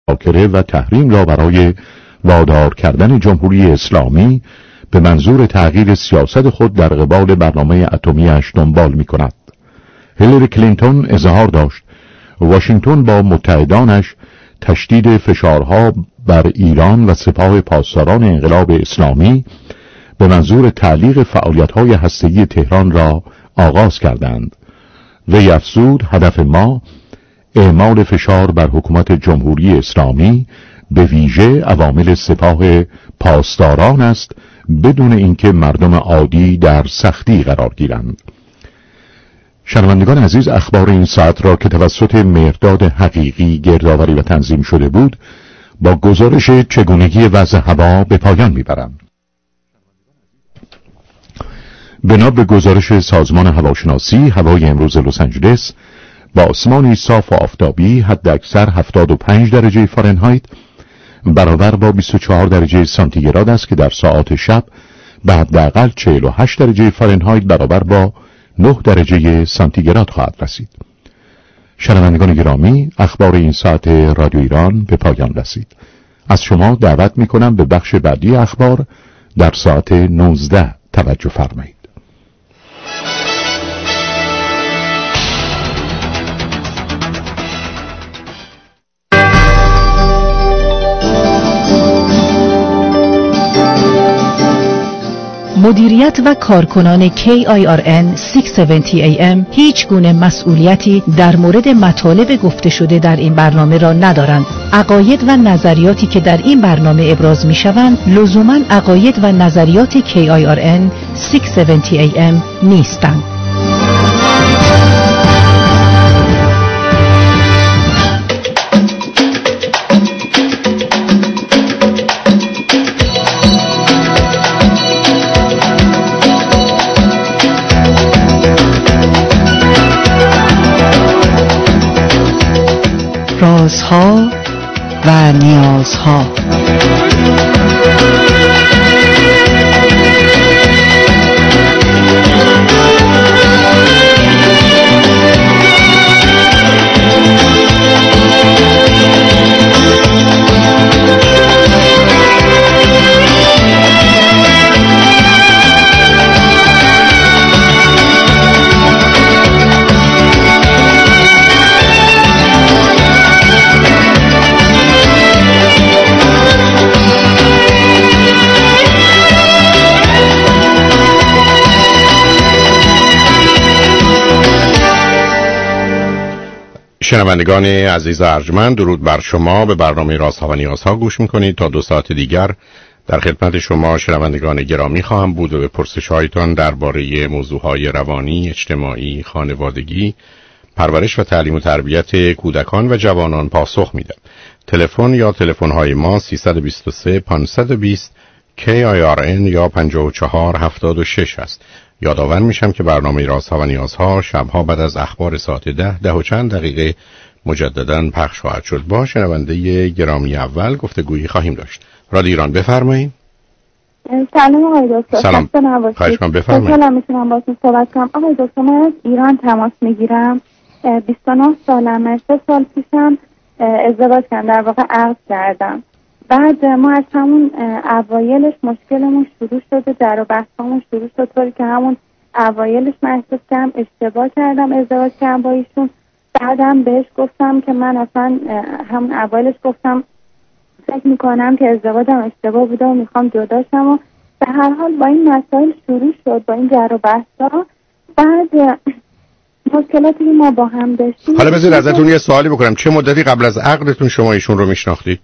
مذاکره و تحریم را برای وادار کردن جمهوری اسلامی به منظور تغییر سیاست خود در قبال برنامه اتمی‌اش دنبال می‌کند. هیلاری کلینتون اظهار داشت واشنگتن با متحدانش تشدید فشارها بر ایران و سپاه پاسداران انقلاب اسلامی به منظور تعلیق فعالیت‌های هسته‌ای تهران را آغاز کردند. وی افزود هدف ما اعمال فشار بر حکومت جمهوری اسلامی به ویژه عوامل سپاه پاسداران است بدون اینکه مردم عادی در سختی قرار گیرند. شنوندگان عزیز، اخبار این ساعت را که توسط مهرداد حقیقی گردآوری و تنظیم شده بود با گزارش چگونگی وضع هوا به پایان میبرم. بنا به گزارش سازمان هواشناسی، هوای امروز لس آنجلس با آسمانی صاف و آفتابی حداکثر 75 درجه فارنهایت برابر با 24 درجه سانتیگراد است که در ساعات شب به حداقل 48 درجه فارنهایت برابر با 9 درجه سانتیگراد خواهد رسید. شنوندگان گرامی، اخبار این ساعت رادیو ایران به پایان رسید. از شما دعوت می‌کنم به بخش بعدی اخبار در ساعت 19 توجه فرمایید. مدیریت و کارکنان KIRN 670 AM هیچ گونه مسئولیتی در مورد مطالب گفته شده در این برنامه را ندارند. عقاید و نظریاتی که در این برنامه ابراز می شوند لزوماً عقاید و نظریات KIRN 670 AM نیستند. رازها و نیازها. شنوندگان عزیز ارجمند، درود بر شما. به برنامه رازها و نیازها گوش میکنید. تا 2 ساعت دیگر در خدمت شما شنوندگان گرامی خواهم بود و به پرسش‌هایتان درباره موضوعهای روانی، اجتماعی، خانوادگی، پرورش و تعلیم و تربیت کودکان و جوانان پاسخ میدم. تلفن یا تلفن‌های ما 323 520 KIRN یا 5476 است. یادآور میشم که برنامه رازها و نیازها شبها بعد از اخبار ساعت 10 و چند دقیقه مجدداً پخش خواهد شد. با شنونده گرامی اول گفتگویی خواهیم داشت. رادیو ایران بفرمایید. سلام آقای دکتر. سلام. خواهش کنم بفرمایید. خوشحالم میتونم باهاتون صحبت کنم. آقای دکتر، من از ایران تماس میگیرم. 29 سالمه. 3 سال پیشم ازدواج کردم، در واقع عقد کردم. بعد ما از همون اوایلش مشکلمون شروع شد و در و بحثمون شروع شد، طوری که همون اوایلش من احساس کردم اشتباه کردم ازدواج کردم با ایشون. بعدم بهش گفتم که من اصلا همون اوایلش گفتم فکر میکنم که ازدواجم اشتباه بوده و میخوام جدا شم و به هر حال با این مسائل شروع شد، با این در و بحثا. بعد مشکلاتی که ما با هم داشتیم. حالا بذارید ازتون یه سوالی بکنم، چه مدتی قبل از عقدتون شما ایشون رو میشناختید؟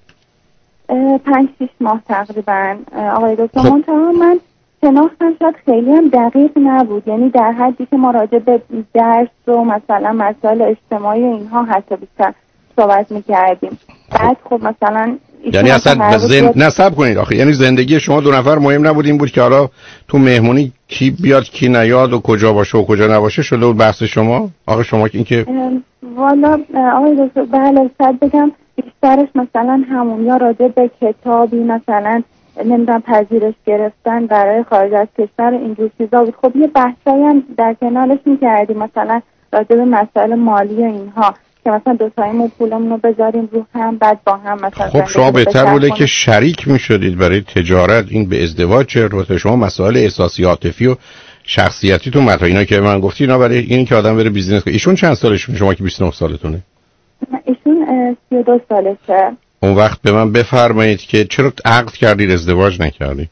5-6 ماه تقریبا آقای دکتر. منتها من شناختم شاید خیلی هم دقیق نبود، یعنی در حدی که ما راجع به درس و مثلا مسائل اجتماعی و اینها حتی بیشتر صحبت میکردیم. بعد خب مثلا یعنی اصلا نصب کنید آخه، یعنی زندگی شما 2 نفر مهم نبود، این بود که حالا تو مهمونی کی بیاد کی نیاد و کجا باشه و کجا نباشه شده بود بحث شما؟ آخه شما که این که والا آقای دکتر بله صد بگم بیشترش مثلا همون یا راجع به کتابی مثلا نمیدونم پذیرش گرفتن برای خارج از کشور اینجور چیزا بود. خب یه بحثایی هم در کنارش میکردیم مثلا راجع به مسائل مالی و اینها که مثلا دوتایمون پولمون رو بذاریم رو هم، بعد با هم مثلا. خب شما بهتر بوده که شریک میشدید برای تجارت. این به ازدواج چه ربطی؟ شما مسائل احساسی عاطفی و شخصیتیتون مطرح، اینا که من گفتی اینا برای این که آدم بره بیزینس کنه. ایشون چند سالشون؟ شما که 29 سالتونه. ایشون 32 سالشه. اون وقت به من بفرمایید که چرا عقد کردید ازدواج نکردید؟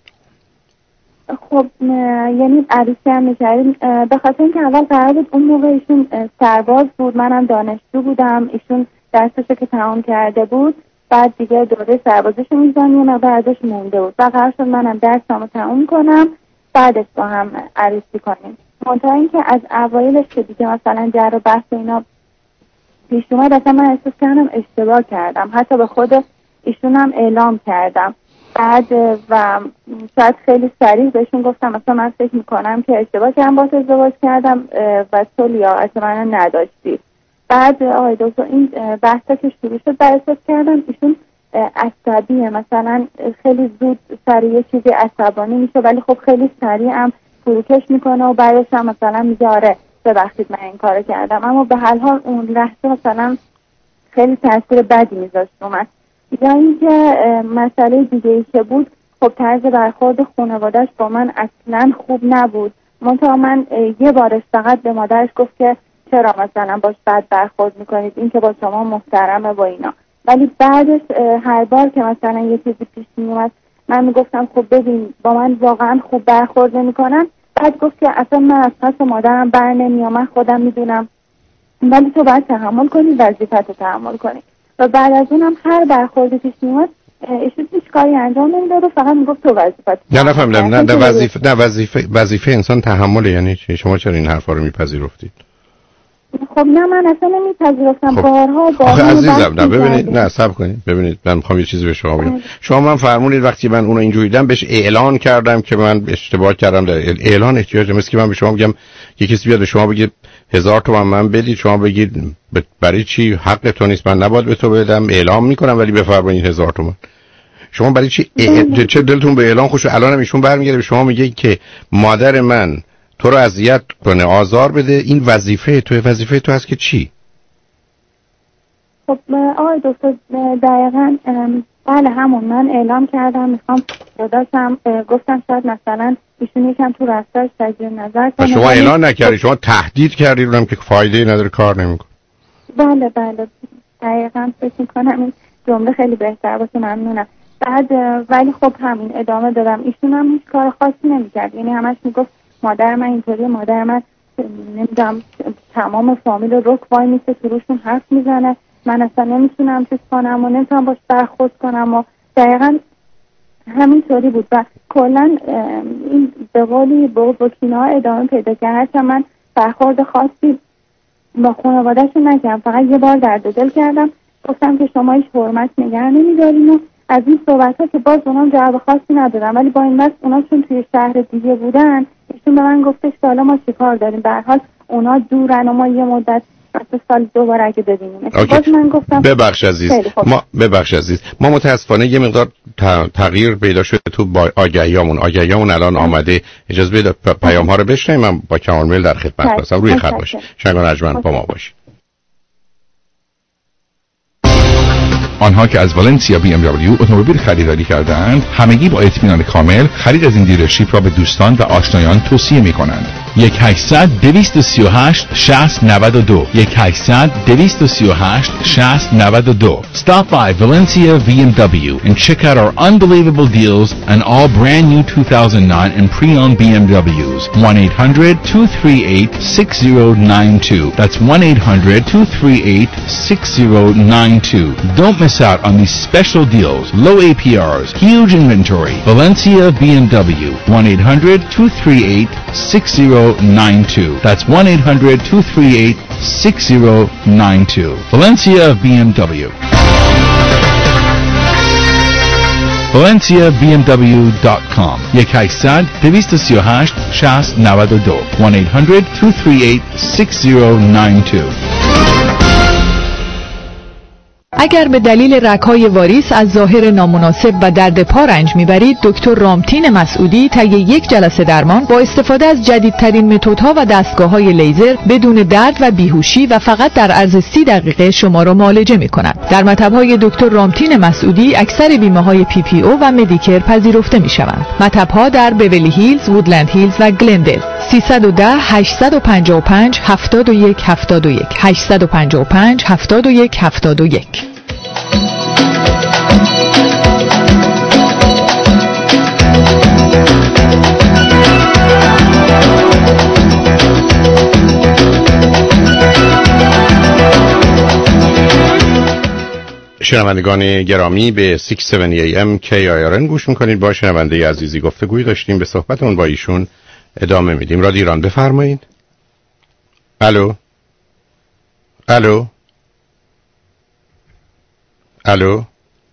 خب یعنی عروسی هم می‌کردیم به خاطر اینکه اول قرار بود اون موقع ایشون سرباز بود، منم دانشجو بودم، ایشون درسش که تمام کرده بود، بعد دیگه دوره سربازیش رو می‌زنیم و بعدش مونده بود و قرار شد منم درسامو تمام کنم بعدش با هم عروسی کنیم. منتها اینکه از اوایلش که دیگه مثلا جر و بحث اینا پیش اومد، اصلا من احساس کردم اشتباه کردم، حتی به خود ایشونم اعلام کردم بعد و شاید خیلی صریح بهشون گفتم مثلا من فکر میکنم که اشتباه کردم با ازدواج کردم و تو لیاقت من نداشتی. بعد آقای دکتر این بحثا که شروع شد بعد احساس کردم ایشون عصبیه، مثلا خیلی زود سریع یه چیزی عصبانی میشه ولی خب خیلی سریع هم فروکش میکنه و بعدش هم مثلا میگه آره ببخشید من این کارو کردم، اما به هر حال اون لحظه مثلا خیلی تاثیر بدی میذاشت اومد. یا اینکه مسئله دیگه ای که بود، خب طرز برخورد خانواده‌اش با من اصلا خوب نبود. منتها من یه بارش فقط به مادرش گفت که چرا مثلا باش بد برخورد میکنید، این که با شما محترمه با اینا. ولی بعدش هر بار که مثلا یه چیزی پیش میومد من میگفتم خب ببین با من واقعا خوب برخورد نمیکنن، بعد گفت که اصلا من از پس مادرم بر نمیام، من خودم میدونم، ولی تو باید تحمل کنی، وظیفه‌تو تحمل کنی. و بعد از اونم هر برخوردی پیش میومد ایشون هیچ کاری انجام نمیداد و فقط میگفت تو وظیفه‌ت. نه نفهمیدم. نه وظیفه انسان تحمله یعنی چی؟ شما چرا این حرفا رو میپذیرفتید؟ خب نه من اصلا نمیپذیرفتم. خب. بارها عزیزم نه ببینید، نه صبر کنید، ببینید من میخوام یه چیزی به شما بگم. شما من فرمودید وقتی من اونو اینجوری دیدم بهش اعلان کردم که من اشتباه کردم. در اعلان احتیاج مثل که من به شما بگم یه کسی بیاد به شما بگه 1000 تومان من بدید، شما بگید برای چی؟ حق تو نیست، من نباید به تو بدم، اعلام میکنم ولی بفرمایید 1000 تومان. شما برای چی چه دلتون به اعلان خوشه؟ الانم ایشون برمیگره به شما میگه که مادر من تو رو اذیت کنه، آزار بده، این وظیفه تو هست که چی؟ خب آقای دکتر دقیقاً بله همون من اعلام کردم میخوام داداشم، گفتم شاید مثلا ایشون یکم تو رفتارش تجدید نظر کنه. شما اعلان نکردی، شما تهدید کردی اونم که فایده نداره، کار نمیکنه. بله دقیقاً فکر میکنم این جمله خیلی بهتر باشه، ممنونم. بعد ولی خب همین ادامه دادم. ایشون هم هیچ کار خاصی نمیکرد، یعنی همش میگفت مادر من اینطوریه، مادر من نمیدونم تمام فامیل رو رک وای میسته تو روشون حرف میزنه، من اصلا نمیتونم چیز کنم و نمیتونم باش برخورد کنم و دقیقا همینطوری بود و کلا این به قولی با کینا ادامه پیدا کرد. من برخورد خاصی با خانواده‌اش نکردم، فقط یه بار درد دل کردم، گفتم که شما هیچ حرمت نگه نمیدارین و از این صحبت‌ها که باز اونام جواب خاصی ندادم. ولی با این وقت اونا چون توی شهر دیگه بودن ایشون به من گفتش که حالا ما چیکار داریم، به هر حال اونا دورن و ما یه مدت مثلا سال دوباره اگه ببینیم. باز من گفتم ببخش عزیز ما متاسفانه یه مقدار تغییر پیدا شده تو آگهیامون الان آمده. اجازه بده پیام ها رو بشنویم. من با کمال میل در خدمت هستم. روی خط باشید. شنگان ارجمند با ما باشید. آنها که از والنسیا BMW اتومبیل خریداری کردند همگی با اطمینان کامل خرید از این دیلرشیپ را به دوستان و آشنایان توصیه می کنند. 1-800-238-60-92 1-800-238-60-92. Stop by Valencia BMW and check out our unbelievable deals on all brand new 2009 and pre-owned BMWs. 1-800-238-6092. That's 1-800-238-6092. Don't miss out on these special deals. Low APRs, huge inventory. Valencia BMW. 1-800-238-6092. That's 1-800-238-6092. Valencia BMW. ValenciaBMW.com. 1-800-238-6092. 1-800-238-6092. اگر به دلیل رگ‌های واریس از ظاهر نامناسب و درد پا رنج میبرید، دکتر رامتین مسعودی طی یک جلسه درمان با استفاده از جدیدترین متدها و دستگاه‌های لیزر بدون درد و بیهوشی و فقط در عرض 30 دقیقه شما را معالجه می‌کند. در مطب‌های دکتر رامتین مسعودی اکثر بیمه‌های PPO و مدیکر پذیرفته می‌شوند. مطب‌ها در بیولی هیلز، وودلند هیلز و گلندل. 310 855 71 71 855 71 71. شنوندگان گرامی به 670 AM KIRN گوش میکنید. با شنونده عزیزی گفتگوی داشتیم، به صحبتمون با ایشون ادامه میدیم. رادیو ایران بفرمایید. الو الو الو،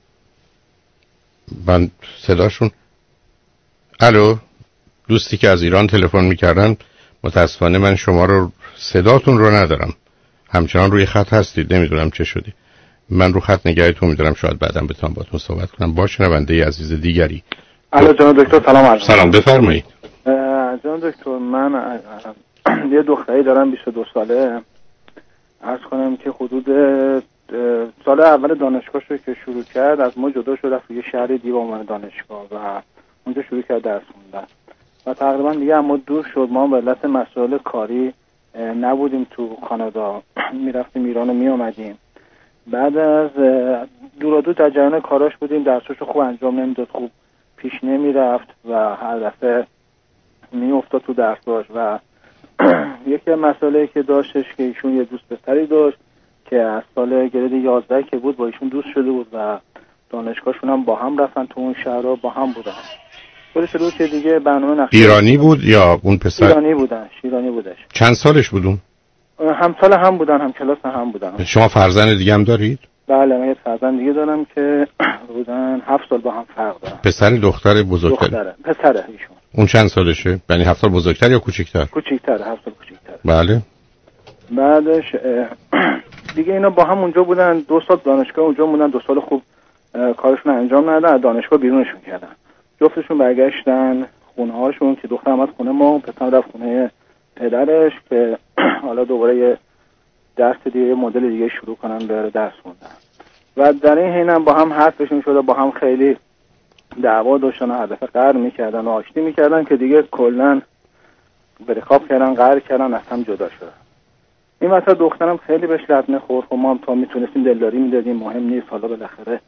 من صداشون. الو، دوستی که از ایران تلفن میکردن، متاسفانه من شما رو صداتون رو ندارم. همچنان روی خط هستید، نمیدونم چه شدی. من رو خط نگهتون میدارم، شاید بعدم بتونم باهاتون صحبت کنم. با شنونده عزیز دیگری. الو جناب دکتر، سلام عرض. سلام، بفرمایید. جناب دکتر، من یه دختری دارم 22 ساله. عرض کنم که حدود سال اول دانشگاه رو که شروع کرد از ما جدا شد، رفت یه شهر دیگه با من دانشگاه و اونجا شروع کرد درس خوندن و تقریبا دیگه اما دور شد. ما به علت مسائل کاری نبودیم تو کانادا، میرفتیم ایران و میامدیم. بعد از دورادور در جریان کاراش بودیم، درساشو خوب انجام نمیداد، خوب پیش نمیرفت و هر دفعه میافتاد تو درساش و یکی مسئله که داشتش که ایشون یه دوست پسری داشت که از سال گرید 11 که بود با ایشون دوست شده بود و دانشگاهشون هم با هم رفتن تو اون شهرها، با هم بودن. خودش رو که دیگه برنامه نقشه. ایرانی بود یا اون پسر؟ ایرانی بودش. چند سالش بودون؟ همسال هم بودن، هم کلاس هم بودن. شما فرزند دیگه هم دارید؟ بله، من یه فرزند دیگه دارم که بودن 7 سال با هم فرق دارن. پسر دختر بزرگتر؟ دختره، پسره ایشون. اون چند سالشه؟ یعنی 7 سال بزرگتر یا کوچیک‌تر؟ کوچیک‌تر، 7 سال کوچیک‌تر. بله. بعدش دیگه اینا با هم اونجا بودن، 2 سال دانشگاه اونجا بودن، 2 سال خوب کارشون انجام ندادن، از دانشگاه بیرونشون کردن. جفتشون برگشتن خونه هاشون که دختر اومد خونه ما، پسر رفت خونه پدرش که حالا دوباره یه درس دیگه، مدل دیگه شروع کنن به درس خوندن. و در این حین هم با هم حرفشون شده، با هم خیلی دعوا داشتن و هر دفعه قهر میکردن و آشتی میکردن که دیگه کلا برخاب کردن، قهر کردن، از هم جدا شدن. این واسه دخترم خیلی بهش لطمه خورد و ما هم تا میتونستیم دلداری میدادیم، مهم نیست، حالا بالاخره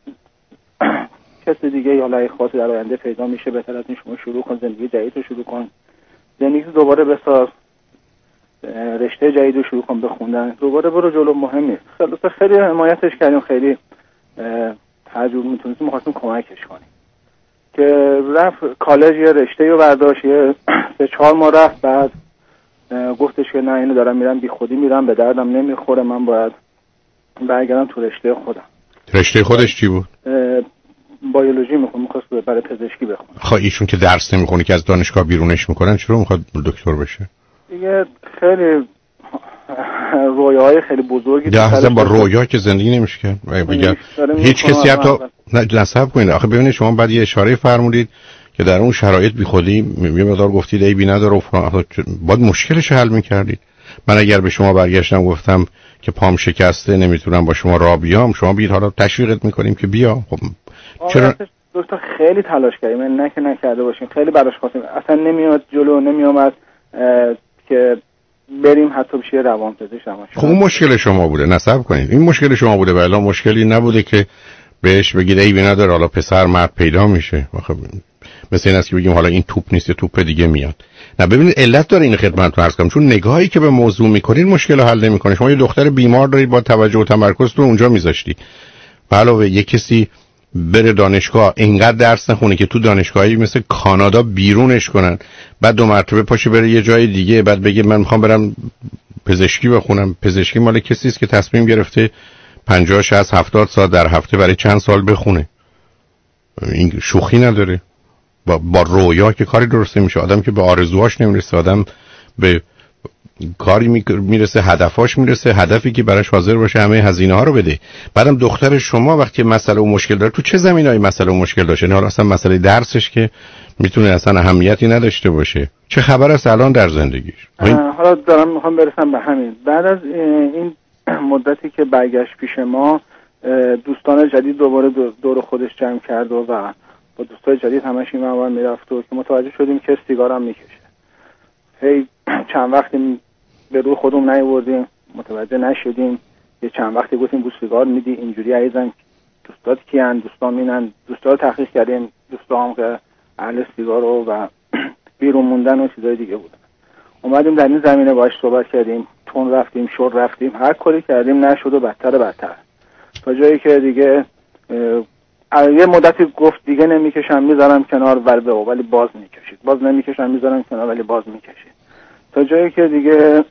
کسی دیگه حالا ای خاصی در آینده پیدا میشه، بهتر از این شما شروع کن، زندگی جدید رو شروع کن، زندگی دوباره بساز، رشته جدید رو شروع کن بخوندن، دوباره برو جلو، مهم نیست. خیلی حمایتش کردیم، خیلی هر جور میتونستیم می‌خواستیم کمکش کنیم که رفت کالج، یه رشته رو برداشت، یه 3-4 ماه رفت، بعد گفتش که نه اینو دارم میرم بی خودی میرم، به دردم نمیخوره، من باید برگردم تو رشته خودم. رشته خودش چی بود؟ بیولوژی میخواست برای پزشکی بخونه. خب ایشون که درس نمیخونه که از دانشگاه بیرونش میکنن، چرا میخواد دکتر بشه؟ دیگه خیلی رویاهای خیلی بزرگی اصلا با رویا که زندگی نمیشه کرد. بگم هیچ کسی حتی نصب کنید. آخه ببینید شما بعد یه اشاره فرمودید که در اون شرایط بی خودی یه مقدار گفتید عیبی نداره و باید مشکلش حل میکردید. من اگر به شما برگشتم گفتم که پام شکسته نمیتونم با شما راه بیام، شما بگید حالا تشویقت میکنیم که بیا. خب چرا دکتر خیلی تلاش کردیم، من نکرده باشیم، خیلی براش خواستیم، اصلا نمیاد جلو، نمیومد که بریم حتی بشه روانپزشک. خب اون مشکل شما بوده، نصب کنید این مشکل شما بوده، ولی مشکلی نبوده که بهش بگید عیبی نداره، حالا پسر مرد پیدا میشه. خب مثل این است که بگیم حالا این توپ نیست یه توپ دیگه میاد. نه ببینید علت داره این خدمتتون عرض کنم، چون نگاهی که به موضوع میکنید مشکل رو حل نمیکنه. شما یه دختر بیمار دارید، با توجه و تمرکز تو اونجا میذاشتی، علاوه یه کسی بره دانشگاه اینقدر درس نخونه که تو دانشگاهی مثل کانادا بیرونش کنن، بعد 2 مرتبه پاشه بره یه جای دیگه، بعد بگه من میخوام برم پزشکی بخونم. پزشکی مال کسی است که تصمیم گرفته 50 60 70 ساعت در هفته برای چند سال بخونه. این شوخی نداره. با رویا که کاری درست نمیشه. آدم که به آرزوهاش نمیرسه، آدم به کاری میرسه، هدفاش میرسه، هدفی که براش حاضر باشه همه هزینه ها رو بده. بعدم دختر شما وقتی مسئله و مشکل داره، تو چه زمینه‌ای مسئله و مشکل داشته؟ نه حالا اصلا مسئله درسش که میتونه اصلا اهمیتی نداشته باشه. چه خبر است الان در زندگیش؟ حالا دارم میخوام برسم به همین. بعد از این مدتی که برگشت پیش ما، دوستان جدید دوباره دور خودش جمع کرد و با دوستای جدید همش این منور میرفت و که متوجه شدیم که سیگارم میکشه. هی چند وقتی به روی خودمون نیاوردیم، متوجه نشدیم. یه چند وقتی گفتیم بو سیگار میدی اینجوری عزیزم، دوستات کیان؟ دوستان مینن. دوستا رو تحقیق کردیم، دوستا هم که اهل سیگار و بیرون موندن و چیزای دیگه بودن. اومدیم در این زمینه باهاش صحبت کردیم، تون رفتیم، شور رفتیم، هر کاری کردیم نشد و بدتر تا جایی که دیگه یه مدتی گفت دیگه نمیکشم میذارم کنار ولی باز میکشید، باز نمیکشم میذارم کنار ولی باز میکشید، تا جایی که دیگه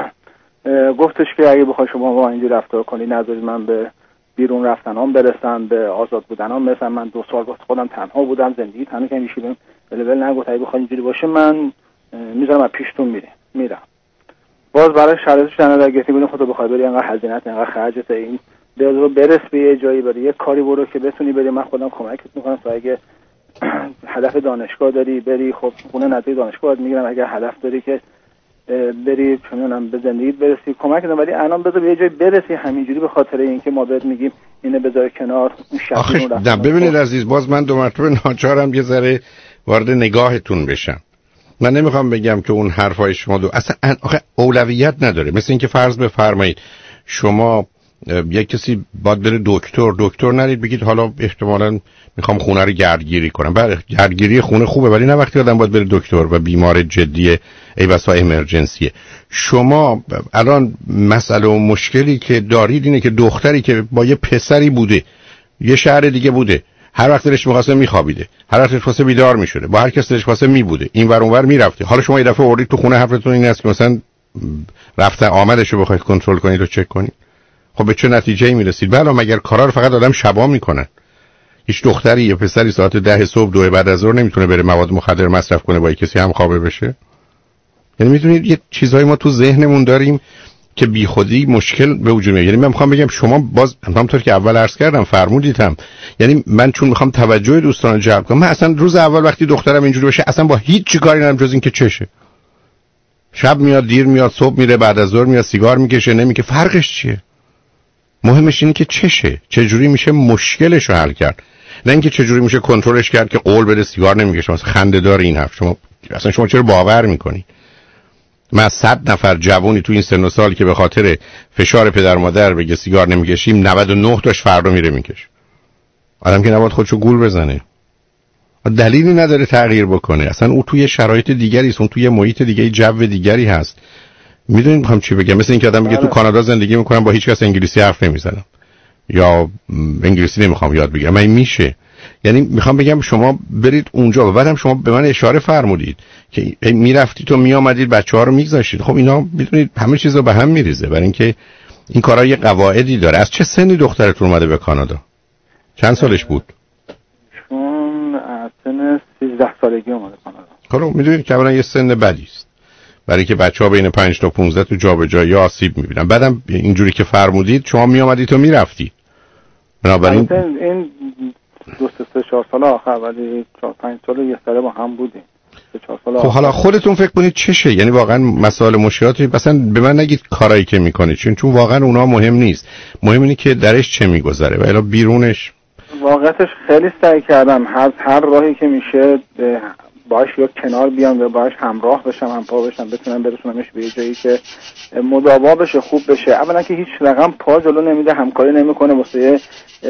گفتش که اگه بخوای شما با اینجوری رفتار کنی نذارید من به بیرون رفتنام برسم، به آزاد بودنام برسم. من 2 سال وقت خودم تنها بودم، زندگی تنها که میشیدم ول نگفت اگه بخوای اینجوری باشه من میذارم از پیشتون میرم. باز برای شرایطش درگیری بودیم، خدا بخوای بری انقدر هزینه‌ات انقدر خرجت این برس به یه جایی، بری یه کاری برو که بتونی بری، من خودم کمکت میکنم. تا اگه هدف دانشگاه داری بری، خب خونه نزدیک دانشگاه میگیرم. اگر هدف داری که بری چونم به زندگیت برسی کمک کنم، ولی الان بذار به یه جایی برسی. همینجوری به خاطر اینکه ما بهت میگیم اینو بذار کنار اون شخصی رو. نه ببینید عزیز، باز من 2 مرتبه ناچارم یه ذره وارد نگاهتون بشم. من نمیخوام بگم که اون حرفای شما اصلا آخه اولویت نداره. مثل اینکه فرض بفرمایید شما یک کسی باید بره دکتر نرید بگید حالا احتمالاً میخوام خونه رو گردگیری کنم. بله گردگیری خونه خوبه، ولی نه وقتی آدم باید بره دکتر و بیمار جدیه، ای بسا امرجنسیه. شما الان مسئله و مشکلی که دارید اینه که دختری که با یه پسری بوده، یه شهر دیگه بوده، هر وقت دلش می‌خواسته میخوابیده، هر وقت دلش بیدار میشده، با هر کس دلش خواسته میبوده، این ور اون ور میرفته. حالا شما یه دفعه اوردید تو خونه، حرفتون این است که مثلا رفته آمدشو بخواید کنترل کنید و چک کنید. خب به چه نتیجه‌ای میرسید؟ بله مگر کارا رو فقط آدم شبا میکنن؟ هیچ دختری یا پسری ساعت 10 صبح 2 بعد از ظهر نمیتونه بره مواد مخدر مصرف کنه با کسی هم خوابه بشه. یعنی میدونید یه چیزایی ما تو ذهنمون داریم که بیخودی مشکل به وجود میاد. یعنی من میخوام بگم شما باز همونطور که اول عرض کردم فرمودیدم، یعنی من چون میخوام توجه دوستان رو جلب کنم، من اصلا روز اول وقتی دخترم اینجوری باشه اصلا با هیچ چی کاری ندارم جز این که چشه. شب میاد، دیر میاد، صبح میره، بعد از ظهر میاد، سیگار میکشه، نمیکشه، فرقش چیه؟ مهمش اینه که چشه، چجوری میشه مشکلش رو حل کرد، نه اینکه چجوری میشه کنترلش کرد که قول بده سیگار نمیکشه. مثلا خنده داره این حرف. شما چرا باور میکنی؟ من 100 نفر جوونی تو این سن و سال که به خاطر فشار پدر مادر بگه سیگار نمیکشیم، 99 تاش فردا میره میکشه. آدم که نباید خودشو گول بزنه، دلیلی نداره تغییر بکنه. اصلا او توی شرایط دیگری است، اون توی محیط دیگری، جو دیگری هست. میدونید میخوام چی بگم؟ مثل اینکه آدم میگه تو کانادا زندگی میکنم با هیچ کس انگلیسی حرف نمیزنم یا انگلیسی نمیخوام یاد بگیرم. این میشه؟ یعنی میخوام بگم شما برید اونجا و بعدم شما به من اشاره فرمودید که میرفتید و میآمدید بچه‌ها رو میگذاشتید. خب اینا میدونید همه چیز رو به هم میریزه، برای اینکه این کارا یه قواعدی داره. از چه سنی دخترتون اومده به کانادا؟ چند سالش بود؟ چون از سن 13 سالگی اومده کانادا. خب میدونید که اولا یه سن بدی است، برای که بچه‌ها بین 5 تا 15 تو جابجایی آسیب می‌بینن. بعدم اینجوری که فرمودید شما میآمدید و میرفتید. بنابراین این 2-3-4 سال آخر، ولی 4-5 سال یه سره با هم بودیم. خب حالا خودتون فکر کنید چشه؟ یعنی واقعا مسائل مشکلاتی مثلا به من نگید کارایی که میکنید، چون واقعا اونا مهم نیست. مهم اینه که درش چه میگذره و الا بیرونش. واقعتش خیلی سعی کردم هر راهی که میشه باهاش یا کنار بیام یا باهاش همراه بشم، همپا بشم، بتونم برسونمش به یه جایی که مداوا بشه، خوب بشه. اولا که هیچ رقم پا جلو نمیده، همکاری نمیکنه واسه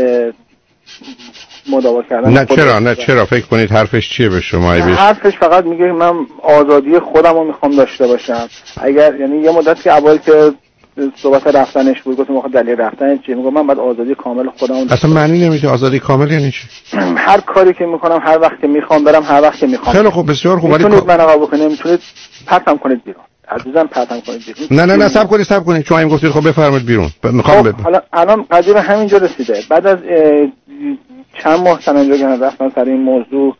مداوا کردن. نه چرا فکر کنید حرفش چیه به شما؟ حرفش فقط میگه من آزادی خودم رو میخوام داشته باشم. اگر یعنی یه مدت که اول که صحبت رفتنش بود گفتم آخه دلیل رفتنش چیه؟ میگم من بعد آزادی کامل خودم رو اصلا معنی نمیده آزادی کامل یعنی چی؟ هر کاری که میکنم هر وقت که میخوام برم، هر وقت که میخوام. خیلی خوب، بسیار خوب. میتونید من آقا بکنید، میتونید پرتم کنید بیرون. عزیزم پرتم کنید بیرون. نه صبر کنید شما هم گفتید خب بفرمایید بیرون. میخوام حالا الان قضیه به همینجا رسیده. بعد از چند ماه سنجا رفتن سر این موضوع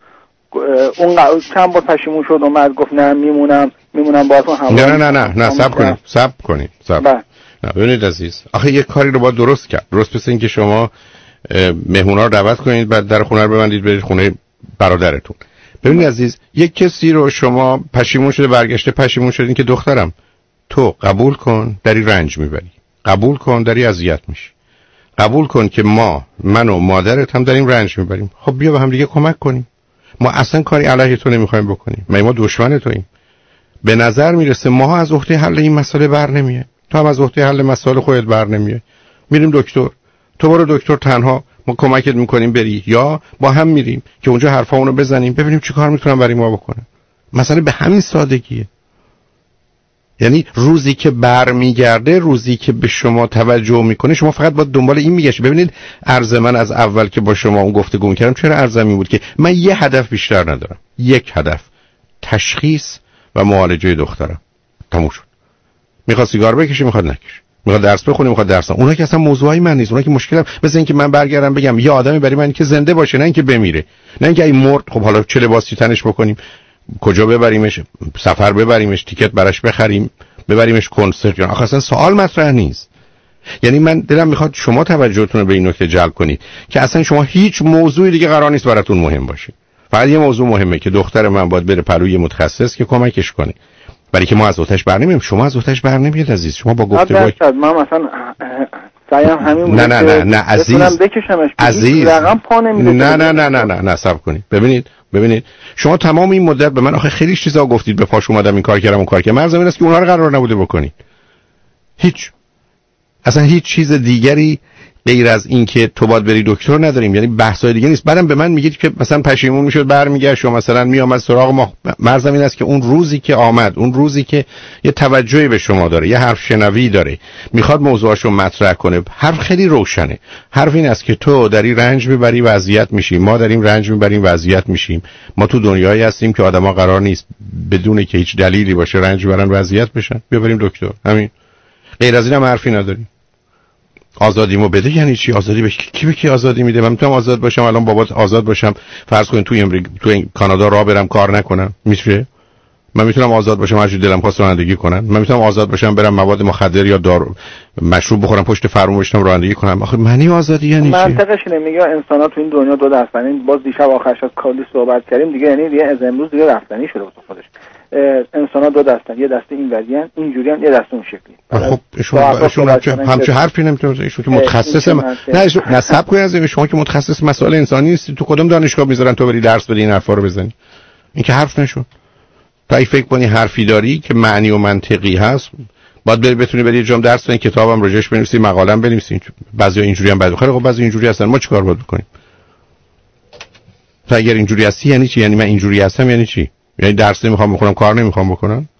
اون چند بار پشیمون شد اومد گفت نه میمونم باهاتون همراه. نه صبر کنید. نه ببینید عزیز، آخه یه کاری رو باید درست کرد. درست مثل این که شما مهمونا رو دعوت کنید بعد در خونه رو ببندید برید خونه برادرتون. ببینید عزیز، یک کسی رو شما پشیمون شده برگشته پشیمون شدین که دخترم تو قبول کن داری رنج میبری، قبول کن داری اذیت میشی، قبول کن که من و مادرت هم داریم رنج میبریم، خب بیا به هم دیگه کمک کنیم. ما اصلا کاری علیه تو نمیخوایم بکنیم، ما دشمن توییم. به نظر میرسه ما از عهده حل این مسئله بر نمیای، تو هم از عهده حل مسائل خودت بر نمیای. میریم دکتر، تو برو دکتر تنها، ما کمکت میکنیم بری، یا با هم میریم که اونجا حرفامونو بزنیم ببینیم چی کار میتونن برای ما بکنن. مثلا به همین سادگیه. یعنی روزی که برمیگرده، روزی که به شما توجه میکنه، شما فقط باید دنبال این میگشت. ببینید عرض من از اول که با شما اون گفتگو میکردم چرا عرضم این بود که من یه هدف بیشتر ندارم، یک هدف، تشخیص و معالجه دخترم. تموم شد. میخواد سیگار بکشه، میخواد نکشه، میخواد درس بخونه، میخواد درس اونها که اصلا موضوعی من نیست. اونها که مشکلم مثل این که من برگردم بگم یه آدمی برای من که زنده باشه، نه اینکه بمیره، نه اینکه این مرد خب حالا چه لباسی تنش بکنیم، کجا ببریمش، سفر ببریمش، تیکت براش بخریم، ببریمش کنسرت، آخه اصلا سوال مطرح نیست. یعنی من دلم میخواد شما توجهتون رو به این نکته جلب کنید که اصلا شما هیچ موضوعی دیگه قرار نیست براتون مهم باشه. فقط یه موضوع مهمه که دختر من باید بره پلوی متخصص که کمکش کنه. برای که ما از آتش برنمییم، شما از آتش برنمیید عزیز. شما با گفتگو من مثلا سعیم همین بود نه عزیز، عزیز رقم پا نمیده. نه صبر کنید. ببینید شما تمام این مدت به من آخه خیلی چیزا گفتید، به پاش اومدم این کار کردم اون کار کردم. مرز این است که اونها رو قرار نبوده بکنید. اصلا هیچ چیز دیگری غیر از این که تو باید بری دکتر نداریم. یعنی بحثای دیگه نیست. بعدم به من میگید که مثلا پشیمون میشد برمیگشت و مثلا میامد سراغ ما. مرزم این است که اون روزی که آمد، اون روزی که یه توجهی به شما داره، یه حرف شنوی داره، میخواد موضوعاشو مطرح کنه، حرف خیلی روشنه. حرف این است که تو داری رنج میبری و اذیت میشی، ما داریم رنج میبریم و اذیت میشیم. ما تو دنیایی هستیم که آدما قرار نیست بدون که هیچ دلیلی باشه رنج ببرن و اذیت بشن. بیا بریم دکتر. همین. غیر از اینم حرفی نداریم. آزادیمو بده یعنی چی؟ آزادی به کی؟ به کی آزادی میده؟ من میتونم آزاد باشم الان بابات آزاد باشم، فرض کن توی کانادا راه برم کار نکنم، میشه؟ من میتونم آزاد باشم هر جور دلم خواست رانندگی کنم. من میتونم آزاد باشم برم مواد مخدر یا دارو مشروب بخورم پشت فرمون بشم رانندگی کنم. آخه معنی آزادی یعنی چی؟ منطقش اینه. میگه انسان‌ها تو این دنیا دو دستن. این باز دیشب آخرش از کلی صحبت کردیم دیگه، یعنی دیگه از امروز دیگه رفتنی شده واسه خودش. انسان‌ها دو دستن، یه دسته این وریان اینجوریان، یه دسته اون شکلی. خب ایشون همچه حرفی نمیتونه. ایشون که متخصص نه صبر کنید از شما که متخصص مسائل انسانی نیستی. تو کدوم دانشگاه میذارن تو بری درس بدی این حرفا رو بزنی؟ این که حرف نشون. تا ای فکر کنی حرفی داری که معنی و منطقی هست، باید بتونی بری جام درس بدی، کتابم راجعش بنویسی، مقاله‌ام بنویسی. بعضیا اینجوری هم خیلی خب بعضی اینجوری هستن. ما چیکار باید بکنیم؟ تا اگر اینجوری هستی یعنی چی؟ یعنی من اینجوری هستم یعنی چی؟ یعنی درس نمیخوام بخونم، کار نمیخوام بکنم؟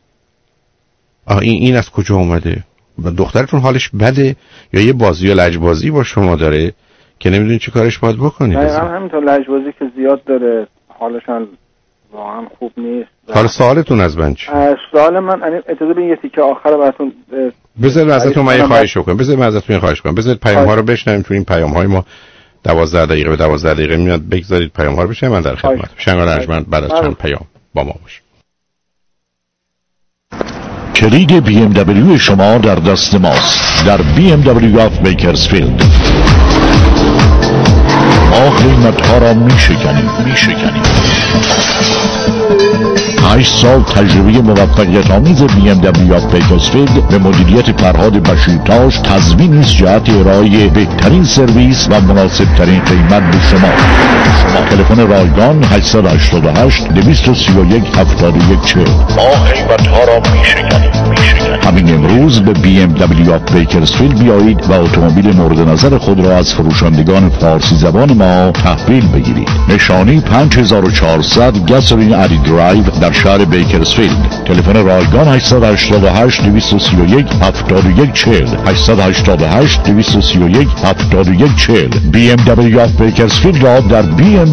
این از کجا اومده؟ و دخترتون حالش بده یا یه بازی و لجبازی با شما داره که نمیدونی چی کارش باید بکنید؟ نه همینطور لجبازی که زیاد داره، حالشان واقعا خوب نیست. حالا سوالتون از من چی؟ سوال من اجازه بدین یه تیکه آخر براتون بذارید ازتون من خواهش کنم. بذارید پیام‌ها رو بشنویم. تو این پیام‌های ما 12 دقیقه به 12 دقیقه میاد، بگذارید پیام‌ها رو بشنویم. من در خدمت شنگان ارجمند بعد از چند پیام با ما باشید. کلید BMW شما در دست ماست. در BMW of بیکرزفیلد ما قیمت‌ها را می‌شکنیم. 8 سال تجربه موفقیت آمیز BMW of بیکرزفیلد به مدیریت فرهاد بشیرتاش تضمین است جهت ارائه بهترین سرویس و مناسب ترین قیمت به شما. تلفن رایگان 888 231 7140. ما قیمت‌ها را می‌شکنیم. همین امروز به BMW of بیکرزفیلد بیایید و اتومبیل مورد نظر خود را از فروشندگان فارسی زبان ما تحویل بگیرید. نشانی 5400 گاسولین ادی درایو در شهر بیکرزفیلد. تلفن رایگان 888 231 7140 888 231 7140. BMW of بیکرزفیلد را در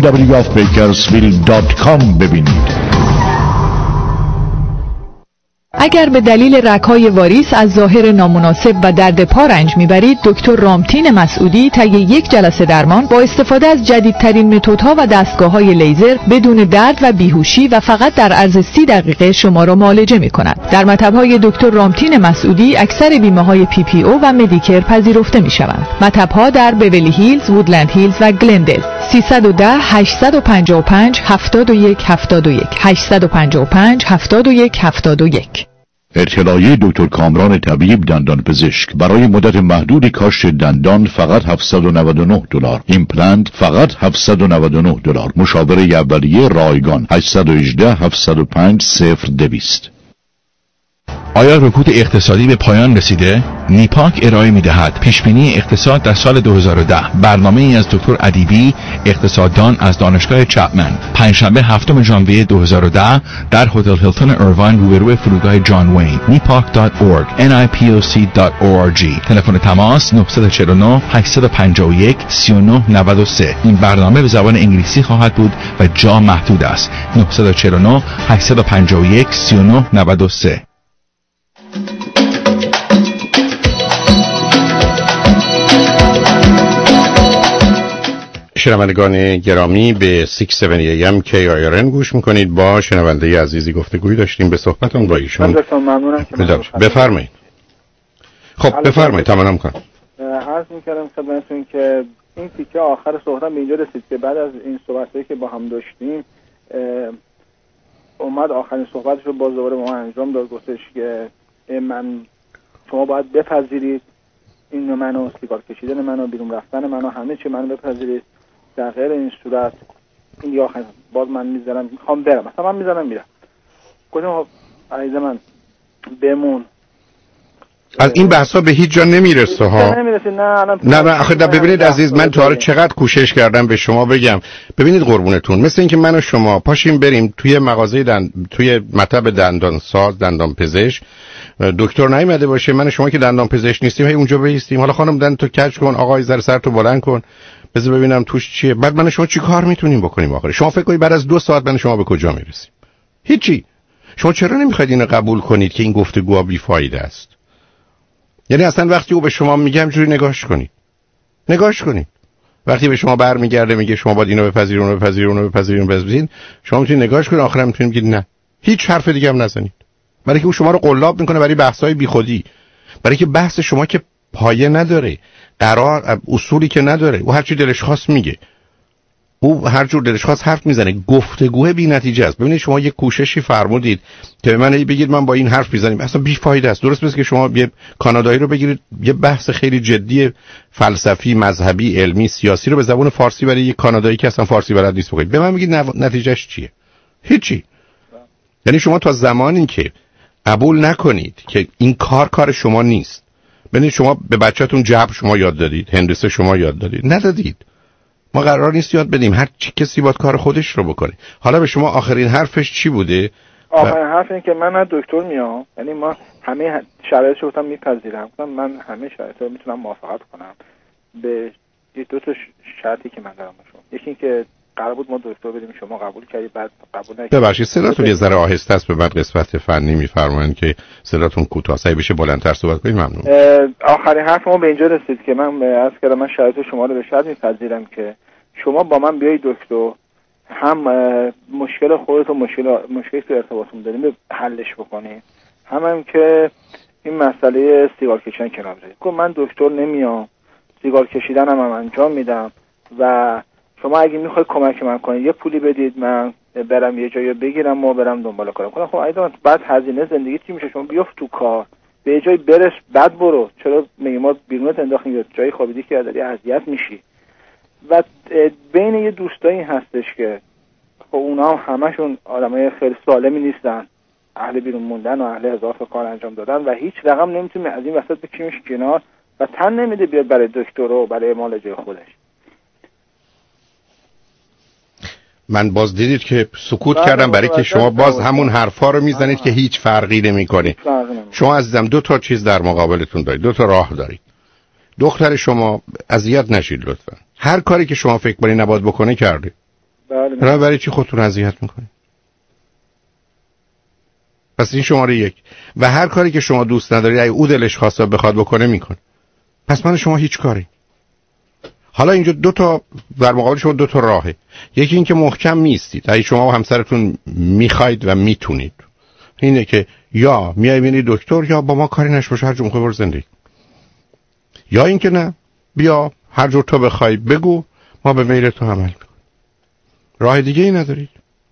bmwofbakersfield.com ببینید. اگر به دلیل رگ‌های واریس از ظاهر نامناسب و درد پا رنج میبرید، دکتر رامتین مسعودی طی یک جلسه درمان با استفاده از جدیدترین متدها و دستگاه‌های لیزر بدون درد و بیهوشی و فقط در عرض 30 دقیقه شما را معالجه می‌کند. در مطب‌های دکتر رامتین مسعودی اکثر بیمه‌های PPO و مدیکر پذیرفته می‌شوند. مطب‌ها در بیولی هیلز، وودلند هیلز و گلندل. 310 855 71 71 855 71 71. اطلاعیه دکتر کامران طبیب دندان پزشک: برای مدت محدودی کاشت دندان فقط $799، ایمپلنت فقط $799، مشاوره اولیه رایگان 818 705 0200. آیا رکود اقتصادی به پایان رسیده؟ نیپاک ارائه می‌دهد پیشبینی اقتصاد در سال 2010. برنامه‌ای از دکتر ادیبی، اقتصاددان از دانشگاه چپمن. پنجشنبه 7 ژانویه 2010 در هتل هیلتون ایرواین روبروی فرودگاه جان وین. nipak.org nipoc.org. تلفن تماس 949 851 3993. این برنامه به زبان انگلیسی خواهد بود و جا محدود است. 949 851 3993. شنوندگان گرامی به 670 AM KIRN گوش میکنید. با شنونده عزیزی گفتگوی داشتیم، به صحبتون با ایشون. ممنونم که بفرمایید. خب بفرمایید تمام کنم. عرض میکردم خدمتتون که این تیکه آخر صحبتم به اینجا رسید که بعد از این صحبتایی که با هم داشتیم اومد آخرین صحبتش رو باز دوباره ما انجام داد. گفتش که شما باید بپذیرید این منو، سیگار کشیدن منو، بیرون رفتن منو، همه چی منو بپذیرید. در غیر این صورت این یا باز من میذارم میخوام برم، مثلا من میذارم میرم. گفتم عزیز من بمون. از این بحثا به هیچ جا نمیرسه ها. نه آخه ببینید عزیز، من تا حالا چقدر کوشش کردم به شما بگم ببینید قربونتون، مثل اینکه من و شما پاشیم بریم توی مغازه توی مطب دندان ساز، دندان پزشک، دکتر نیومده باشه، من و شما که دندان پزشک نیستیم هی اونجا بایستیم، حالا خانم دندون تو کج کن، آقای ذره سرتو بلند کن، بذار ببینم توش چیه. بعد من و شما چی کار میتونیم بکنیم آخر؟ شما فکر کنید بعد از 2 ساعت من و شما به کجا میرسیم؟ هیچی. شما چرا نمیخواید اینو قبول کنید که این گفتگو بیفایده است؟ یعنی اصلا وقتی او به شما میگه همجوری نگاش کنید. وقتی به شما برمیگرده میگه شما باید اینو بپذیرید، اونو بپذیرید، اونو بپذیرید، شما میتونید نگاش کنید، آخرام میتونید بگید نه. هیچ حرف دیگه هم نزنید. برای که او شما رو قلاب میکنه برای بحث‌های بیخودی. برای که بحث شما که پایه نداره، قرار اصولی که نداره. او هر چی دلش خواست میگه. او هر جور دلش خواست حرف میزنه. گفتگو بی نتیجه است. ببینید شما یه کوششی فرمودید که به من بگید من با این حرف میزنیم، اصلا بی فایده است. درست مثل که شما یه کانادایی رو بگیرید یه بحث خیلی جدی فلسفی، مذهبی، علمی، سیاسی رو به زبان فارسی برای یه کانادایی که اصلا فارسی بلد نیست بگید. به من میگید نتیجهش چیه؟ هیچی. یعنی شما تا زمانی که قبول نکنید که این کار شما نیست. ببینید شما به بچه‌تون جبر شما یاد دادید، هندسه شما یاد دادید، ندادید. ما قرار نیست یاد بدیم، هر کسی باید کار خودش رو بکنه. حالا به شما آخرین حرفش چی بوده؟ آخرین حرف این که من از دکتر میام، یعنی ما همه شرایطش رو میپذیرم. من همه شرایط رو میتونم موافقت کنم به 2 تا شرطی که من دارم شما. یکی این که قرار بود ما دکتر بدیم، شما قبول کردید، بعد قبول نکردید. ببخشید صداتون یه ذره آهسته است، به بعد قسمت فنی میفرمایند که صداتون کوتاه بشه، بلندتر صحبت کنید. ممنون. آخرین حرف ما به اینجا رسید که من عرض کردم من شرایط شما رو به شرط میپذیرم که شما با من بیایید دکتر، هم مشکل خودت و مشکلی که ارتباطمون داریم حلش بکنیم، هم که این مسئله سیگار کشیدن کنار بذارید. گفت من دکتر نمیام، سیگار کشیدن هم انجام میدم و شما اگه میخواید کمک من کنید یه پولی بدید من برم یه جایی بگیرم و برم دنبال کارم کنم. خب ایدان بعد هزینه زندگی چی میشه؟ شما بیفت تو کار، به یه جایی برس، بعد برو. چرا میگم ما بیرونت انداختیم جایی خوابیدی که داری اذیت میشی؟ و بین یه دوستایی هستش که خب اونا هم همشون آدمای خیلی سالمی نیستن، اهل بیرون موندن و اهل هزار تا کار انجام دادن و هیچ رقم نمیتونه از این وسط بکشیمش کنار و تن نمیده بیاد برای دکتر و برای معالجه خودش. من باز دیدید که سکوت کردم برای که شما باز همون حرفا رو میزنید که هیچ فرقی نمیکنه. شما عزیزم 2 تا چیز در مقابلتون دارید، 2 تا راه دارید. دختر شما اذیت نشید لطفا. هر کاری که شما فکر کنید نباید بکنه کرده. برای چی خودتون اذیت میکنید؟ پس این شماره 1. و هر کاری که شما دوست ندارید اگه او دلش خواسته بخواد بکنه میکنه. پس من شما هیچ کاری. حالا اینجا دو تا در مقابل شما دو تا راهه. یکی این که محکم نیستید. اگه شما و همسرتون میخواید و میتونید، اینه که یا میای ببینی دکتر یا با ما کاری نشه، هر جور برو زندگی. یا اینکه نه، بیا هر جور تو بخوای بگو، ما به میل تو عمل میکنیم. راه دیگه ای ندارید.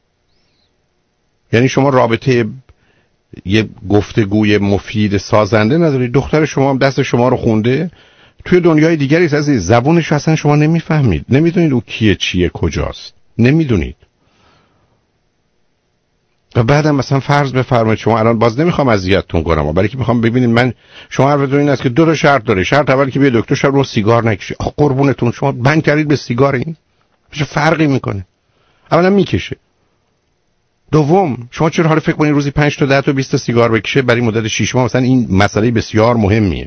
یعنی شما رابطه یه گفتگوی مفید سازنده ندارید. دختر شما هم دست شما رو خونده، توی دنیای دیگری است عزیز. زبونش اصلا شما نمیفهمید، نمیدونید او کیه، چیه، کجاست، نمیدونید. و بعدم مثلا فرض بفرمایید شما الان، باز نمیخوام اذیتتون کنم، برای که میخوام ببینید من شما حرفتون این است که دو تا شرط داره. شرط اول که بیا دکتر، شب رو سیگار نکشی. آخه قربونتون شما بند کردید به سیگار، این چه فرقی میکنه؟ اولا میکشه. دوم شما چرا حالا فکر کنید روزی 5 تا 10 تا 20 تا سیگار بکشه برای مدت 6 ماه؟ مثلا این مسئله بسیار مهمیه،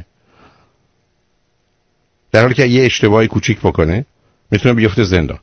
در حالی که یه اشتباهی کوچیک بکنه میتونه بیفته زندان.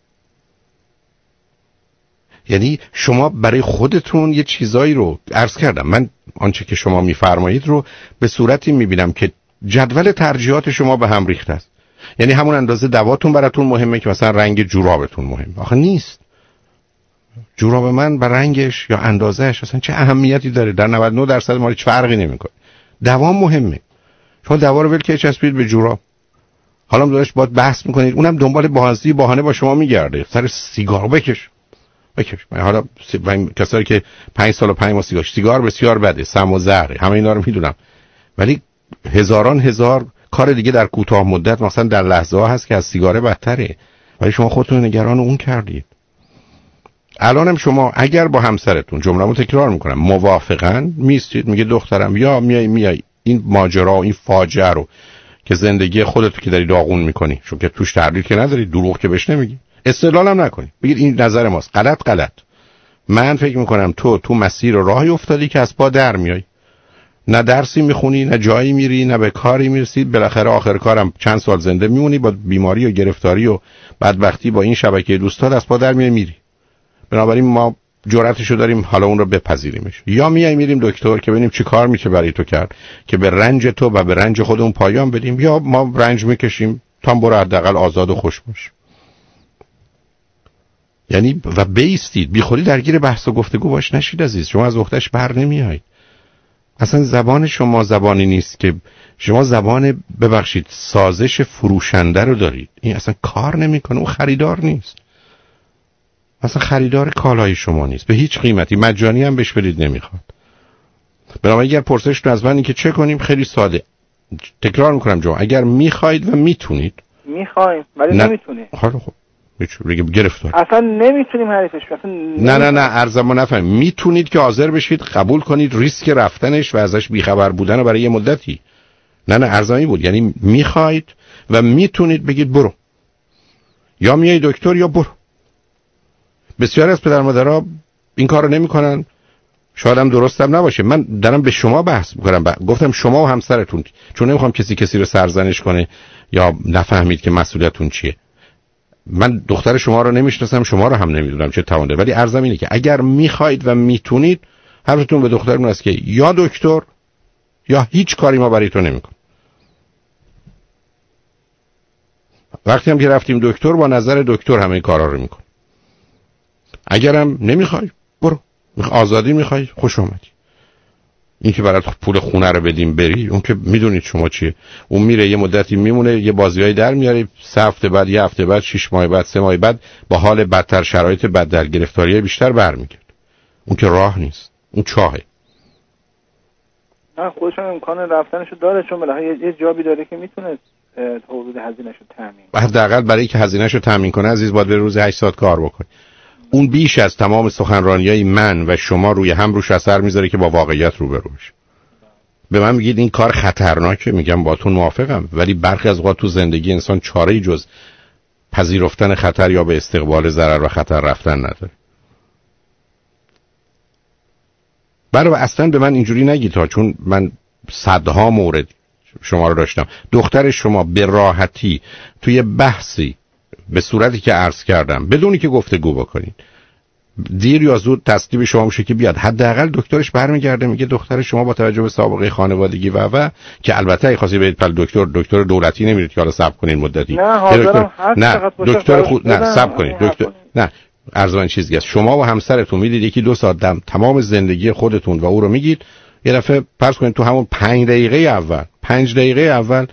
یعنی شما برای خودتون یه چیزایی رو عرض کردم، من آنچه که شما میفرمایید رو به صورتی میبینم که جدول ترجیحات شما به هم ریخته است. یعنی همون اندازه دواتون براتون مهمه که مثلا رنگ جورابتون مهمه. آخه نیست. جوراب من با رنگش یا اندازهش اصلا چه اهمیتی داره؟ در 99% ما هیچ فرقی نمیکنه. دوام مهمه. شما دوا رو ول که چسبید به جوراب، حالا دارش باید بحث میکنید، اونم دنبال بهانه با شما میگرده. سر سیگار بکش. حالا کسایی که 5 سال و 5 ماه سیگار بسیار بده، سم و زهره، همه اینا رو میدونم، ولی هزار کار دیگه در کوتاه مدت مثلا در لحظه ها هست که از سیگاره بدتره، ولی شما خودتون نگران اون کردید. الانم شما اگر با همسرتون، جمله‌مو تکرار میکنم، موافقن، میستید میگه دخترم یا میای این ماجرا و این فاجعه رو که زندگی خودت که داری داغون میکنی، چون که توش تحلیل که نداری، دروغ که بهش نمیگی، استدلالم نکنی، بگید این نظر ماست، غلط. من فکر میکنم تو مسیر راهی افتادی که از پا در میای، نه درسی میخونی، نه جایی میری، نه به کاری میرسی، بالاخره آخر کارم چند سال زنده میمونی با بیماری و گرفتاری و بدبختی با این شبکه دوستات از پا در میری. بنابراین ما جرأتشو داریم حالا اون رو بپذیریمش، یا میریم دکتر که ببینیم چی کار میشه برای تو کرد که به رنج تو و به رنج خودمون پایان بدیم، یا ما رنج میکشیم تا برو حداقل آزاد و خوش باش. یعنی و بیستید، بیخودی درگیر بحث و گفتگو باش نشید عزیز. شما از وقتش بر نمیایید. اصلا زبان شما زبانی نیست که شما زبان، ببخشید، سازش فروشنده رو دارید. این اصلا کار نمیکنه، اون خریدار نیست، اصلا خریدار کالای شما نیست به هیچ قیمتی، مجانی هم بهش بدید نمیخواد. بنابراین اگر پرسشتون از من این که چه کنیم، خیلی ساده، تکرار میکنم جواب، اگر میخواید و میتونید. میخوایم ولی نمیتونیم. خب بگم گرفتار اصلا نمیتونیم حریفش اصلا نه ارزمو نفهم. میتونید که حاضر بشید قبول کنید ریسک رفتنش و ازش بیخبر بودن برای یه مدتی. نه ارزمی بود. یعنی میخواید و میتونید بگید برو، یا میای دکتر یا برو. بسیار از پدر مادرها این کارو نمیکنن، شاید هم درستم نباشه. من دارم به شما بحث میکنم، گفتم شما و همسرتون، چون نمیخوام کسی رو سرزنش کنه یا نفهمید که مسئولیتتون چیه. من دختر شما رو نمیشناسم، شما رو هم نمیدونم چه توان داره، ولی عرضم اینه که اگر میخواید و میتونید، حرفتون به دخترتون است که یا دکتر یا هیچ کاری ما برای تو نمیکن. وقتی هم که رفتیم دکتر، با نظر دکتر همه کارا رو میکن. اگرم نمیخوای برو، آزادی میخوای، خوش اومدی. این که برات پول خونه رو بدیم بری، اون که میدونید شما چیه، اون میره یه مدتی میمونه، یه بازیای در میاره، 3 هفته بعد، یه هفته بعد، 6 ماه بعد، 3 ماه بعد با حال بدتر، شرایط بد، در گرفتاری بیشتر برمیگرده. اون که راه نیست، اون چاهه. نه خودش امکان رفتنشو داره، چون بالاخره یه جابی داره که میتونه حدود هزینه‌شو تامین کنه. حداقل برای که هزینه‌شو تامین کنه عزیز باید به روز 8 ساعت کار بکنه. اون بیش از تمام سخنرانیای من و شما روی هم روش اثر میذاره که با واقعیت روبرو بشه. به من میگید این کار خطرناکه، میگم باهاتون موافقم، ولی برخی از اوقات تو زندگی انسان چاره‌ای جز پذیرفتن خطر یا به استقبال ضرر و خطر رفتن نداره. برای اصلا به من اینجوری نگید ها، چون من صدها مورد شما رو داشتم. دختر شما به راحتی توی بحثی به صورتی که عرض کردم، بدونی که گفتگو بکنید، دیر یا زود تسلیم شما میشه که بیاد. حداقل دکترش برمیگرده میگه دختر شما با توجه به سابقه خانوادگی و که البته ای خاصی برید دکتر دولتی نمیرید که حالا صبر کنین مدتی. نه دکتر خود نه صبر کنید دکتر نه ارزان چیزی است. شما و همسرتون میدید یکی 2 ساعت تمام زندگی خودتون و او رو میگید، یه دفعه فرض کنید تو همون 5 دقیقه اول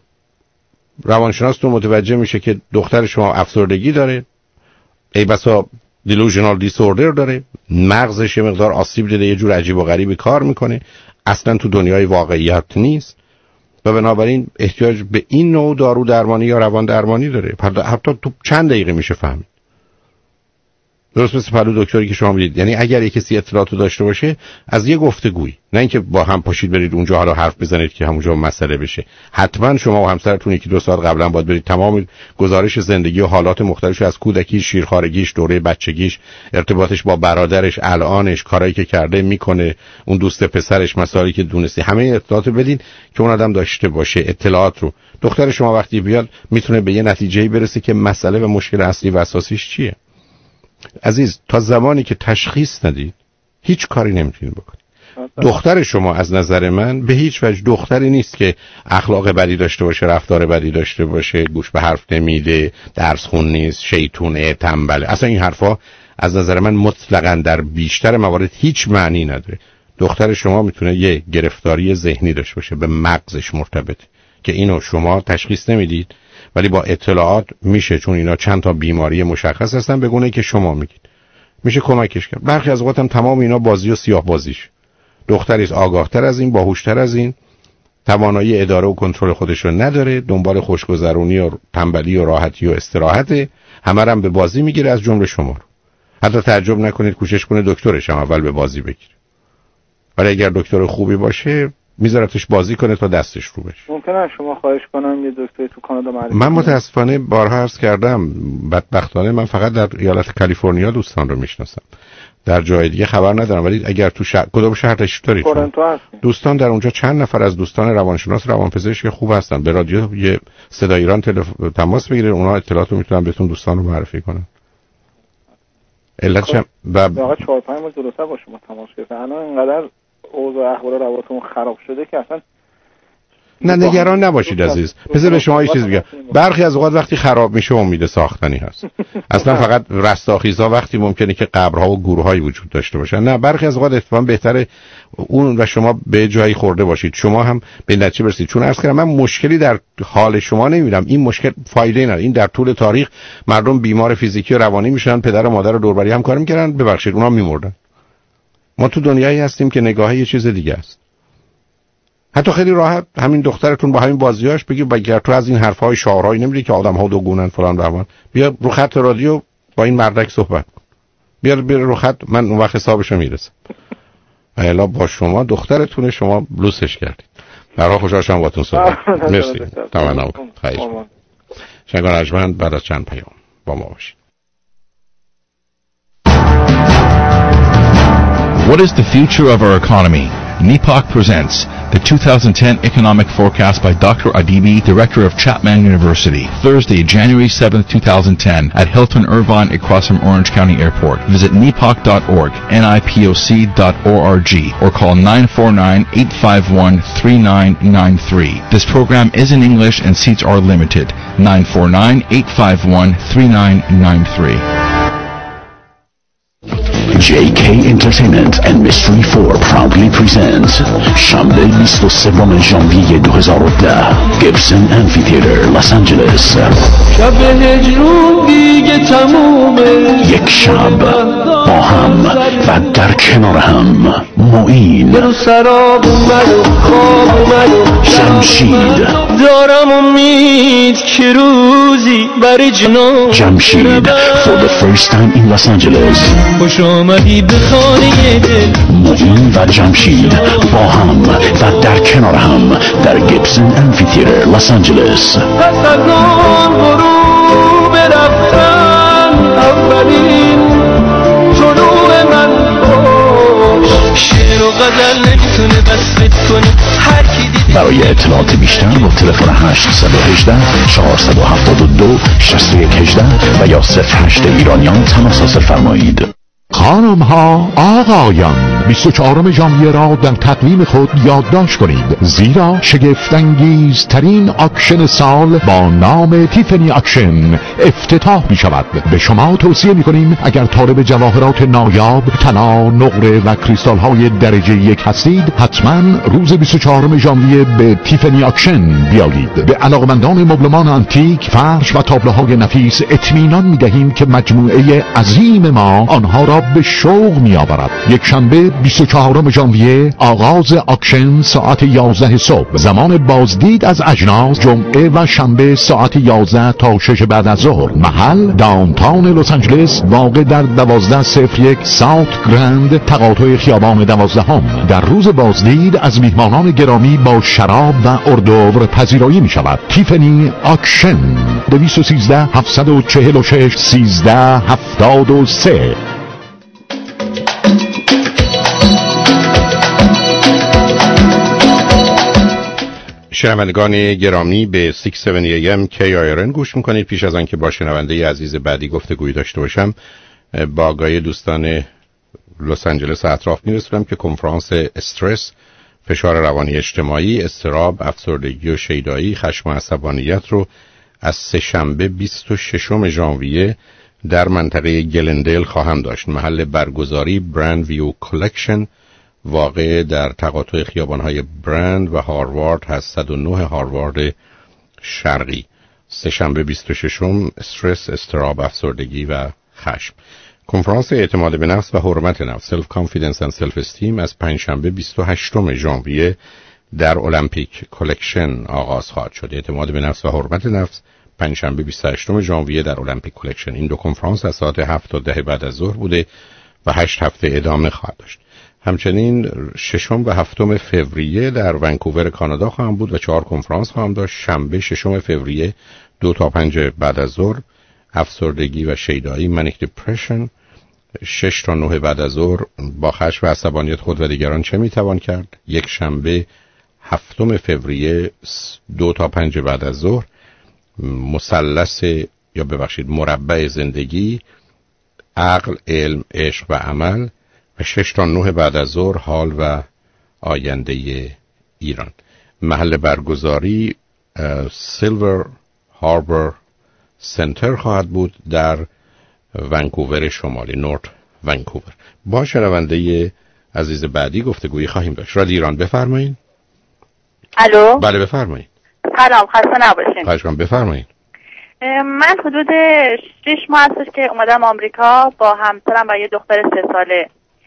روانشناستون متوجه میشه که دختر شما افسردگی داره، ای بسا دیلوژنال دیسوردر داره، مغزش یه مقدار آسیب دیده، یه جور عجیب و غریبی کار میکنه، اصلا تو دنیای واقعیت نیست و بنابراین احتیاج به این نوع دارو درمانی یا روان درمانی داره. حتی تو چند دقیقه میشه فهمید. درست مثل پلو دکتری که شما میدید. یعنی اگر یک کسی اطلاعاتو داشته باشه از یه گفتگویی، نه اینکه با هم پاشید برید اونجا حالا حرف بزنید که همونجا مسئله بشه. حتما شما و همسرتون 1-2 ساعت قبلا باید برید تمام گزارش زندگی و حالات مختلفش از کودکی، شیرخوارگیش، دوره بچگیش، ارتباطش با برادرش، الانش، کارهایی که کرده میکنه، اون دوست پسرش، مسائلی که دونستی، همه اطلاعاتو بدین که اون آدم داشته باشه اطلاعات رو. دختر شما وقتی بیاد میتونه به یه نتیجه‌ای برسه که مسئله و مشکل اصلی و اساسیش چیه. عزیز، تا زمانی که تشخیص ندید هیچ کاری نمیتونید بکنید. دختر شما از نظر من به هیچ وجه دختری نیست که اخلاق بدی داشته باشه، رفتار بدی داشته باشه، گوش به حرف نمیده، درس خون نیست، شیطونه، تنبله. اصلا این حرفا از نظر من مطلقاً در بیشتر موارد هیچ معنی نداره. دختر شما میتونه یه گرفتاری ذهنی داشته باشه، به مغزش مرتبطه که اینو شما تشخیص نمیدید، ولی با اطلاعات میشه، چون اینا چند تا بیماری مشخص هستن به گونه که شما میگید، میشه کمکش کرد. برخی از اوقات هم تمام اینا بازی و سیاه بازیش. دختری است آگاهتر از این، باهوشتر از این، توانایی اداره و کنترل خودش رو نداره، دنبال خوشگذرونی و تنبلی و راحتی و استراحت، همه هم به بازی میگیره، از جمله شما رو. حتی تعجب نکنید کوشش کنه دکترش هم اول به بازی بگیره، ولی اگر دکتر خوبی باشه میذارتش بازی کنه تا دستش رو بشه. ممکنه شما خواهش کنم یه دکتری تو کانادا معرفی من متاسفانه بارها عرض کردم، بدبختانه من فقط در ایالت کالیفرنیا دوستان رو میشناسم، در جای دیگه خبر ندارم. ولی اگر تو کدوم شهر تشریف دارید؟ تورنتو هستم. دوستان در اونجا چند نفر از دوستان روانشناس، روانپزشک خوب هستن. به رادیو یه صدا ایران تماس بگیرید، اونا اطلاعاتو میتونن بهتون دوستان رو معرفی کنن. علتش واقعا 4-5 ماه جلوتر با شما تماس گرفتم. الان اینقدر اوضاع احوال روابطمون خراب شده که اصلا نه نگران نباشید عزیز. بذار به شما یه چیز بگم. برخی از اوقات وقتی خراب میشه امید ساختنی هست. اصلا فقط رستاخیزا وقتی ممکنه که قبرها و گورهایی وجود داشته باشن. نه، برخی از اوقات اتفاقا بهتره اون و شما به جایی خورده باشید، شما هم به نتیجه برسید. چون عرض کردم من مشکلی در حال شما نمیبینم. این مشکل فایده نداره. این در طول تاریخ مردم بیمار فیزیکی و روانی میشن، پدر و مادر و دور و بری هم کار میکردن، ببخشید اونا میمردن. ما تو دنیایی هستیم که نگاه یه چیز دیگه است. حتی خیلی راحت همین دخترتون با همین بازیاش بگی اگر تو از این حرفای شعارهایی نمیدی که آدم‌ها دو گونن فلان بهمان، بیا رو خط رادیو با این مردک صحبت کن. بیا رو خط، من اون وقت حسابشو میرسم. الا با شما دخترتون شما بلوسش کردید. برای خوشحال شدم باهاتون صحبت. مرسی. تمام. خیر. شنگان ارجمند بعد از چند پیام با ما باشید. What is the future of our economy? NEPOC presents the 2010 Economic Forecast by Dr. Adibi, Director of Chapman University. Thursday, January 7th, 2010 at Hilton Irvine across from Orange County Airport. Visit nepoc.org, nipoc.org, or call 949-851-3993. This program is in English and seats are limited. 949-851-3993. JK Entertainment and Mystery 4 proudly presents شنبه 23 ژانویه 2010 گیبسن امفی‌تئاتر لس آنجلس. شب هجرون دیگه تمومه، یک شب با هم و در کنار هم معین، سراب اومد و خواب اومد، جمشید، دارم امید که روزی برای جناب جمشید for the first time in Los Angeles. خوش آمدی به خانه دل. معین و جمشید با هم و در کنار هم در گیبسن امفی‌تئاتر لس آنجلس. پس از آن غروب رفتن اولین طلوع من باش، شعر و غزل نمیتونه وصفت کنه هر کی دیده. برای اطلاعات بیشتر با تلفن 818 472 6118 و یا 08 ایرانیان تماس حاصل فرمایید. خانم ها، آقایان، 24 ژانویه را در تقویم خود یادداشت کنید، زیرا شگفت‌انگیز ترین اکشن سال با نام تیفنی اکشن افتتاح می شود. به شما توصیه می کنیم اگر طالب جواهرات نایاب، طلا، نقره و کریستال های درجه 1 هستید، حتما روز 24 ژانویه به تیفنی اکشن بیایید. به علاقمندان مبلمان آنتیک، فرش و تابلوهای نفیس اطمینان می دهیم که مجموعه عظیم ما آنها را به شوق می آورد. یک شنبه 24 ژانویه آغاز اکشن ساعت 11 صبح. زمان بازدید از اجناس جمعه و شنبه ساعت 11 تا 6 بعد از ظهر. محل داونتاون لس آنجلس واقع در 1201 ساوت گرند تقاطع خیابان 12. در روز بازدید از میهمانان گرامی با شراب و اردوور پذیرایی می شود. تیفنی اکشن 213 746 1373. شنوندگان گرامی به 670 AM KIRN گوش میکنید. پیش از آن که با شنونده عزیز بعدی گفتگویی داشته باشم، با آگاهی دوستان لس آنجلس اطراف میرسونم که کنفرانس استرس، فشار روانی اجتماعی، اضطراب، افسردگی و شیدایی، خشم و عصبانیت رو از سه‌شنبه 26 ژانویه در منطقه گلندل خواهم داشت. محل برگزاری برند ویو کلکشن واقع در تقاطع خیابان‌های برند و هاروارد هست، 109 هاروارد شرقی. سه‌شنبه 26 استرس، اضطراب، افسردگی و خشم. کنفرانس اعتماد به نفس و حرمت نفس، سلف کانفیدنس اند سلف استیم، از پنجشنبه 28 ژانویه در المپیک کلکشن آغاز خواهد شد. اعتماد به نفس و حرمت نفس پنجشنبه 28 ژانویه در المپیک کلکشن. این دو کنفرانس از ساعت 7 تا 10 بعد از ظهر بوده و 8 هفته ادامه خواهد داشت. همچنین 6 و 7 فوریه در ونکوور کانادا خواهم بود و 4 کنفرانس خواهم داشت. شنبه 6 فوریه 2 تا 5 بعد از ظهر افسردگی و شیدایی، منیک دیپرشن. 6 تا 9 بعد از ظهر با خشم و عصبانیت خود و دیگران چه میتوان کرد. یک شنبه 7 فوریه 2 تا 5 بعد از ظهر مربع زندگی، عقل، علم، عشق و عمل. و 6 تا 9 بعد از ظهر حال و آینده ایران. محل برگزاری سیلور هاربر سنتر خواهد بود در ونکوور شمالی، نورت ونکوور. با شنونده عزیز بعدی گفتگویی خواهیم داشت. رادیو ایران بفرمایید. الو. بله بفرمایید. سلام، خسته نباشین. خواهش می‌کنم بفرمایید. من حدود 6 ماه هستش که اومدم آمریکا با همسرم و یه دختر 3 ساله.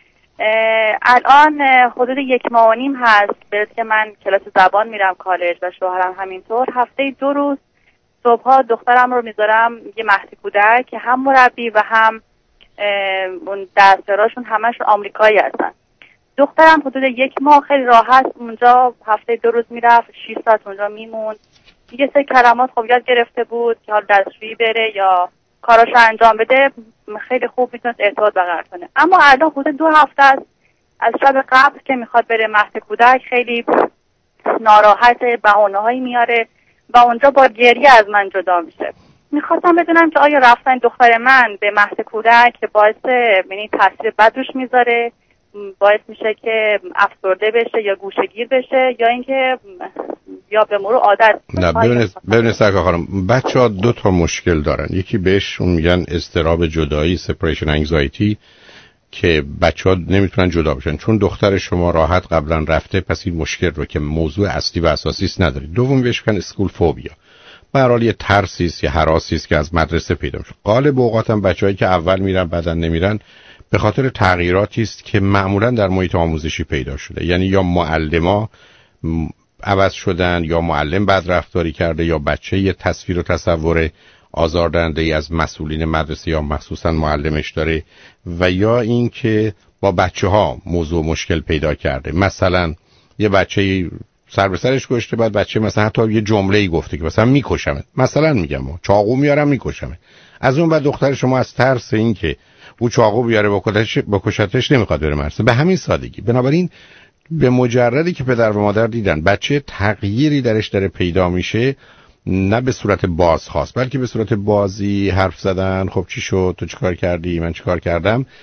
الان حدود 1 ماه و نیم هست که من کلاس زبان میرم کالج و شوهرم همینطور. هفته 2 روز صبحها دخترم رو میذارم یه مهد کودک که هم مربی و هم اون دستیاراشون همشون آمریکایی هستن. دخترم حدود 1 ماه خیلی راحت اونجا هفته 2 روز میرفت، 6 ساعت اونجا میموند. یه سری کلمات خوب یاد گرفته بود که حال دستشویی بره یا کاراشو انجام بده، خیلی خوب میتونست ارتباط برقرار کنه. اما الان حدود 2 هفته است از شب قبل که میخواد بره مهد کودک خیلی ناراحت، بهانه‌هایی میاره و اونجا با گریه از من جدا میشه. میخواستم بدونم که آیا رفتن دختر من به مهد کودک باعث تاثیر بد روش میذاره، باعث میشه که افسرده بشه یا گوشه‌گیر بشه، یا اینکه یا به مرور عادت. نه ببینید سرکار خانم، بچه‌ها 2 تا مشکل دارن. یکی بهشون میگن اضطراب جدایی، سپریشن انگزایتی، که بچه‌ها نمیتونن جدا بشن. چون دختر شما راحت قبلا رفته، پس این مشکل رو که موضوع اصلی و اساسی است ندارید. دوم بهش میگن اسکول فوبیا. به هر حال یه ترسی است، یه هراسی است که از مدرسه پیدا میشه. غالب اوقات هم بچه‌هایی که اول میرن بعداً نمیرن به خاطر تغییراتی است که معمولاً در محیط آموزشی پیدا شده. یعنی یا معلما عوض شدن، یا معلم بد رفتاری کرده، یا بچه یه تصویر و تصور آزاردهنده‌ای از مسئولین مدرسه یا مخصوصاً معلمش داره، و یا اینکه با بچه‌ها موضوع مشکل پیدا کرده. مثلا یه بچه سر به سرش گذاشته، بعد بچه مثلا حتی یه جمله‌ای گفته که مثلا میکشمت، مثلا میگم چاقو میارم میکشمت. از اون بعد دختر شما از ترس اینکه او چاقو بیاره بکشتش نمیخواد بره مدرسه، به همین سادگی. بنابراین به مجردی که پدر و مادر دیدن بچه تغییری درش داره پیدا میشه، نه به صورت بازخواست بلکه به صورت بازی حرف زدن، خب چی شد، تو چیکار کردی، من چیکار کردم،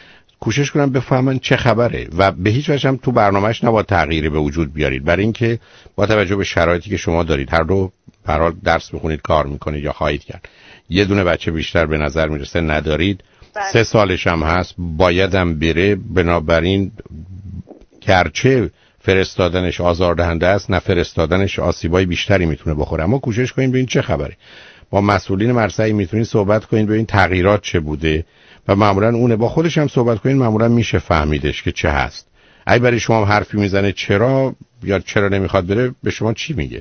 کوشش کنن بفهمن چه خبره و به هیچ وجه هم تو برنامه‌اش نباید تغییری به وجود بیارید، برای اینکه با توجه به شرایطی که شما دارید، هر دو به هر حال درس بخونید، کار میکنید یا خواهید کرد، یه دونه بچه بیشتر به نظر میرسه ندارید، 3 سالش هم هست، بایدم بره. بنابراین گرچه فرستادنش آزاردهنده است، نه فرستادنش آسیبای بیشتری میتونه بخوره، اما کوشش کنین ببین چه خبره. با مسئولین مرسعی میتونین صحبت کنین ببین تغییرات چه بوده و معمولا اونه. با خودش هم صحبت کنین، معمولا میشه فهمیدش که چه هست. اگه برای شما حرفی میزنه چرا یا چرا نمیخواد بره، به شما چی میگه؟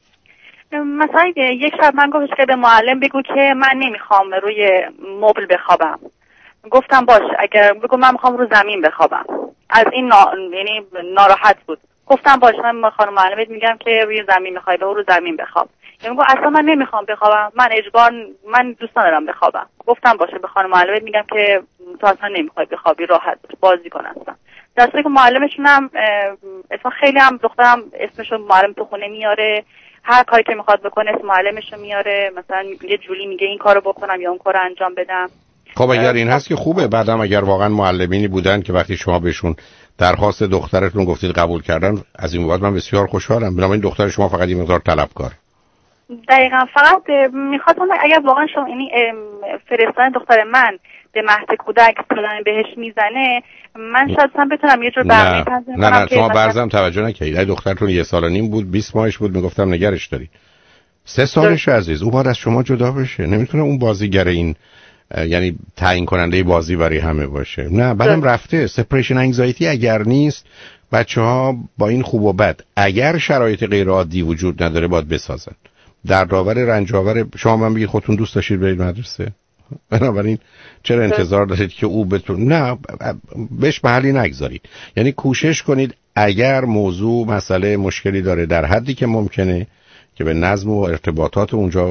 مثلا یک شب من گفتش که به معلم بگو که من نمیخوام روی مبل بخوابم. گفتم باشه، اگر بگو من میخوام رو زمین بخوابم. از این یعنی ناراحت بود. گفتم باشه، من خانم معلمت میگم که روی زمین میخوای، به رو زمین بخواب. یعنی میگم اصلا من نمیخوام بخوابم، من دوست ندارم بخوابم. گفتم باشه، به خانم معلمت میگم که تو اصلا نمیخوای بخوابی، راحت باش، بازی کن اصلا. درسته که معلمشون هم اصلا خیلی هم دخترم اسمشو معلم تو خونه میاره، هر کاری که میخواد بکنه اسم معلمشو میاره، مثلا یه جولی میگه این کارو بکنم یا اون کارو انجام بدم. خب اگر این هست که خوبه. بعدم اگر واقعا معلمینی بودن که وقتی شما بهشون درخواست دخترتون گفتید قبول کردن، از این بعد من بسیار خوشحالم. بنابراین دختر شما فقط این مقدار طلبکار. دقیقاً، فقط میخواستم اگر واقعا شما یعنی فرستادن دختر من به مهد کودک پلن بهش میزنه، من شاید بتونم یه جور برنامه تنظیم کنم. نه شما برزم توجه نکردید. اگه دخترتون 1 سال و نیم بود، 20 ماهش بود، میگفتم نگرش دارید. 3 سالش عزیز، او باید از شما جدا بشه. نمیتونه اون بازیگر این یعنی تعیین کننده بازی برای همه باشه. نه بعدم رفته. سپریشن انگزایتی اگر نیست، بچه‌ها با این خوب و بد اگر شرایط غیر عادی وجود نداره باید بسازن. دردآور رنج‌آور. شما من بگید خودتون دوست داشتید برید مدرسه، بنابراین چرا انتظار دارید که او بتون؟ نه، بهش محلی نگذارید. یعنی کوشش کنید اگر موضوع مسئله مشکلی داره در حدی که ممکنه که به نظم و ارتباطات اونجا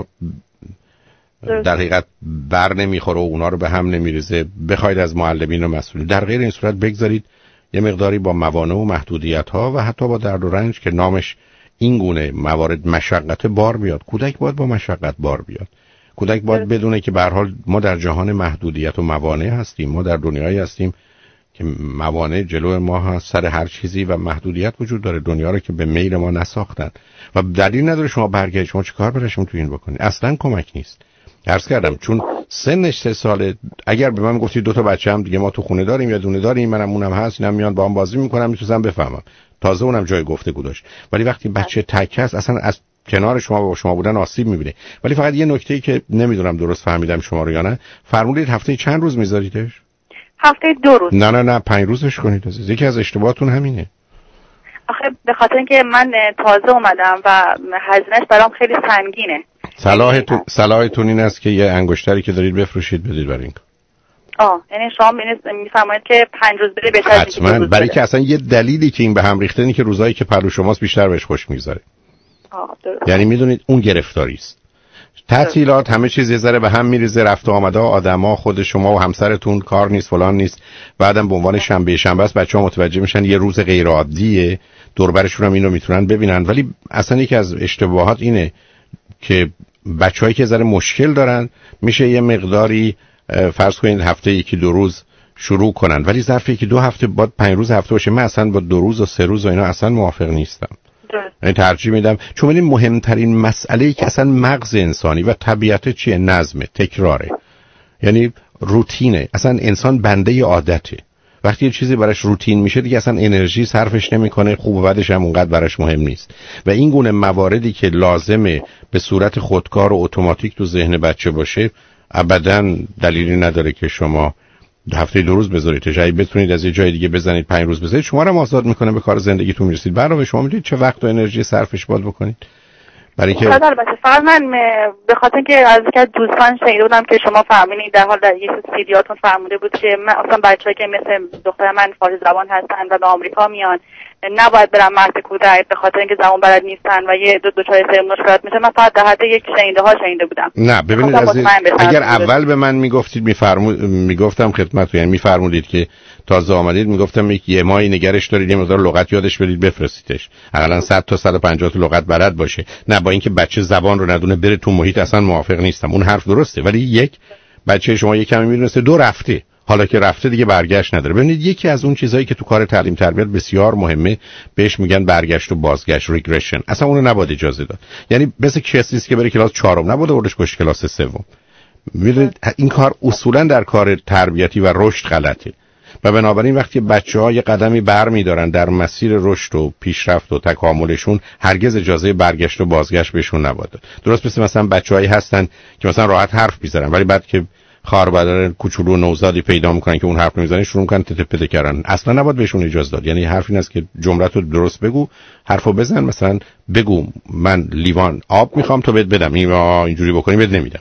در حقیقت بر نمیخوره و اونا رو به هم نمیریزه، بخواید از معلمین و مسئولین. در غیر این صورت بگذارید یه مقداری با موانع و محدودیت ها و حتی با درد و رنج که نامش این گونه موارد مشقت بار بیاد. کودک باید با مشقت بار بیاد. کودک باید بدونه که به هر حال ما در جهان محدودیت و موانع هستیم. ما در دنیایی هستیم که موانع جلو ما هست سر هر چیزی و محدودیت وجود داره. دنیا رو که به میل ما نساختن و دلیل نداره شما برگردید. شما چیکار براشون تو این بکنید؟ اصلا کمک نیست. عرض کردم چون سنش 3 ساله. اگر به من گفتید 2 تا بچه هم دیگه ما تو خونه داریم یا دونه داریم، منم اونم هست، اینم میان با هم بازی میکنم، میتونم بفهمم. تازه اونم جای گفتگو داشت. ولی وقتی بچه تک هست اصلا از کنار شما با شما بودن آسیب میبینه. ولی فقط یه نکته‌ای که نمیدونم درست فهمیدم شما رو یا نه، فرمودید هفته چند روز میذاریدش؟ هفته 2 روز. نه 5 روزش کنید عزیز. یکی از اشتباهاتون همینه. آخه به خاطر اینکه من تازه اومدم و هزینه‌اش برام خیلی سنگینه. صلاحتون این است که یه انگشتری که دارید بفروشید بدید برای این کار. یعنی شما میفرمایید که 5 روز بده بهتره. حتما، برای که اصلا یه دلیلی که این به هم ریخته اینه که روزایی که پلو شماست بیشتر بهش خوش میگذره. یعنی میدونید اون گرفتاری است. تعطیلات همه چیز یه ذره به هم میریزه، رفت و آمده آدما، خود شما و همسرتون، کار نیست فلان نیست. بعدم به عنوان شنبه است بچه‌ها متوجه میشن یه روز غیر عادیه، دور برشون هم اینو میتونن ببینن. ولی اصلا یکی از اشتباهات اینه که بچه‌هایی که ذره مشکل دارن میشه یه مقداری فرض کنید هفته 1-2 روز شروع کنن، ولی ظرف 1-2 هفته بعد 5 روز هفته باشه. من اصلا با 2 روز و 3 روز و اینا اصلا موافق نیستم. یعنی ترجیح میدم، چون این مهمترین مسئله‌ای که اصلا مغز انسانی و طبیعت چیه؟ نظمه، تکراره، یعنی روتینه. اصلا انسان بنده عادته. وقتی یه چیزی براش روتین میشه دیگه اصلا انرژی صرفش نمیکنه، خوب و بدش هم اونقدر براش مهم نیست. و این گونه مواردی که لازمه به صورت خودکار و اتوماتیک تو ذهن بچه باشه، ابداً دلیلی نداره که شما هفته 2 روز بذارید. اگه بتونید از یه جای دیگه بزنید 5 روز بذارید، شما رو آزاد میکنه به کار زندگیتون میرسید. برای شما میدونید چه وقت و انرژی صرفش باید بکنید. برای که فقط من به خاطر که از یک از دوستان شنیده بودم که شما فهمیدید در حال در یک سیدیاتون فرموده بود که من اصلا بچه‌ای که مثل دختر من فارسی زبان هستن و به آمریکا میان نباید برن مهد کودک به خاطر اینکه زبان بلد نیستن و یه دچار مشکلات میشه. من فقط در حد یک شنیده بودم. نه ببینید اگر اول به من میگفتید میگفتم خدمتتون، یعنی میفرمودید که تازه آمدید، میگفتم یه ماهی نگرش دارید، یه مقدار لغت یادش بدید بفرستیدش، حداقل 100 تا 150 تا لغت بلد باشه. نه با اینکه بچه زبان رو ندونه بره تو محیط اصلا موافق نیستم. اون حرف درسته، ولی یک بچه شما یک کمی میدونسته 2 رفته، حالا که رفته دیگه برگشت نداره. ببینید یکی از اون چیزایی که تو کار تعلیم تربیت بسیار مهمه بهش میگن برگشت و بازگشت، ریگرشن. اصلا اونو نباید اجازه داد. یعنی مثل کسی که بره کلاس 4 نباید وردش کش کلاس 3. میدونید این کار اصولا در کار تربیتی و رشد غلطه. و بنابراین وقتی بچه‌ها یه قدمی برمی‌دارن در مسیر رشد و پیشرفت و تکاملشون، هرگز اجازه برگشت و بازگشت بهشون نباید. درست مثلا بچه‌هایی هستن که مثلا راحت حرف می‌زنن ولی بعد که خواهر برادر کوچولو و نوزادی پیدا می‌کنن که اون حرف نمی‌زنه شروع می‌کنن تته کردن. اصلا نباید بهشون اجازه داد. یعنی حرف این است که جمله‌تو درست بگو، حرفو بزن. مثلا بگو من لیوان آب می‌خوام تو بهت بدم، اینجوری بکنی بهت نمیدم.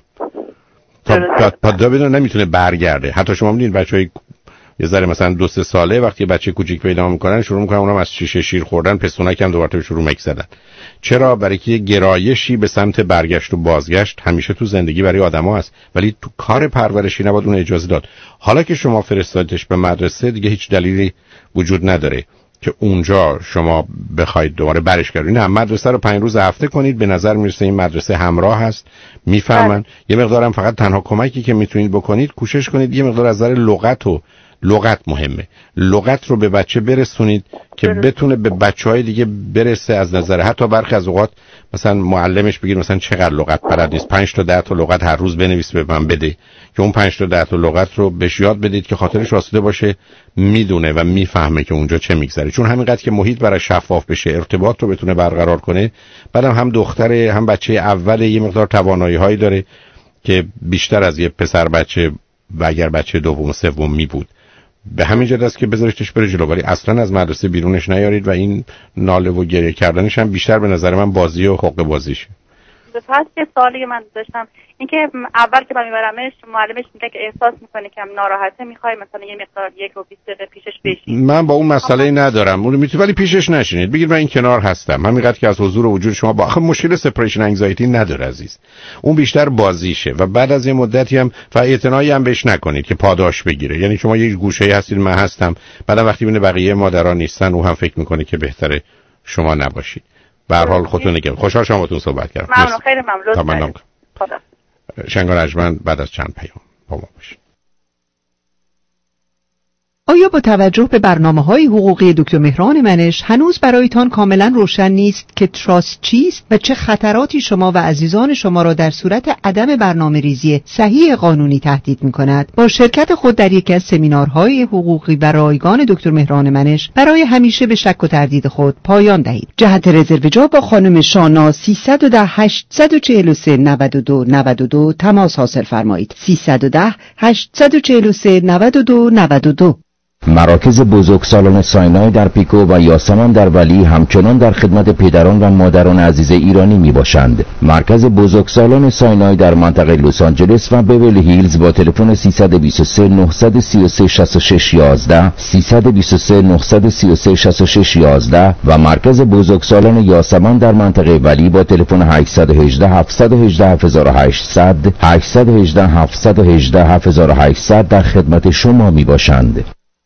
تا بدون نمیتونه برگرده. حتی شما می‌بینید بچه‌های یه ذره مثلا 2-3 ساله وقتی بچه کوچیک پیدا میکنن شروع میکنن اونم از شیشه شیر خوردن، پستونک هم دوباره شروع مک زدن. چرا؟ برای که گرایشی به سمت برگشت و بازگشت همیشه تو زندگی برای آدما هست، ولی تو کار پرورشی نباید اون اجازه داد. حالا که شما فرستادش به مدرسه دیگه هیچ دلیلی وجود نداره که اونجا شما بخواید دوباره برش گردونید. نه، مدرسه رو 5 روز هفته کنید. به نظر میرسه این مدرسه همراه هست، میفهمن. یه مقدارم فقط تنها کمکی که میتونید بکنید کوشش کنید یه مقدار از نظر لغت مهمه. لغت رو به بچه برسونید که بتونه به بچهای دیگه برسه. از نظر حتی برخی از اوقات مثلا معلمش بگید مثلا چقدر لغت بلد نیست، 5 تا 10 تا لغت هر روز بنویس به من بده که اون 5 تا 10 تا لغت رو بهش یاد بدید که خاطرش آسوده باشه، میدونه و میفهمه که اونجا چه میگذره. چون همینقدر که محیط برای شفاف بشه، ارتباط رو بتونه برقرار کنه، بعدم هم دختره هم بچه اول یه مقدار توانایی‌هایی داره که بیشتر از یه پسر بچه و اگر بچه دوم و سوم می بود. به همین جهت است که بذاریدش بره جلو، ولی اصلا از مدرسه بیرونش نیارید و این ناله و گریه کردنش هم بیشتر به نظر من بازی و حق بازیشه. پس یه سوالی من داشتم اینکه اول که من میبرمش معلمش میگه که احساس میکنه که ناراحته، میخوای مثلا یه مقدار 1 و 20 دقیقه پیشش بشین. من با اون مسئله ندارم، اون میتونی ولی پیشش نشینید، بگید من این کنار هستم. همینقدر که از حضور و وجود شما با آخه مشکل سپریشن انگزایتی نداره عزیز، اون بیشتر بازیشه و بعد از یه مدتی هم اعتنایی هم بهش نکنید که پاداش بگیره. یعنی شما یه گوشه‌ای هستید من هستم، بعدم وقتی ببینه بقیه مادران نیستن او هم فکر میکنه که بهتره شما نباشید. به هر حال خودتون نگم. خوشحال شدم باهاتون صحبت کردم. ممنون، خیلی ممنون. خدا. شنگان اجمن بعد از چند پیام با ما باشید. آیا با توجه به برنامه‌های حقوقی دکتر مهران منش هنوز برایتان کاملا روشن نیست که تراست چیست و چه خطراتی شما و عزیزان شما را در صورت عدم برنامه‌ریزی صحیح قانونی تهدید می‌کند؟ با شرکت خود در یکی از سمینارهای حقوقی و رایگان دکتر مهران منش برای همیشه به شک و تردید خود پایان دهید. جهت رزرو جا با خانم شانا 310 843 92 92 تماس حاصل فرمایید. 310 843 92 92. مراکز بزرگسالان ساینای در پیکو و یاسمن در ولی همچنان در خدمت پدران و مادران عزیز ایرانی می باشند. مرکز بزرگسالان ساینای در منطقه لس آنجلس و بیولی هیلز با تلفن 323 933 66 11 323 933 66 11 و مرکز بزرگسالان یاسمن در منطقه ولی با تلفن 818 718 7800 818 718 7800 در خدمت شما می باشند.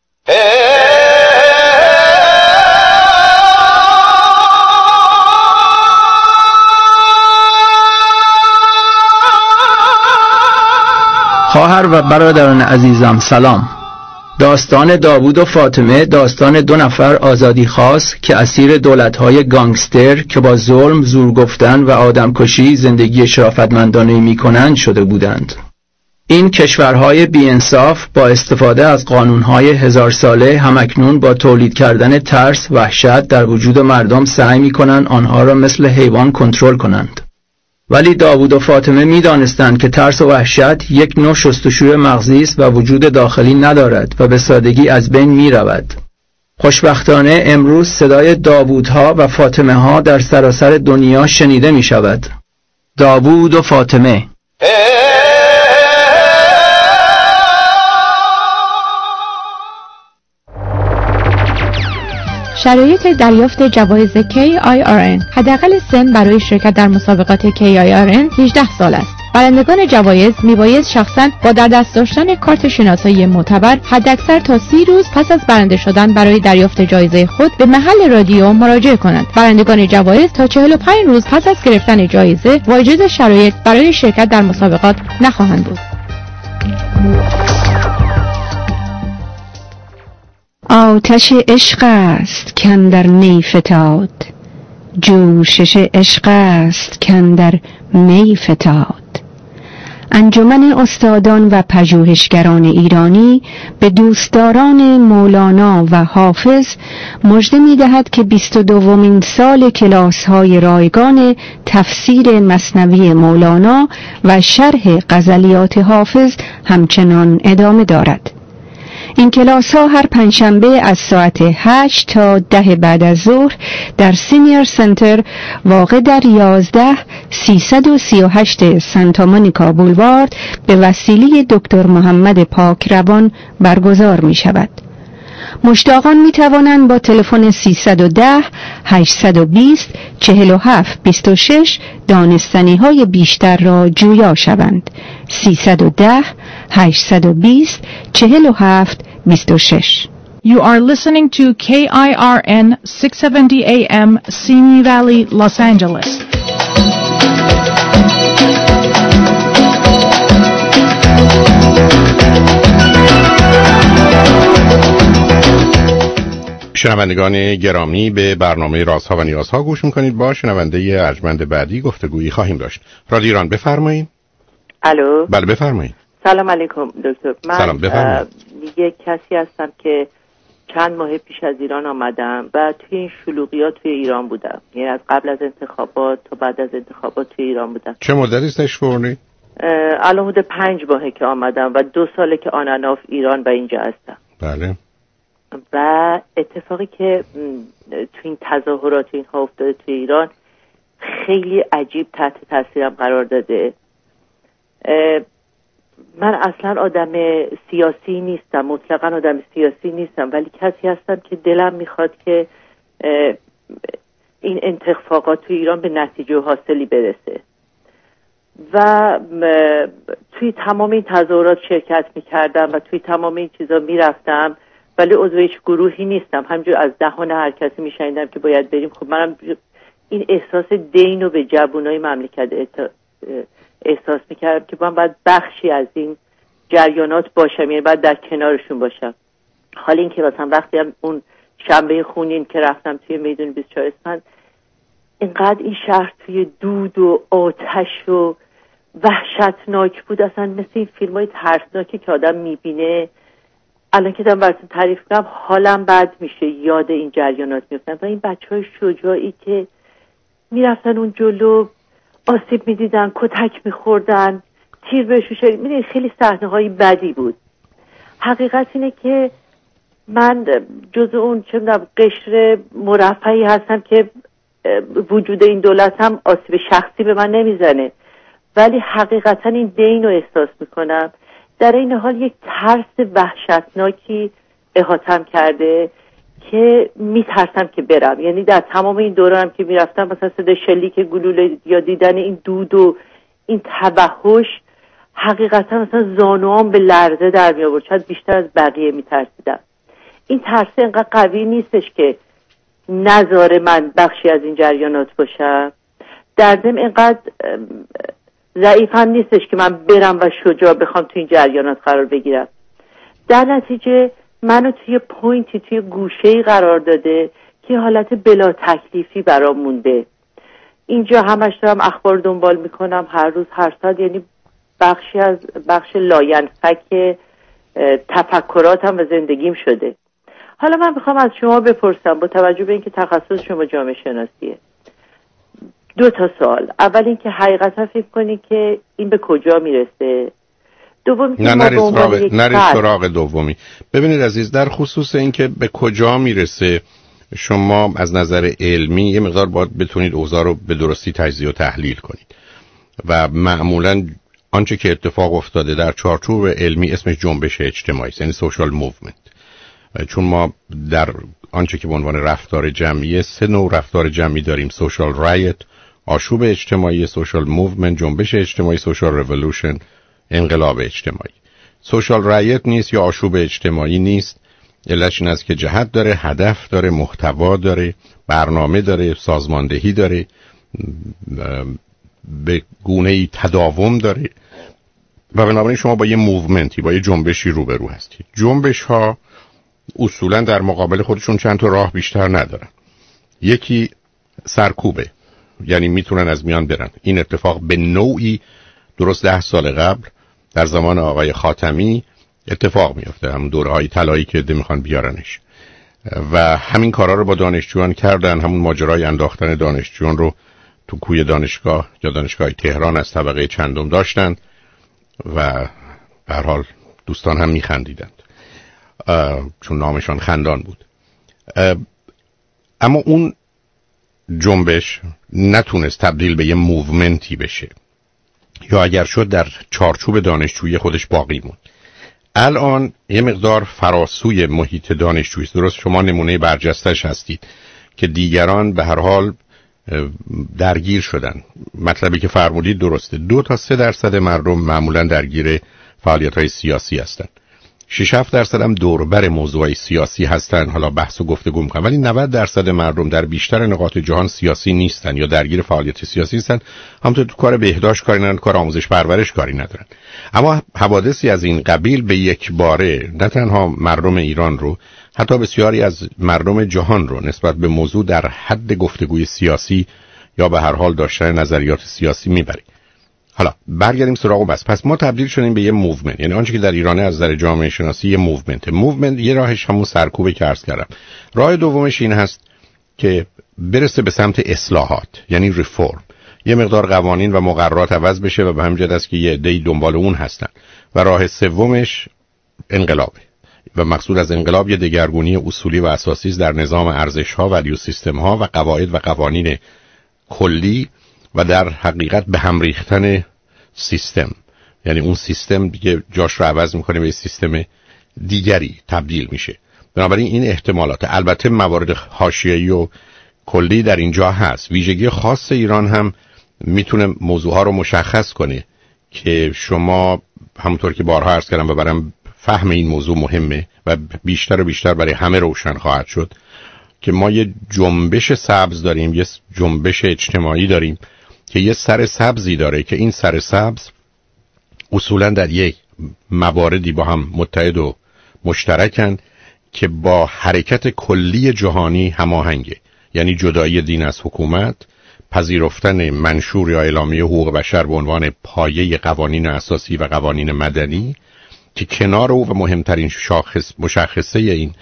خواهر و برادران عزیزم سلام. داستان داوود و فاطمه داستان 2 نفر آزادی خواست که اسیر دولت‌های گانگستر که با ظلم، زور گفتن و آدمکشی زندگی شرافتمندانه می‌کنند شده بودند. این کشورهای بی‌انصاف با استفاده از قانونهای 1000 ساله همکنون با تولید کردن ترس، وحشت در وجود مردم سعی می‌کنند آنها را مثل حیوان کنترل کنند. ولی داوود و فاطمه می‌دانستند که ترس و وحشت یک نوع شستشوی مغزی است و وجود داخلی ندارد و به سادگی از بین می‌رود. خوشبختانه امروز صدای داوودها و فاطمه‌ها در سراسر دنیا شنیده می‌شود. داوود و فاطمه. شرایط دریافت جوایز KIRN. حداقل سن برای شرکت در مسابقات KIRN 18 سال است. برندگان جوایز میبایست شخصاً با در دست داشتن کارت شناسایی معتبر حداکثر تا 30 روز پس از برنده شدن برای دریافت جایزه خود به محل رادیو مراجعه کنند. برندگان جوایز تا 45 روز پس از گرفتن جایزه واجد شرایط برای شرکت در مسابقات نخواهند بود. آتش عشق است کاندر نی فتاد، جوشش عشق است کاندر می فتاد. انجمن استادان و پژوهشگران ایرانی به دوستداران مولانا و حافظ مژده می‌دهد که 22مین سال کلاس‌های رایگان تفسیر مثنوی مولانا و شرح غزلیات حافظ همچنان ادامه دارد. این کلاس ها هر پنجشنبه از ساعت 8 تا 10 بعد از ظهر در سینیر سنتر واقع در 11338 سانتا مونیکا بولوارد به وسیله دکتر محمد پاکروان برگزار می شود. مشتاقان می توانند با تلفن 310 820 4726 دانستنی های بیشتر را جویا شوند. 310 820 4726. You are listening to KIRN 670 AM, Simi Valley, Los Angeles. شنوندگان گرامی، به برنامه رازها و نیازها گوش میکنید. با شنونده ارجمند بعدی گفتگویی خواهیم داشت. رادیو ایران، بفرمایید. الو. بله بفرمایید. سلام علیکم دکتر. من سلام، بفرمایید. یک کسی هستم که چند ماه پیش از ایران آمدم و توی این شلوغیات توی ایران بودم، یعنی از قبل از انتخابات تا بعد از انتخابات توی ایران بودم. چه مدتی است تشریف آوردید؟ الان حدود 5 ماهه که آمدم و 2 ساله که آن اند آف ایران و اینجا هستم. بله. و اتفاقی که توی این تظاهرات اینها افتاده توی ایران خیلی عجیب تحت تاثیرم قرار داده. من اصلا آدم سیاسی نیستم، مطلقا آدم سیاسی نیستم، ولی کسی هستم که دلم میخواد که این اتفاقات توی ایران به نتیجه و حاصلی برسه و توی تمام این تظاهرات شرکت میکردم و توی تمام این چیزا میرفتم، ولی عضو هیچ گروهی نیستم. همینجور از دهان هر کسی میشنیدم که باید بریم. خب منم این احساس دین رو به جوانای مملکت احساس میکردم که من باید بخشی از این جریانات باشم، یعنی باید در کنارشون باشم. حالا این که مثلا وقتی هم اون شنبه خونین که رفتم توی میدون 24 اسفند، اینقدر این شهر توی دود و آتش و وحشتناک بود، اصلا مثل این فیلم های ترسناکی که آدم میبینه. الان که دارم براتون تعریف کنم حالم بد میشه، یاد این جریانات میفتم. و این بچهای شجاعی که میرفتن اون جلو، آسیب میدیدن، کتک میخوردن، تیر بهشون شدید، میدونی خیلی صحنه های بدی بود. حقیقت اینه که من جز اون چه میدونم قشر مرفهی هستم که وجود این دولت هم آسیب شخصی به من نمیزنه، ولی حقیقتا این دین رو احساس میکنم. در این حال یک ترس وحشتناکی احاطم کرده که میترسم که برم. یعنی در تمام این دورانم که میرفتم مثلا صدای شلیک گلوله یا دیدن این دود و این تبهش، حقیقتا مثلا زانوام به لرزه در می آورد. شاید بیشتر از بقیه میترسیدم. این ترس اینقدر قوی نیستش که نذاره من بخشی از این جریانات باشم، در ضمن اینقدر ضعیف هم نیستش که من برم و شجاع بخوام توی این جریانات قرار بگیرم. در نتیجه منو توی پوینتی، توی گوشه‌ای قرار داده که حالت بلا تکلیفی برام مونده. اینجا همش دارم اخبار دنبال میکنم، هر روز هر ساعت، یعنی بخشی از بخش لاینفک تفکراتم و زندگیم شده. حالا من میخوام از شما بپرسم با توجه به اینکه تخصص شما جامعه شناسیه، 2 سوال. اول اینکه حقیقتا فکر کنی که این به کجا میرسه؟ دوم که نرید سراغ دومی. ببینید عزیز، در خصوص اینکه به کجا میرسه، شما از نظر علمی یه مقدار باید بتونید اوضاع رو به درستی تجزیه و تحلیل کنید و معمولاً آنچه که اتفاق افتاده در چارچوب علمی اسمش جنبش اجتماعی، یعنی سوشال موومنت. چون ما در آنچه که به عنوان رفتار جمعی 3 نوع رفتار جمعی داریم: سوشال رایت، آشوب اجتماعی، سوشال موومنت، جنبش اجتماعی، سوشال ریولوشن، انقلاب اجتماعی. سوشال رایت نیست یا آشوب اجتماعی نیست، علتش این است که جهت داره، هدف داره، محتوا داره، برنامه داره، سازماندهی داره، به گونه‌ای تداوم داره و بنابراین شما با یه موومنتی، با یه جنبشی روبرو هستید. جنبش ها اصولا در مقابل خودشون چند تا راه بیشتر ندارن. یکی سرکوبه، یعنی میتونن از میان برن. این اتفاق به نوعی درست 10 سال قبل در زمان آقای خاتمی اتفاق میفته، هم دورهای طلایی که میخوان بیارنش و همین کارا رو با دانشجویان کردن. همون ماجرای انداختن دانشجویان رو تو کوی دانشگاه یا دانشگاه تهران از طبقه چندم داشتن و به هر حال دوستان هم میخندیدند چون نامشان خندان بود. اما اون جنبش نتونست تبدیل به یه موومنتی بشه، یا اگر شد در چارچوب دانشجویی خودش باقی موند. الان یه مقدار فراسوی محیط دانشجویی است. درست شما نمونه برجستش هستید که دیگران به هر حال درگیر شدن. مطلبی که فرمودید درسته. 2 تا 3% مردم معمولا درگیر فعالیت‌های سیاسی هستن. 6-7% هم دوربر موضوعی سیاسی هستن، حالا بحث و گفتگو میکنن، ولی 90% مردم در بیشتر نقاط جهان سیاسی نیستن یا درگیر فعالیت سیاسی نیستن. همونطور تو کار بهداشت کاری ندارن، کار آموزش پرورش کاری ندارن. اما حوادثی از این قبیل به یک باره نه تنها مردم ایران رو، حتی بسیاری از مردم جهان رو نسبت به موضوع در حد گفتگوی سیاسی یا به هر حال داشتن نظریات سیاسی میبره. حالا برگردیم سراغ بس. پس ما تبدیل شدیم به یه موومنت، یعنی آنچه که در ایران از نظر جامعه شناسی یه موومنت یه راهش همون سرکوبه که عرض کردم. راه دومش این هست که برسه به سمت اصلاحات، یعنی ریفورم. یه مقدار قوانین و مقررات عوض بشه و به همین جهت است که یه عده‌ای دنبال اون هستن. و راه سومش انقلابه و مقصود از انقلاب یه دگرگونی اصولی و اساسی در نظام ارزش‌ها، ولیو سیستم‌ها و قواعد و قوانین کلی و در حقیقت به هم ریختن سیستم. یعنی اون سیستم دیگه جاش رو عوض میکنه به یه سیستم دیگری تبدیل میشه. بنابراین این احتمالات، البته موارد حاشیه‌ای و کلی در اینجا هست. ویژگی خاص ایران هم میتونه موضوعها رو مشخص کنه که شما همونطور که بارها عرض کردم و برام فهم این موضوع مهمه و بیشتر و بیشتر برای همه روشن خواهد شد که ما یه جنبش سبز داریم، یه جنبش اجتماعی داریم که یه سر سبزی داره که این سر سبز اصولا در یک مواردی با هم متحد و مشترکن که با حرکت کلی جهانی هماهنگه. یعنی جدایی دین از حکومت، پذیرفتن منشور یا اعلامیه حقوق بشر به عنوان پایه قوانین اساسی و قوانین مدنی که کنار او و مهمترین مشخصه این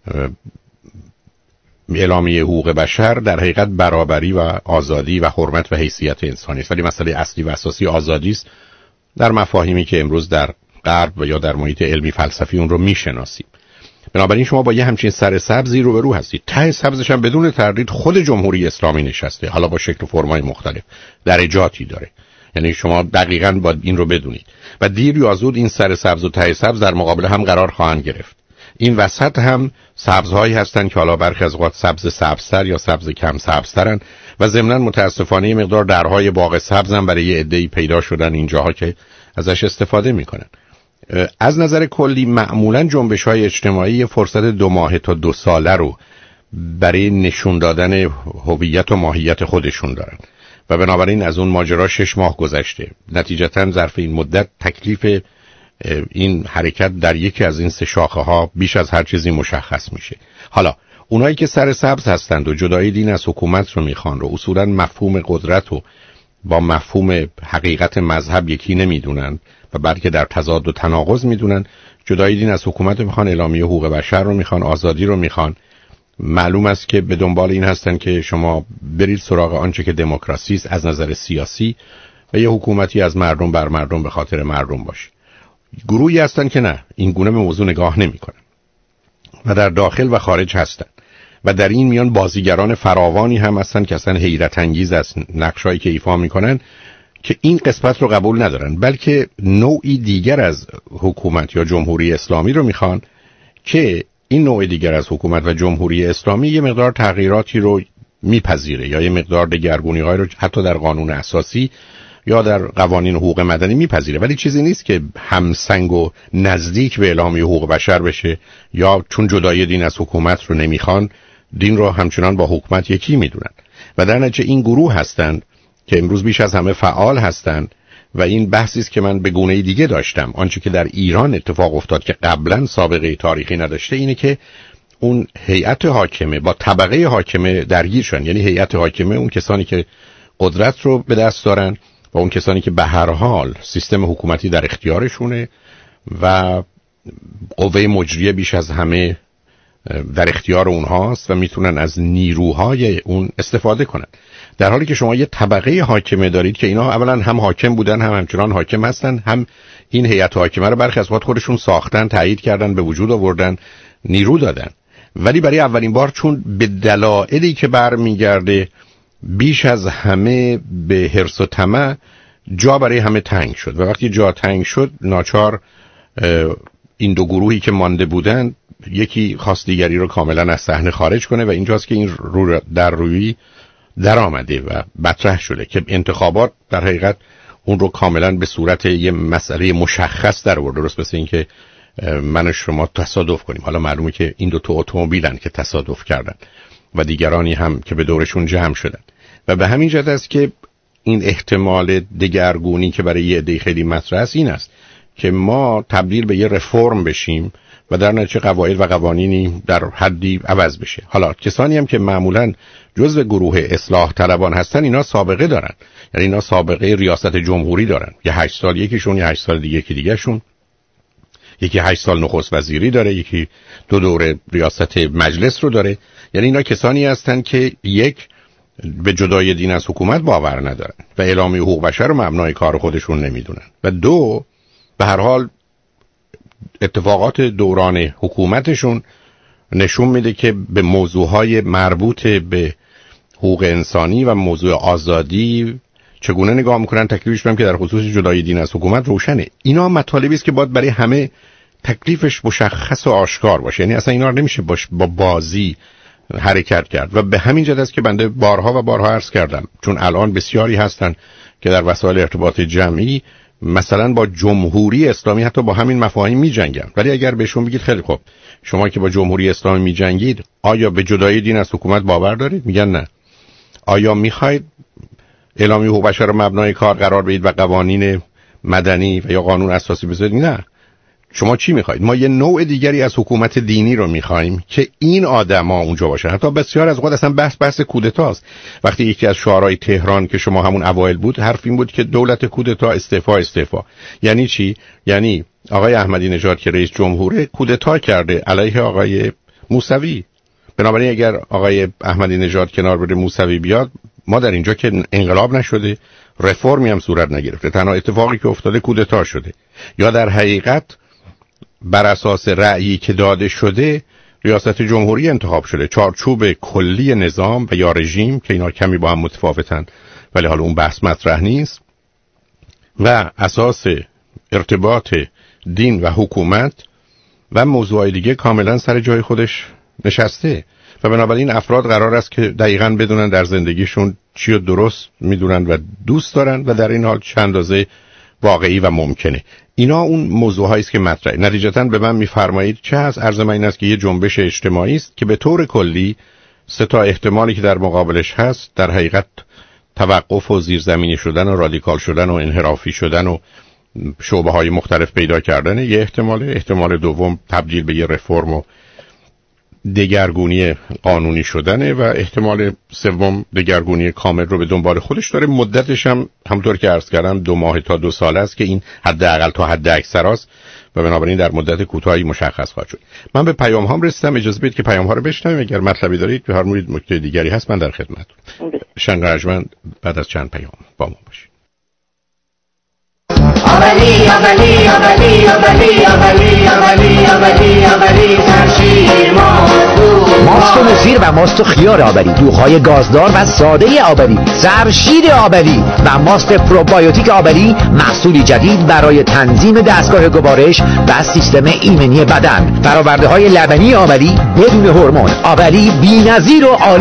اعلامیه حقوق بشر در حقیقت برابری و آزادی و حرمت و حیثیت انسانی است. ولی مسئله اصلی و اساسی آزادی است در مفاهیمی که امروز در غرب و یا در محیط علمی فلسفی اون رو میشناسیم. بنابراین شما با یه همچین سر سبزی روبرو هستید. ته سبزش هم بدون تردید خود جمهوری اسلامی نشسته، حالا با شکل و فرمای مختلف، درجاتی داره. یعنی شما دقیقاً باید این رو بدونید و دیر یا زود این سر سبز و ته سبز در مقابل هم قرار خواهند گرفت. این وسط هم سبزهایی هستن که حالا برخی از اوقات سبز سبزتر یا سبز کم سبزترن و ضمناً متاسفانه مقدار درهای باغ سبز هم برای یه عده‌ای پیدا شدن اینجاها که ازش استفاده میکنن. از نظر کلی معمولاً جنبش‌های اجتماعی فرصت 2 ماه تا 2 ساله رو برای نشون دادن هویت و ماهیت خودشون دارن و بنابراین از اون ماجرا 6 ماه گذشته. نتیجتاً ظرف این مدت تکلیف این حرکت در یکی از این 3 شاخه ها بیش از هر چیزی مشخص میشه. حالا اونایی که سر سبز هستند و جدایی دین از حکومت رو میخوان رو اصولاً مفهوم قدرت رو با مفهوم حقیقت مذهب یکی نمیدونن و بلکه در تضاد و تناقض میدونن. جدایی دین از حکومت رو میخوان، اعلامیه حقوق بشر رو میخوان، آزادی رو میخوان. معلوم است که به دنبال این هستن که شما برید سراغ آنچه که دموکراسی است از نظر سیاسی و یه حکومتی از مردم بر مردم به خاطر مردم باشه. گروهی هستن که نه، این گونه به موضوع نگاه نمیکنن و در داخل و خارج هستن و در این میان بازیگران فراوانی هم هستن که اصلا حیرت انگیز از نقشایی که ایفا میکنن که این قسمت رو قبول ندارن، بلکه نوعی دیگر از حکومت یا جمهوری اسلامی رو میخوان که این نوع دیگر از حکومت و جمهوری اسلامی یه مقدار تغییراتی رو میپذیره یا یه مقدار دگرگونی‌های رو حتی در قانون اساسی یا در قوانین حقوق مدنی میپذیره، ولی چیزی نیست که همسنگ و نزدیک به اعلامیه حقوق بشر بشه یا چون جدایی دین از حکومت رو نمیخوان دین رو همچنان با حکومت یکی میدونن و در نتیجه این گروه هستند که امروز بیش از همه فعال هستند و این بحثی است که من به گونه دیگه داشتم. آنچه که در ایران اتفاق افتاد که قبلا سابقه تاریخی نداشته اینه که اون هیئت حاکمه با طبقه حاکمه درگیر شدن. یعنی هیئت حاکمه اون کسانی که قدرت رو به دست دارن و اون کسانی که به هر حال سیستم حکومتی در اختیارشونه و قوه مجریه بیش از همه در اختیار اونهاست و میتونن از نیروهای اون استفاده کنن. در حالی که شما یه طبقه حاکمه دارید که اینا اولا هم حاکم بودن هم همچنان حاکم هستن، هم این هیئت حاکمه رو برخی از خودشون ساختن، تایید کردن، به وجود آوردن، نیرو دادن. ولی برای اولین بار چون به دلایلی که برمیگرده بیش از همه به حرص و طمع جا برای همه تنگ شد و وقتی جا تنگ شد ناچار این دو گروهی که مانده بودن یکی خواست دیگری رو کاملا از صحنه خارج کنه و اینجاست که این روی در آمده و مطرح شده که انتخابات در حقیقت اون رو کاملا به صورت یه مسئله مشخص در آورد. درست مثل این که من و شما تصادف کنیم. حالا معلومه که این دو تا اتومبیلن که تصادف کردن و دیگرانی هم که به دورشون جمع شدن و به همین جهت است که این احتمال دگرگونی که برای یه عده خیلی مطرح است این است که ما تبدیل به یه رفرم بشیم و در نتیجه قواعد و قوانینی در حدی عوض بشه. حالا کسانی هم که معمولاً جزو گروه اصلاح طلبان هستن اینا سابقه دارن، یعنی اینا سابقه ریاست جمهوری دارن، یه 8 سال یکیشون، یه 8 سال یکی دیگهشون، یکی 8 سال نخست وزیری داره، یکی 2 دوره ریاست مجلس رو داره. یعنی اینا کسانی هستن که یک به جدای دین از حکومت باور ندارن و اعلامیه حقوق بشر رو مبنای کار خودشون نمیدونن و دو به هر حال اتفاقات دوران حکومتشون نشون میده که به موضوعهای مربوط به حقوق انسانی و موضوع آزادی چگونه نگاه میکنن. تکلیفش هم که در خصوص جدای دین از حکومت روشنه. اینا مطالبی است که باید برای همه تکلیفش مشخص و آشکار باشه. یعنی اصلا اینا رو نمیشه با بازی حرکت کرد و به همین جهت است که بنده بارها و بارها عرض کردم چون الان بسیاری هستن که در وسایل ارتباط جمعی مثلا با جمهوری اسلامی حتی با همین مفاهیم می جنگن، ولی اگر بهشون بگید خیلی خوب شما که با جمهوری اسلامی می جنگید آیا به جدایی دین از حکومت باور دارید؟ میگن نه. آیا میخواید اعلامیه حقوق بشر رو مبنای کار قرار بدید و قوانین مدنی و یا قانون اساسی بذارید؟ نه. شما چی میخواید؟ ما یه نوع دیگری از حکومت دینی رو میخوایم که این آدما اونجا باشن. حتی بسیار از اوقات اصلا بحث کودتاست. وقتی یکی از شعارهای تهران که شما همون اوایل بود حرف این بود که دولت کودتا استعفا. یعنی چی؟ یعنی آقای احمدی نژاد که رئیس جمهوره کودتا کرده علیه آقای موسوی. بنابراین اگر آقای احمدی نژاد کنار بره موسوی بیاد ما در اینجا که انقلاب نشده، رفرمی هم صورت نگرفته، تنها اتفاقی که افتاده کودتا شده. یا در حقیقت بر اساس رأیی که داده شده ریاست جمهوری انتخاب شده، چارچوب کلی نظام و یا رژیم که اینا کمی با هم متفاوتن ولی حالا اون بحث مطرح نیست و اساس ارتباط دین و حکومت و موضوعای دیگه کاملا سر جای خودش نشسته و بنابراین افراد قرار است که دقیقاً بدونن در زندگیشون چی رو درست میدونن و دوست دارن و در این حال چند اندازه واقعی و ممکنه. اینا اون موضوعهایی است که مطرحه. نتیجتاً به من میفرمایید چه هست؟ عرض من این است که یه جنبش اجتماعی است که به طور کلی 3 احتمالی که در مقابلش هست در حقیقت توقف و زیرزمینی شدن و رادیکال شدن و انحرافی شدن و شعبه‌های مختلف پیدا کردن. یه احتمال دوم تبدیل به یه رفرم و دگرگونی قانونی شدنه و احتمال سوم دگرگونی کامل رو به دنبال خودش داره. مدتش هم همونطور که عرض کردم 2 ماه تا 2 سال است که این حداقل تا حد اکثر است و بنابراین در مدت کوتاهی مشخص خواهد شد. من به پیام هام رسیدم، اجازه بدید که پیام ها رو بشنویم. اگر مطلبی دارید به هر مورد نکته دیگری هست من در خدمتتون. شنگرجمند بعد از چند پیام با ما باشید. ماست مصیر و ماست خیار آبری، دوغ‌های گازدار و ساده آبری، سرشید آبری و ماست پروبایوتیک آبری، محصولی جدید برای تنظیم دستگاه گوارش و سیستم ایمنی بدن. فرآورده‌های لبنی آبری بدون هورمون، آبری بی‌نظیر و عالی.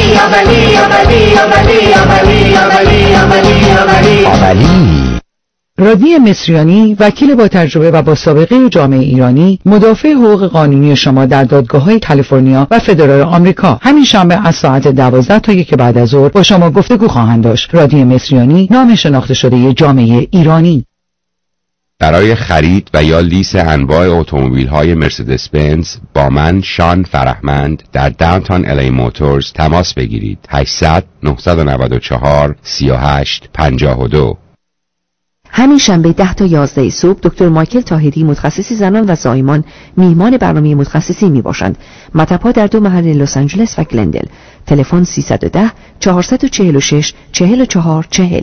آبری رادنی مصریانی، وکیل با تجربه و با سابقه جامعه ایرانی، مدافع حقوق قانونی شما در دادگاه‌های کالیفرنیا و فدرال آمریکا، همین شنبه از ساعت 12 تا 1 بعد از ظهر با شما گفتگو خواهند داشت. رادنی مصریانی، نام شناخته شده جامعه ایرانی. برای خرید و یا لیز انواع اتومبیل‌های مرسدس بنز با من شان فرهمند در داونتاون الی موتورز تماس بگیرید. 800 994 38 52. همین شنبه 10 تا 11 صبح دکتر مایکل طاهری، متخصص زنان و زایمان، میهمان برنامه متخصصی می باشند. مطب‌ها در 2 محل لس آنجلس و گلندل. تلفن 310 446 4440.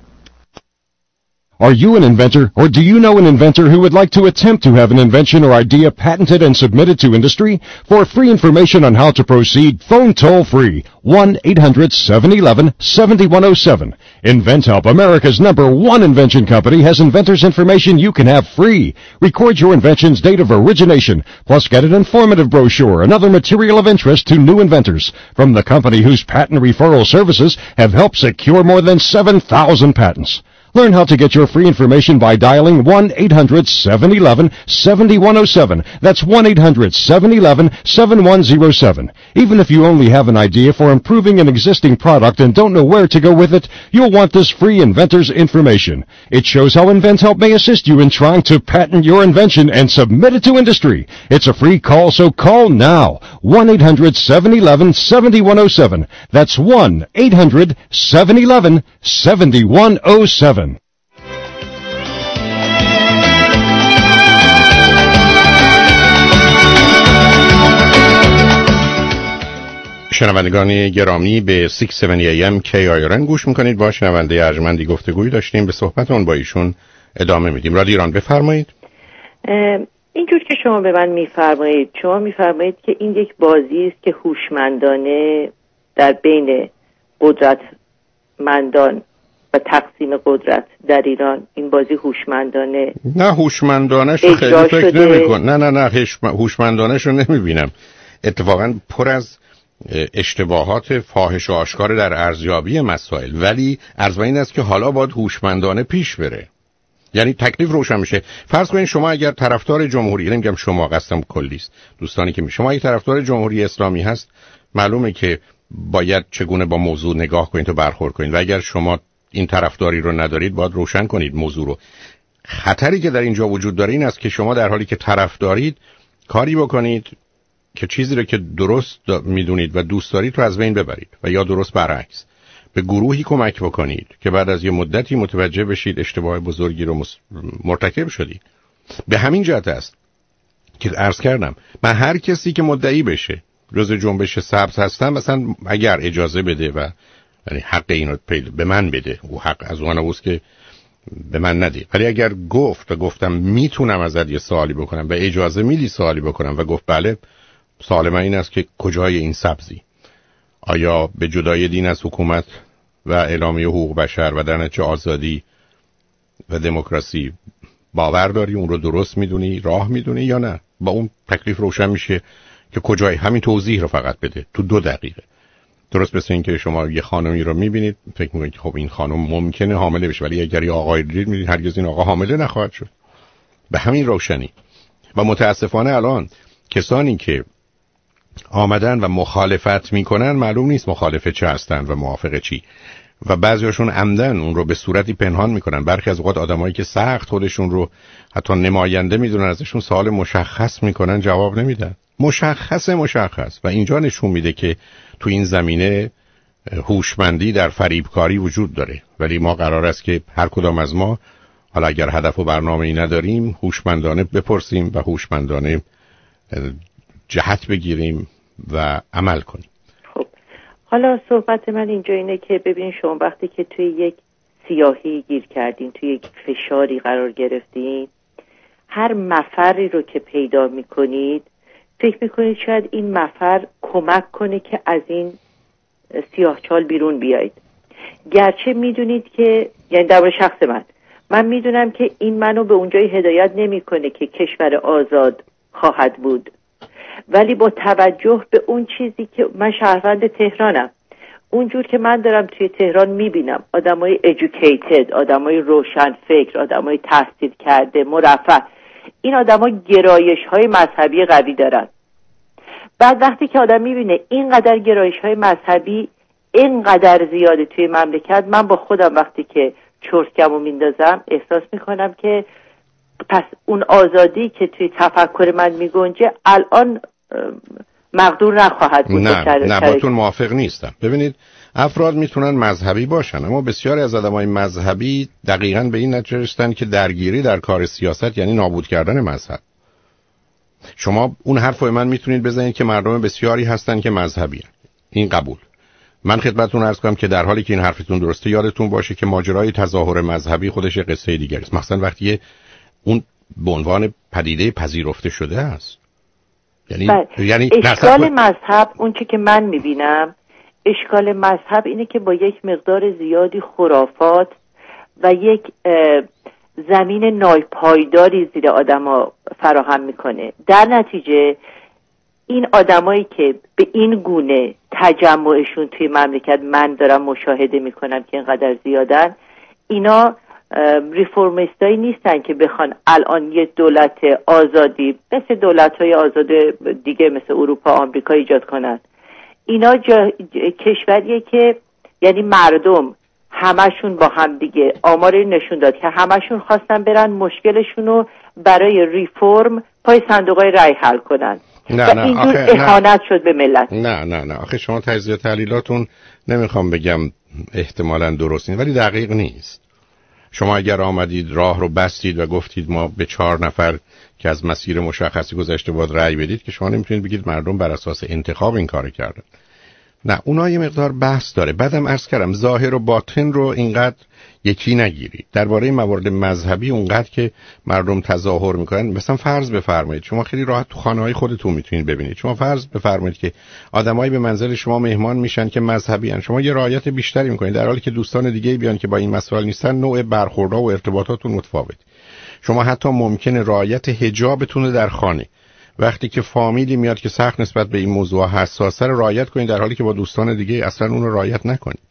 Are you an inventor, or do you know an inventor who would like to attempt to have an invention or idea patented and submitted to industry? For free information on how to proceed, phone toll-free 1-800-711-7107. InventHelp, America's #1 invention company, has inventors' information you can have free. Record your invention's date of origination, plus get an informative brochure and other material of interest to new inventors from the company whose patent referral services have helped secure more than 7,000 patents. Learn how to get your free information by dialing 1-800-711-7107. That's 1-800-711-7107. Even if you only have an idea for improving an existing product and don't know where to go with it, you'll want this free inventor's information. It shows how InventHelp may assist you in trying to patent your invention and submit it to industry. It's a free call, so call now. 1-800-711-7107. That's 1-800-711-7107. شنوندگان گرامی به 670 AM KIRN گوش میکنید. با شنونده ارجمندی گفتگویی داشتیم، به صحبتون با ایشون ادامه میدیم. رادیو ایران، بفرمایید. اینجور که شما به من میفرمایید، شما میفرمایید که این یک بازی است که هوشمندانه در بین قدرتمندان و تقسیم قدرت در ایران، این بازی هوشمندانه، نه هوشمندانش رو خیلی فکر نمی‌کنم. نه هوشمندانش رو نمیبینم. اتفاقا پر از اشتباهات فاحش و آشکار در ارزیابی مسائل، ولی عرض این است که حالا باید هوشمندانه پیش بره. یعنی تکلیف روشن میشه. فرض کنید شما اگر طرفدار جمهوری، نمیگم شما، قصدم کلی است، دوستانی که شما اگه طرفدار جمهوری اسلامی هست، معلومه که باید چگونه با موضوع نگاه کنید و برخورد کنید، و اگر شما این طرفداری رو ندارید باید روشن کنید موضوع رو. خطری که در اینجا وجود داره این است که شما در حالی که طرفدارید کاری بکنید که چیزی رو که درست میدونید و دوست دارید رو از بین ببرید، و یا درست برعکس به گروهی کمک بکنید که بعد از یه مدتی متوجه بشید اشتباه بزرگی رو مرتکب شدید. به همین جهت است که عرض کردم من هر کسی که مدعی بشه جز جنبش سبز هستم، مثلا اگر اجازه بده و یعنی حق اینو به من بده، او حق از اون اوست که به من نده، ولی اگر گفت و گفتم میتونم ازت یه سوالی بکنم و اجازه میدی سوالی بکنم و گفت بله، سوال من این است که کجای این سبزی؟ آیا به جدای دین از حکومت و اعلامیه حقوق بشر و در نتیجه آزادی و دموکراسی باور داری، اون رو درست میدونی، راه میدونی یا نه؟ با اون تکلیف روشن میشه که کجای. همین توضیح رو فقط بده تو 2 دقیقه. درست مثل این که شما یه خانمی رو میبینید فکر میکنید که خب این خانم ممکنه حامله بشه، ولی اگر یه آقای دید میبینید هرگز این آقا حامله نخواهد شد. به همین روشنی. و متاسفانه الان کسانی که آمدن و مخالفت میکنن معلوم نیست مخالف چه هستن و موافق چی، و بعضیاشون عمدن اون رو به صورتی پنهان میکنن. برخی از اوقات آدمایی که سخت خودشون رو حتی نماینده میدونن ازشون سوال مشخص میکنن جواب نمیدن. مشخص و اینجا نشون میده که تو این زمینه هوشمندی در فریبکاری وجود داره. ولی ما قرار است که هر کدام از ما، حالا اگر هدف و برنامه‌ای نداریم، هوشمندانه بپرسیم و هوشمندانه جهت بگیریم و عمل کنیم. خب حالا صحبت من اینجا اینه که ببین شما وقتی که توی یک سیاهی گیر کردین، توی یک فشاری قرار گرفتین، هر مفری رو که پیدا میکنید فکر میکنید شاید این مفر کمک کنه که از این سیاهچال بیرون بیایید. گرچه میدونید که، یعنی در شخص من میدونم که این منو به اونجایی هدایت نمیکنه که کشور آزاد خواهد بود، ولی با توجه به اون چیزی که من شهروند تهرانم، اونجور که من دارم توی تهران میبینم آدمای educated، آدمای روشن فکر، آدمای تحصیل کرده، مرفه، این آدما گرایش‌های مذهبی قوی دارن. بعد وقتی که آدم میبینه اینقدر گرایش‌های مذهبی اینقدر زیاده توی مملکت، من با خودم وقتی که چرتکمو میندازم احساس میکنم که پس اون آزادی که توی تفکر من میگنجه الان مقدور نخواهد بود. نه باتون موافق نیستم. ببینید افراد میتونن مذهبی باشن، اما بسیاری از آدمای مذهبی دقیقاً به این نتیجه رسیدن که درگیری در کار سیاست یعنی نابود کردن مذهب. شما اون حرفو من میتونید بزنید که مردم بسیاری هستن که مذهبی هستن. این قبول. من خدمتتون عرض کنم که در حالی که این حرفتون درسته، یادتون باشه که ماجرای تظاهر مذهبی خودش یه قصه دیگه است. مثلا وقتی اون به عنوان پدیده پذیرفته شده است، یعنی اشکال مذهب، اون چی که من میبینم اشکال مذهب اینه که با یک مقدار زیادی خرافات و یک زمین ناپایداری زیر آدما فراهم میکنه. در نتیجه این آدمایی که به این گونه تجمعشون توی مملکت من دارم مشاهده میکنم که اینقدر زیادن، اینا ریفورمیستایی نیستن که بخوان الان یه دولت آزادی مثل دولت‌های آزاد دیگه مثل اروپا، آمریکا ایجاد کنن. اینا کشوریه که یعنی مردم همشون با هم دیگه، آمار نشون داد که همشون خواستن برن مشکلشونو برای ریفورم پای صندوقای رای حل کنن. نه اینجور اهانت شد به ملت. نه آخه شما تجزیه تحلیلاتون نمیخوام بگم احتمالاً درست نیست ولی دقیق نیست. شما اگر آمدید راه رو بستید و گفتید ما به 4 نفر که از مسیر مشخصی گذشته باید رأی بدید، که شما نمیتونید بگید مردم بر اساس انتخاب این کارو کردن. نه، اونها یه مقدار بحث داره. بعدم عرض کردم ظاهر و باطن رو اینقدر یکی نگیرید. درباره موارد مذهبی اونقدر که مردم تظاهر میکنن، مثلا فرض بفرمایید شما خیلی راحت تو خانه‌های خودتون میتونید ببینید. شما فرض بفرمایید که آدمایی به منزل شما مهمان میشن که مذهبی ان، شما یه رعایت بیشتری میکنید، در حالی که دوستان دیگه بیان که با این مسائل نیستن نوع برخوردها و ارتباطاتون متفاوت. شما حتی ممکنه رعایت حجابتون در خانه وقتی که فامیلی میاد که سخت نسبت به این موضوع حساسه رو رعایت کنید، در حالی که با دوستان دیگه اصلا اون رو رعایت نکنید.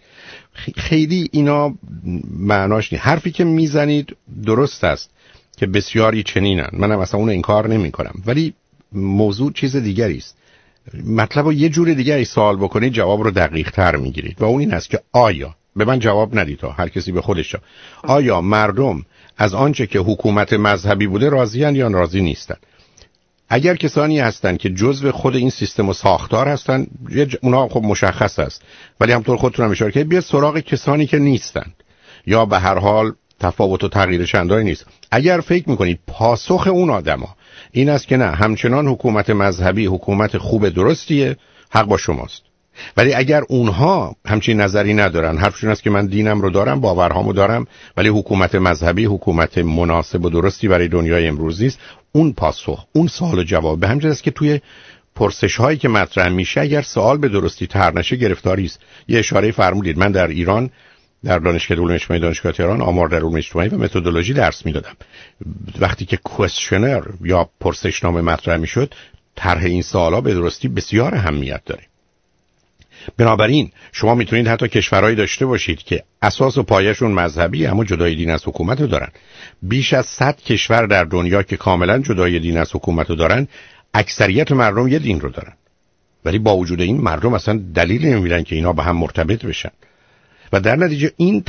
خیلی اینا معناش نیست. حرفی که میزنید درست است که بسیاری چنینن، منم اصلا اون انکار نمی کنم، ولی موضوع چیز دیگری است. مطلب رو یه جور دیگری سوال بکنید جواب رو دقیق تر میگیرید و اون این است که آیا، به من جواب ندید تا هر کسی به خودش جا، آیا مردم از آنچه که حکومت مذهبی بوده راضی‌اند یا راضی نیستند؟ اگر کسانی هستن که جزء خود این سیستم و ساختار هستن، اونا خب مشخص است، ولی همطور خودتون هم اشاره کردید بیاد سراغ کسانی که نیستند یا به هر حال تفاوت و تغییر چندانی نیست. اگر فکر میکنید پاسخ اون آدما این است که نه همچنان حکومت مذهبی حکومت خوب درستیه، حق با شماست. ولی اگر اونها همچین نظری ندارن، حرفشون است که من دینم رو دارم، باورهامو دارم، ولی حکومت مذهبی حکومت مناسب و درستی برای دنیای امروز نیست، اون پاسخ، اون سوال و جواب. به همین جهت است که توی پرسش هایی که مطرح میشه اگر سوال به درستی طرح نشه گرفتاری است. یه اشاره فرمودید، من در ایران در دانشگاه علوم اجتماعی دانشگاه تهران آمار در علوم اجتماعی و متدولوژی درس میدادم. وقتی که کوئسشنر یا پرسشنامه مطرح میشد، طرح این سوالا به درستی بسیار اهمیت داره. بنابراین شما میتونید حتی کشورهایی داشته باشید که اساس و پایه‌شون مذهبی اما جدای دین از حکومت رو دارن. بیش از 100 کشور در دنیا که کاملا جدای دین از حکومت رو دارن، اکثریت مردم یه دین رو دارن، ولی با وجود این مردم اصلا دلیل نمیبینن که اینا با هم مرتبط بشن. و در نتیجه این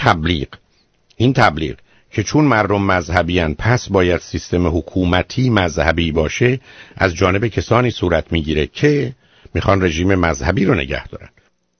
تبلیغ که چون مردم مذهبیان پس باید سیستم حکومتی مذهبی باشه، از جانب کسانی صورت میگیره که میخوان رژیم مذهبی رو نگه دارن.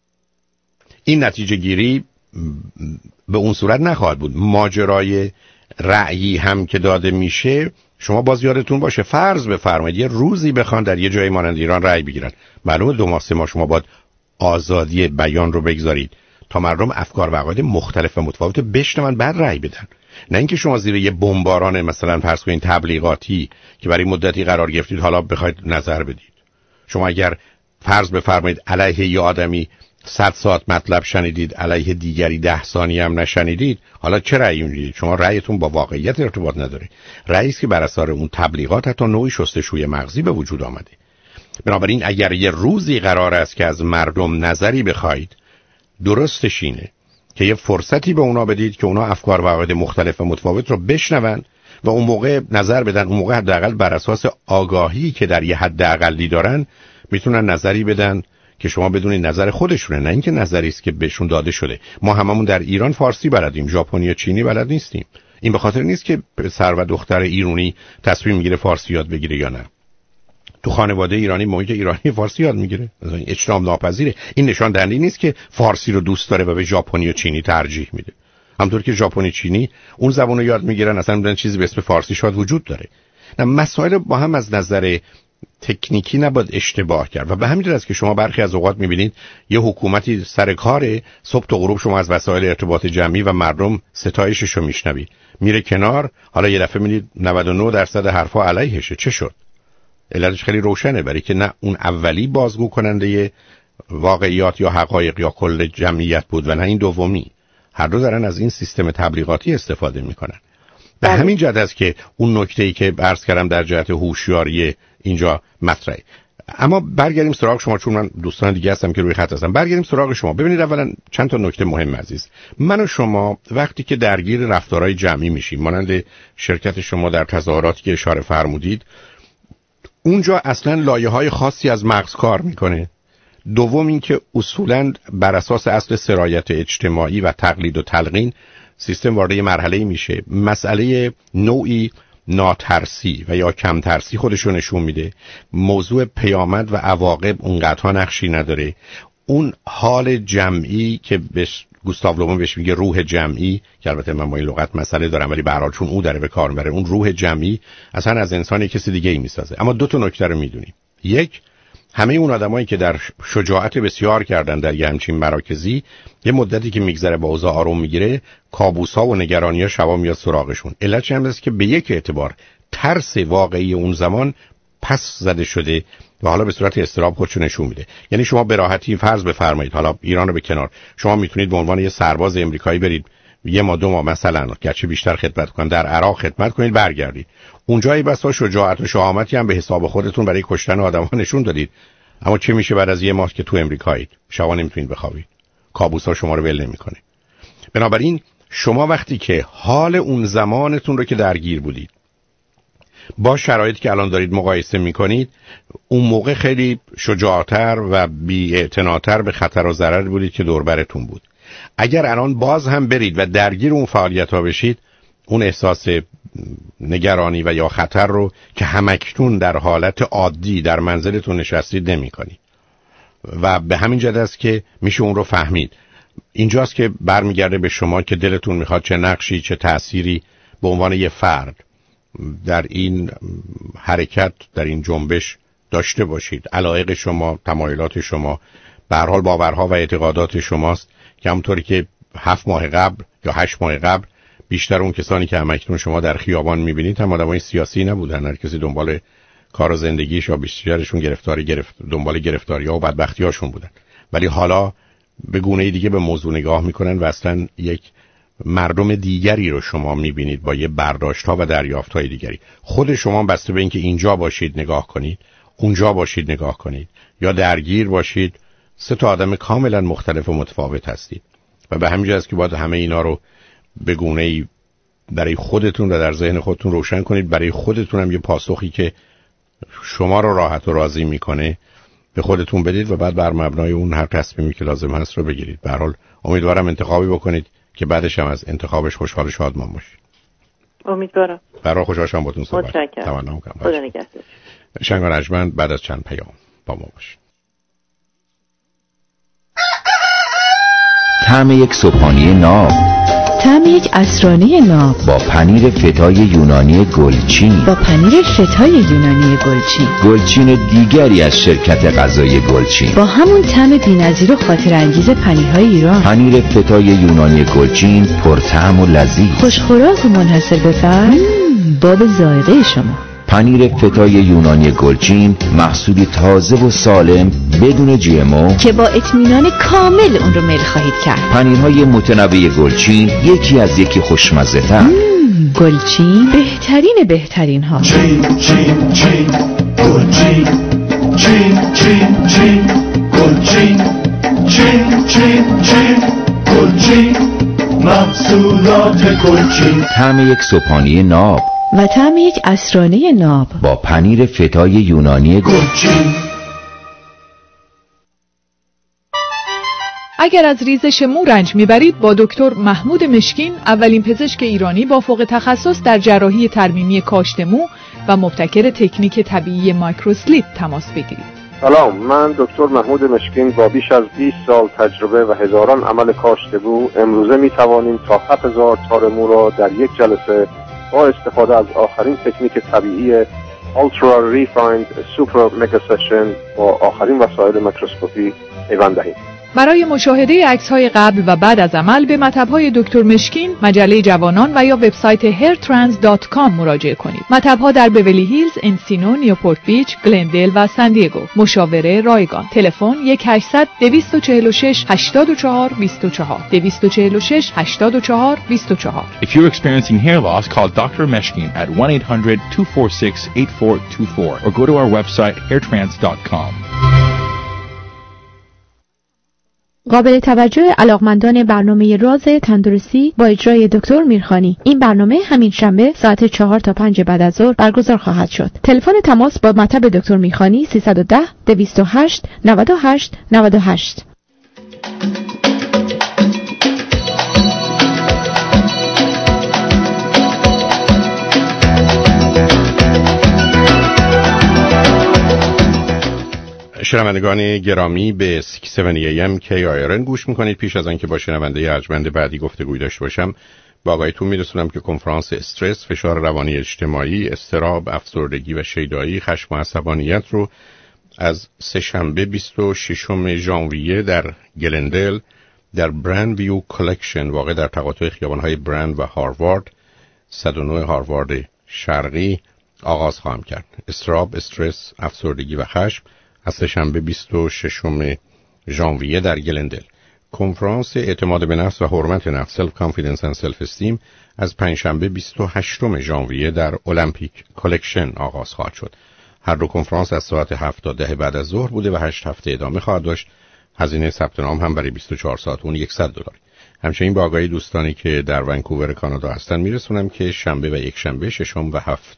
این نتیجه گیری به اون صورت نخواهد بود. ماجرای رأیی هم که داده میشه، شما باز یادتون باشه فرض بفرمایید یه روزی بخوان در یه جای مانند ایران رأی بگیرن، معلومه 2 ماه 3 ماه شما باید آزادی بیان رو بگذارید تا مردم افکار و عقاید مختلف و متفاوت بشنون بعد رأی بدن، نه اینکه شما زیر یه بمباران مثلا فرض کنید تبلیغاتی که برای مدتی قرار گرفتید حالا بخواید نظر بدید. شما اگر فرض بفرمایید علیه یه آدمی 100 ساعت مطلب شنیدید، علیه دیگری 10 ثانیه هم نشنیدید، حالا چه رأیی میدید؟ شما رأیتون با واقعیت ارتباط نداره. رأیی است که بر اساس اون تبلیغات حتی نوعی شستشوی مغزی به وجود آمده. بنابراین اگر یه روزی قرار است که از مردم نظری بخواید، درستش اینه که یه فرصتی به اونا بدید که اونا افکار و عقاید مختلف و متفاوت رو بشنون و اون موقع نظر بدن. اون موقع حداقل بر اساس آگاهی که در یه حد اقلی دارن میتونن نظری بدن که شما بدونید نظر خودشونه، نه اینکه نظری است که بهشون داده شده. ما هممون در ایران فارسی بلدیم، ژاپنی یا چینی بلد نیستیم. این به خاطر نیست که پسر و دختر ایرانی تصمیم میگیره فارسی یاد بگیره یا نه. تو خانواده ایرانی محیط ایرانی فارسی یاد میگیره، مثلا اجتناب ناپذیره. این نشان دهنده نیست که فارسی رو دوست داره و به ژاپنی و چینی ترجیح میده. همونطور که ژاپنی چینی اون زبانو یاد میگیرن، اصلا میدونن چیزی به اسم فارسی شاید وجود داره. نه، مسائل با هم از نظر تکنیکی نباید اشتباه کرد و به همین جهت است که شما برخی از اوقات میبینید یه حکومتی سر کاره، صبح تا غروب شما از وسایل ارتباط جمعی و مردم ستایشش رو میشنوید، میره کنار، حالا یه دفعه میبینید 99% حرفا علیهشه. چه شد؟ علتش خیلی روشنه، برای که نه اون اولی بازگو کننده واقعیات یا حقایق یا کل جمعیت بود و نه این دومی. هر دو دارن از این سیستم تبلیغاتی استفاده میکنن. به همین جهت است که اون نکته‌ای که عرض کردم در جهت هوشیاری اینجا مطرحه. اما برگردیم سراغ شما، چون من دوستان دیگه هستم که روی خط هستم. برگردیم سراغ شما. ببینید اولا چند تا نکته مهم عزیز. من و شما وقتی که درگیر رفتارهای جمعی میشیم، مانند شرکت شما در تظاهراتی که اشاره فرمودید، اونجا اصلا لایه‌های خاصی از مغز کار میکنه. دوم اینکه اصولاً بر اساس اصل سرایت اجتماعی و تقلید و تلقین سیستم وارد مرحله‌ای میشه، مسئله نوعی ناترسی و یا کم ترسی خودشو نشون میده. موضوع پیامد و عواقب اونقدرها نقشی نداره. اون حال جمعی که گوستاو لوبون بهش میگه روح جمعی، که البته من با این لغت مسئله دارم ولی به هر حال چون او داره به کار میبره، اون روح جمعی اصلا از انسان کسی دیگه ای میسازه. اما دو تا نکته رو میدونیم. یک، همه اون آدمایی که در شجاعت بسیار کردن در یه همچین مراکزی، یه مدتی که میگذره با اوضاع آروم میگیره، کابوس‌ها و نگرانی‌ها شبا میاد سراغشون. علتش هم است که به یک اعتبار ترس واقعی اون زمان پس زده شده و حالا به صورت اضطراب خودشو نشون میده. یعنی شما به راحتی فرض بفرمایید، حالا ایران رو به کنار، شما میتونید به عنوان یه سرباز امریکایی برید یه ما دو ماه مثلا گرچه بیشتر خدمت کنید در عراق خدمت کنید، برگردید اونجایی بسا شجاعت و شهامتی هم به حساب خودتون برای کشتن آدم‌ها نشون دادید. اما چه میشه بعد از یه ماه که تو امریکایید، شما نمیتونید بخوابید، کابوس‌ها شما رو ول نمی‌کنه. بنابراین شما وقتی که حال اون زمانتون رو که درگیر بودید با شرایطی که الان دارید مقایسه می‌کنید، اون موقع خیلی شجاعتر و بی‌اعتناتر به خطر و ضرر بودید که دور برتون بود. اگر الان باز هم برید و درگیر اون فعالیت‌ها بشید، اون احساس نگرانی و یا خطر رو که همکنون در حالت عادی در منزلتون نشستید نمی‌کنید. و به همین جهت است که میشه اون رو فهمید. اینجاست که برمیگرده به شما که دلتون میخواد چه نقشی چه تأثیری به عنوان یه فرد در این حرکت، در این جنبش داشته باشید. علایق شما، تمایلات شما، به هر حال باورها و اعتقادات شماست که همونطوری که 7 ماه قبل یا 8 ماه قبل بیشتر اون کسانی که همکنون شما در خیابان میبینید هم آدمای سیاسی نبودن. هر کسی دنبال کار و زندگیش یا بیشترشون دنبال گرفتاری‌ها و بدبختی‌هاشون بودن. ولی حالا به گونه دیگه به موضوع نگاه میکنن و اصلا یک مردم دیگری رو شما میبینید با یه برداشت‌ها و دریافت‌های دیگری. خود شما بسته به اینکه اینجا باشید نگاه کنید، اونجا باشید نگاه کنید، یا درگیر باشید، سه تا آدم کاملا مختلف و متفاوت هستید. و به همین جهت است که باید همه اینا رو به گونه‌ای برای خودتون و در ذهن خودتون روشن کنید. برای خودتون هم یه پاسخی که شما رو راحت و راضی میکنه به خودتون بدید و بعد بر مبنای اون هر تصمیمی که لازم هست رو بگیرید. به هر حال امیدوارم انتخابی بکنید که بعدش هم از انتخابش خوشحال و شادمان باشید. امیدوارم. برای خوشحال شدم باهاتون صحبت. متشکرم. خدا نگهدار. شنگ رجمند بعد از چند پیام با ما باشید. طعم یک صبحانه ناب، طعم یک عصرانه ناب با پنیر فتای یونانی گلچین، با پنیر فتای یونانی گلچین، گلچین دیگری از شرکت غذایی گلچین، با همون طعم بی‌نظیر و خاطرانگیز پنیرهای ایران. پنیر فتای یونانی گلچین پرطعم و لذیذ، خوشخوراک و منحصر به فرد، باب ذائقه شما. پنیر فتای یونانی گلچین محصولی تازه و سالم بدون جی ام او که با اطمینان کامل اون رو میل خواهید کرد. پنیرهای متنوع گلچین یکی از یکی خوشمزه تر. گلچین بهترین ها. چین گلچین، چین گلچین، چین گلچین محصولات گلچین. طعم یک صبحانه ناب و طعم یک عصرانه ناب با پنیر فتای یونانی گلچین. اگر از ریزش مو رنج میبرید با دکتر محمود مشکین، اولین پزشک ایرانی با فوق تخصص در جراحی ترمیمی کاشت مو و مبتکر تکنیک طبیعی مایکروسلیپ تماس بگیرید. سلام، من دکتر محمود مشکین با بیش از 20 سال تجربه و هزاران عمل کاشت مو امروزه می توانیم تا 7000 تار مو را در یک جلسه با استفاده از آخرین تکنیک طبیعی Ultra Refined Super Mega Session با آخرین وسایل میکروسکوپی پیوند دهیم. برای مشاهده عکس‌های قبل و بعد از عمل به مطب‌های دکتر مشکین، مجله جوانان و یا وبسایت hairtrans.com مراجعه کنید. مطب‌ها در بیولی هیلز، انسینو، نیوپورت بیچ، گلندل و سان دیگو. مشاوره رایگان. تلفن 1-800-246-84-24 246-84-24. If you're experiencing hair loss, call Dr. Meshkin at 1-800-246-8424 or go to our website hairtrans.com. قابل توجه علاقمندان برنامه راز تندرستی با اجرای دکتر میرخانی. این برنامه همین شنبه ساعت 4 تا 5 بعد از ظهر برگزار خواهد شد. تلفن تماس با مطب دکتر میرخانی 310-208-98-98. شنوندگان گرامی به 670 AM KIRN گوش میکنید. پیش از آنکه با شنونده ارجمند بعدی گفتگوی داشته باشم، با آگاهیتون میرسونم که کنفرانس استرس، فشار روانی اجتماعی، اضطراب، افسردگی و شیدایی، خشم و عصبانیت رو از سه‌شنبه 26 ژانویه در گلندل در برند ویو کالکشن واقع در تقاطع خیابان‌های برند و هاروارد 109 هاروارد شرقی آغاز خواهم کرد. اضطراب، استرس، افسردگی و خشم از سه‌شنبه 26 ژانویه در گلندل. کنفرانس اعتماد به نفس و حرمت نفس، سلف کانفیدنس اند سلف استیم، از پنجشنبه 28 ژانویه در المپیک کالکشن آغاز خواهد شد. هر دو کنفرانس از ساعت 7 تا 10 بعد از ظهر بوده و 8 هفته ادامه خواهد داشت. هزینه ثبت نام هم برای 24 ساعت اون $100. همچنین با آگاهی دوستانی که در ونکوور کانادا هستن میرسونم که شنبه و یک شنبه 6 و 7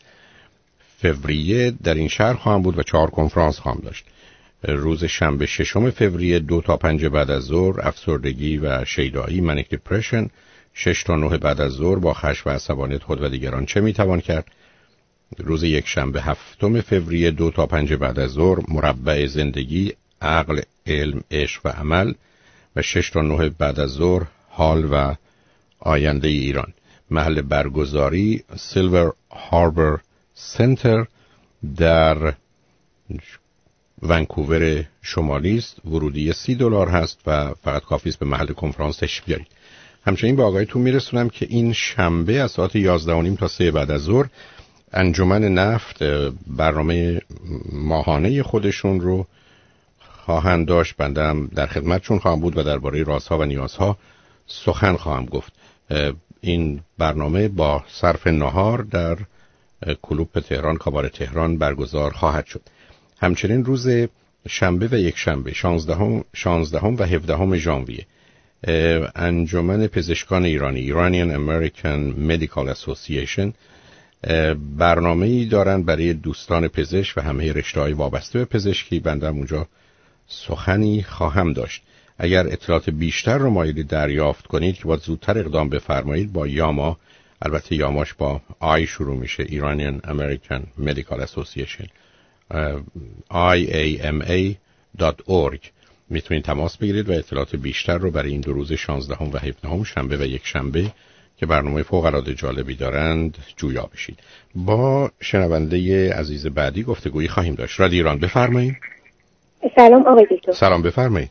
فوریه در این شهر خواهم بود و 4 کنفرانس خواهم داشت. روز شنبه 6 فوریه 2 تا 5 بعد از ظهر افسردگی و شیدایی، منیک دیپرشن. 6 تا 9 بعد از ظهر با خشم و عصبانیت خود و دیگران چه میتوان کرد. روز یک شنبه 7 فوریه 2 تا 5 بعد از ظهر مربع زندگی، عقل، علم، عشق و عمل. و 6 تا 9 بعد از ظهر حال و آینده ایران. محل برگزاری سیلور هاربر سنتر در ونکوور شمالی است. ورودی $30 هست و فقط کافی است به محل کنفرانس تشریف بیارید. همچنین به آگاهیتون میرسونم که این شنبه از ساعت 11:30 تا 3 بعد از ظهر انجمن نفت برنامه ماهانه خودشون رو خواهند داشت. بنده در خدمتشون خواهم بود و درباره رازها و نیازها سخن خواهم گفت. این برنامه با صرف نهار در کلوب تهران، کاباره تهران برگزار خواهد شد. همچنین روز شنبه و یک شنبه 16 و 17 ژانویه انجمن پزشکان ایرانی Iranian American Medical Association برنامه‌ای دارن برای دوستان پزشک و همه رشته‌های وابسته به پزشکی. بنده اونجا سخنی خواهم داشت. اگر اطلاعات بیشتر رو مایلید دریافت کنید که باید زودتر اقدام بفرمایید با یاما، البته یاماش با آی شروع میشه، Iranian American Medical Association IAMA.org میتونید تماس بگیرید و اطلاعات بیشتر رو برای این دو روز 16 و 17 شنبه و یک شنبه که برنامه فوق‌العاده جالبی دارند جویا بشید. با شنونده عزیز بعدی گفتگویی خواهیم داشت. رادیو ایران بفرمایید. سلام آقای دکتر. سلام بفرمایید.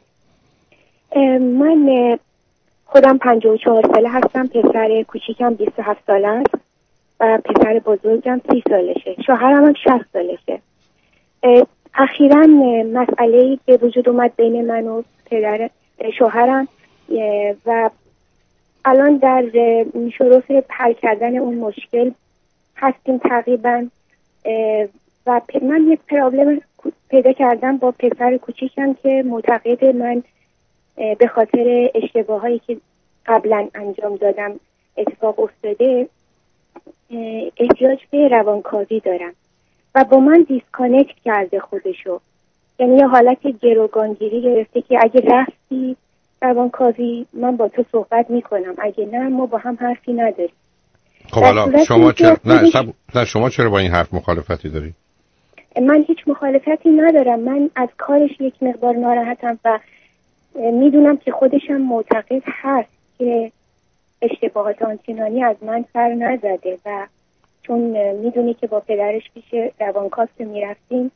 من خودم 54 ساله هستم، پسر کوچیکم 27 ساله است و پسر بزرگم 30 سالشه. شوهرم هم 60 سالشه. اخیراً مسئله‌ای به وجود اومد بین من و پدر شوهرم و الان در شروع حل کردن اون مشکل هستیم تقریباً و من یک پرابلم پیدا کردم با پسر کوچیکم که معتقد من به خاطر اشتباهایی که قبلا انجام دادم اتفاق افتاده احتیاج به روانکاوی دارم و با من دیسکانکت کرده خودشو، یعنی یه حالت گروگانگیری گرفته که اگه رفتی روانکاوی من با تو صحبت میکنم، اگه نه ما با هم حرفی نداریم. خب حالا شما چرا با این حرف مخالفتی داری؟ من هیچ مخالفتی ندارم، من از کارش یک مقدار ناراحتم و میدونم که خودشم معتقد هست که اشتباهات آنچنانی از من سر نزده و چون میدونی که با پدرش پیش روانکاو میرفتیم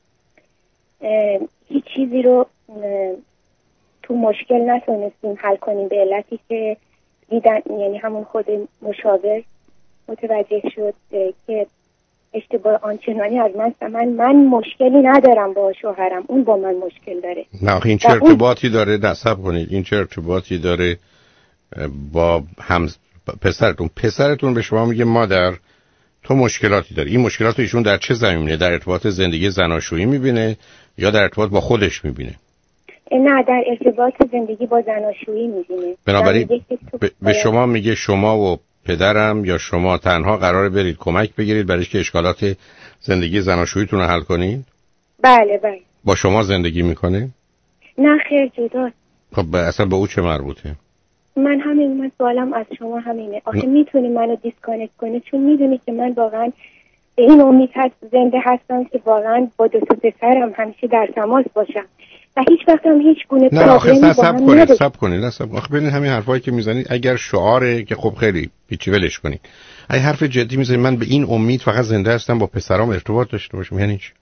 هیچ چیزی رو تو مشکل نتونستیم حل کنیم به علتی که دیدن، یعنی همون خود مشاور متوجه شد که اشتباه آنچنانی از من مشکلی ندارم با شوهرم، اون با من مشکل داره. نه این چه ارتباطی داره؟ نصب کنید، این چه ارتباطی داره با پسرتون به شما میگه مادر تو مشکلاتی داری. این مشکلات رو ایشون در چه زمینه؟ در ارتباط زندگی زناشویی میبینه یا در ارتباط با خودش میبینه؟ نه در ارتباط زندگی با زناشویی میبینه. بنابراین به شما میگه شما و پدرم یا شما تنها قراره برید کمک بگیرید برای که اشکالات زندگی زناشوییتون رو حل کنید؟ بله بله. با شما زندگی میکنه؟ نه خیر جداست. خب اصلا به او چه مربوطه؟ من سوالم از شما همینه. آخه میتونی منو دیسکانکت کنی چون میدونی که من واقعا به این امید زنده هستم که واقعا با دو تا پسرم همیشه در تماس باشم و هیچ وقت هم هیچ گونه پرابلمی با هم ندارم. سب کنید. آخه ببینید همین حرفایی که میزنید اگر شعاره که خب خیلی پیچی ولش کنید. اگه حرف جدی میزنید من به این امید فقط زنده هستم با پسرام ارتباط داشته باشم، یعنی چی؟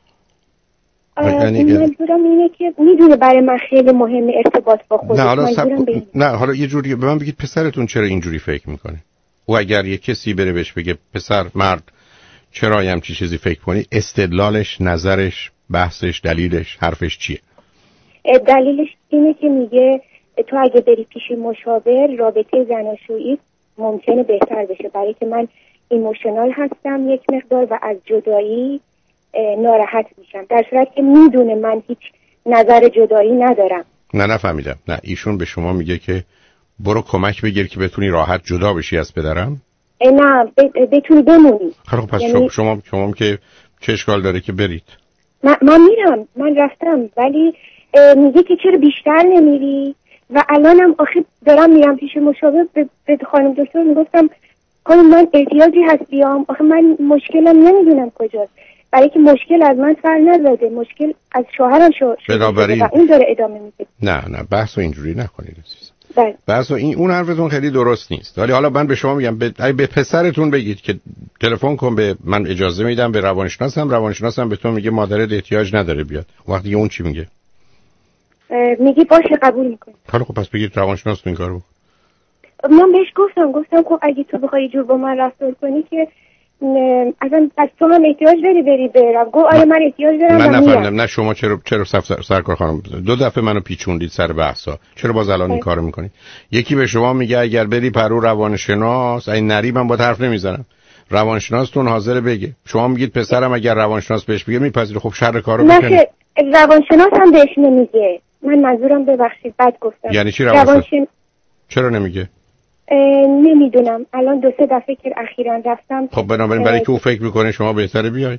منظورم اینه که میدونه برای من خیلی مهمه ارتباط با خودش. نه حالا یه جوری به من بگید پسرتون چرا اینجوری فکر میکنه؟ او اگر یه کسی بره بهش بگه پسر مرد چرا همچی چیزی فکر کنی، استدلالش، نظرش، بحثش، دلیلش، حرفش چیه؟ دلیلش اینه که میگه تو اگه بری پیش مشاور رابطه زناشویی ممکنه بهتر بشه، برای که من ایموشنال هستم یک مقدار و از جدایی ناراحت میشم، در صورتی که میدونه من هیچ نظر جدایی ندارم. نه نفهمیدم. نه ایشون به شما میگه که برو کمک بگیر که بتونی راحت جدا بشی از پدرم؟ نه بتونی بمونی. خب پس شما که چه اشکال داره که برید؟ من میرم، من رفتم، ولی میگه که چرا بیشتر نمیری و الانم آخه دارم میرم پیش مشاور. به خانم دکتر میگفتم خانم من احتیاجی هست بیام، آخه من مشکلم نمیدونم کجاست، برای که مشکل از من سر نزده، مشکل از شوهرم شده و اون داره ادامه میده. نه بحثو اینجوری نکنید عزیز. بحثو اون حرفتون خیلی درست نیست. ولی حالا من به شما میگم به پسرتون بگید که تلفن کن به من، اجازه میدم به روانشناسم به تو میگه مادرت احتیاج نداره بیاد. وقتی اون چی میگه؟ میگه باشه قبول میکنه. خب پس بگید روانشناس این کارو. من بهش گفتم خب اگه تو بخوای جور با من رفتار کنی که اصلا پس تو هم احتیاج داری بری برم. گفت آره من احتیاج دارم. من نفهمیدم. نه شما چرا سرکار خانم 2 دفعه منو پیچوندید سر بحثا، چرا باز الان این کارو میکنید؟ یکی به شما میگه اگر بری پرو روانشناس، این نری من با حرف نمیزنم، روانشناستون حاضر بگه. شما میگید پسرم اگر روانشناس بهش بگه میپذیره. خب شر کارو بکنید. نه روانشناس هم بهش نمیگه. من منظورم ببخشید بد گفتم. یعنی چی روانشناس؟ چرا نمیگه؟ نمیدونم. الان 2-3 دفعه که اخیراً رفتم. خب بنابراین برای که او فکر میکنه شما بهتره بیاید؟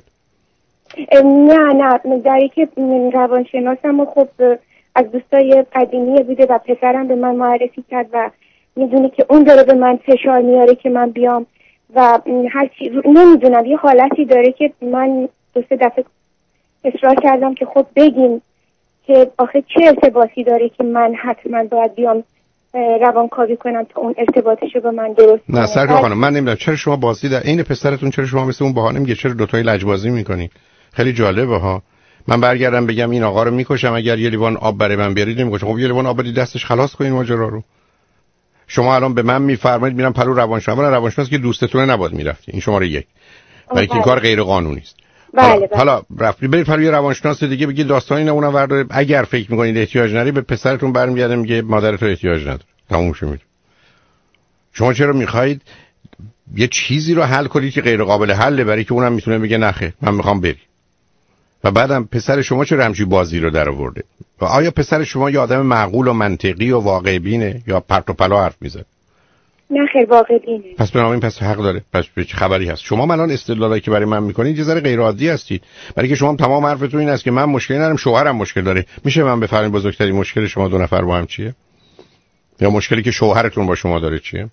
نه داری که روانشناسم و خب از دوستای قدیمی بوده و پسرم به من معرفی کرد و میدونی که اون داره به من فشار میاره که من بیام و هر چی نمیدونم یه حالتی داره که من 2-3 دفعه اصرار کردم که خب بگیم که آخه چه ارتباطی داره که من حتما باید بیام روانکاوی کنم تا اون ارتباطشو با من درست کنه. نه سرکار خانم من نمیدونم چرا شما بازی در عین پسرتون، چرا شما مثل اون بهانه میگه چرا دوتایی لجبازی میکنین؟ خیلی جالبه ها. من برگردم بگم این آقا رو میکشم اگر یه لیوان آب برای من بیارید نمیکشم. خب یه لیوان آب بدید دستش خلاص کنین ماجرا رو. شما الان به من میفرمایید میرم پرو روانشناس که دوستتونه نباید میرفتی. این شماره 1. برای این کار غیر قانونی است. حالا رفتی برید پرو روانشناس دیگه بگید داستانی نمونه ورده. اگر فکر میکنید احتیاج نداری به پسرتون برمیگرده میگه مادرت احتیاج نداره. تموم شد. شما چرا میخواید یه چیزی رو حل کنید که غیر قابل حله برای که اونم میتونه بگه نخیر من میخوام بری؟ و بعدم پسر شما چرا همچین بازی رو در آورده؟ آیا پسر شما یه آدم معقول و منطقی و واقع بینه یا پرت و پلا حرف میزنه؟ نه خیر واقع بینه. پس بنابراین پس حق داره. پس چه خبری هست؟ شما الان استدلالی که برای من میکنید یه ذره غیر عادی هستید. برای که شما تمام حرفتون این است که من مشکلی ندارم، شوهرم مشکل داره. میشه من بفهمم بزرگترین مشکل شما دو نفر با هم چیه؟ یا مشکلی که شوهرتون با شما داره چیه؟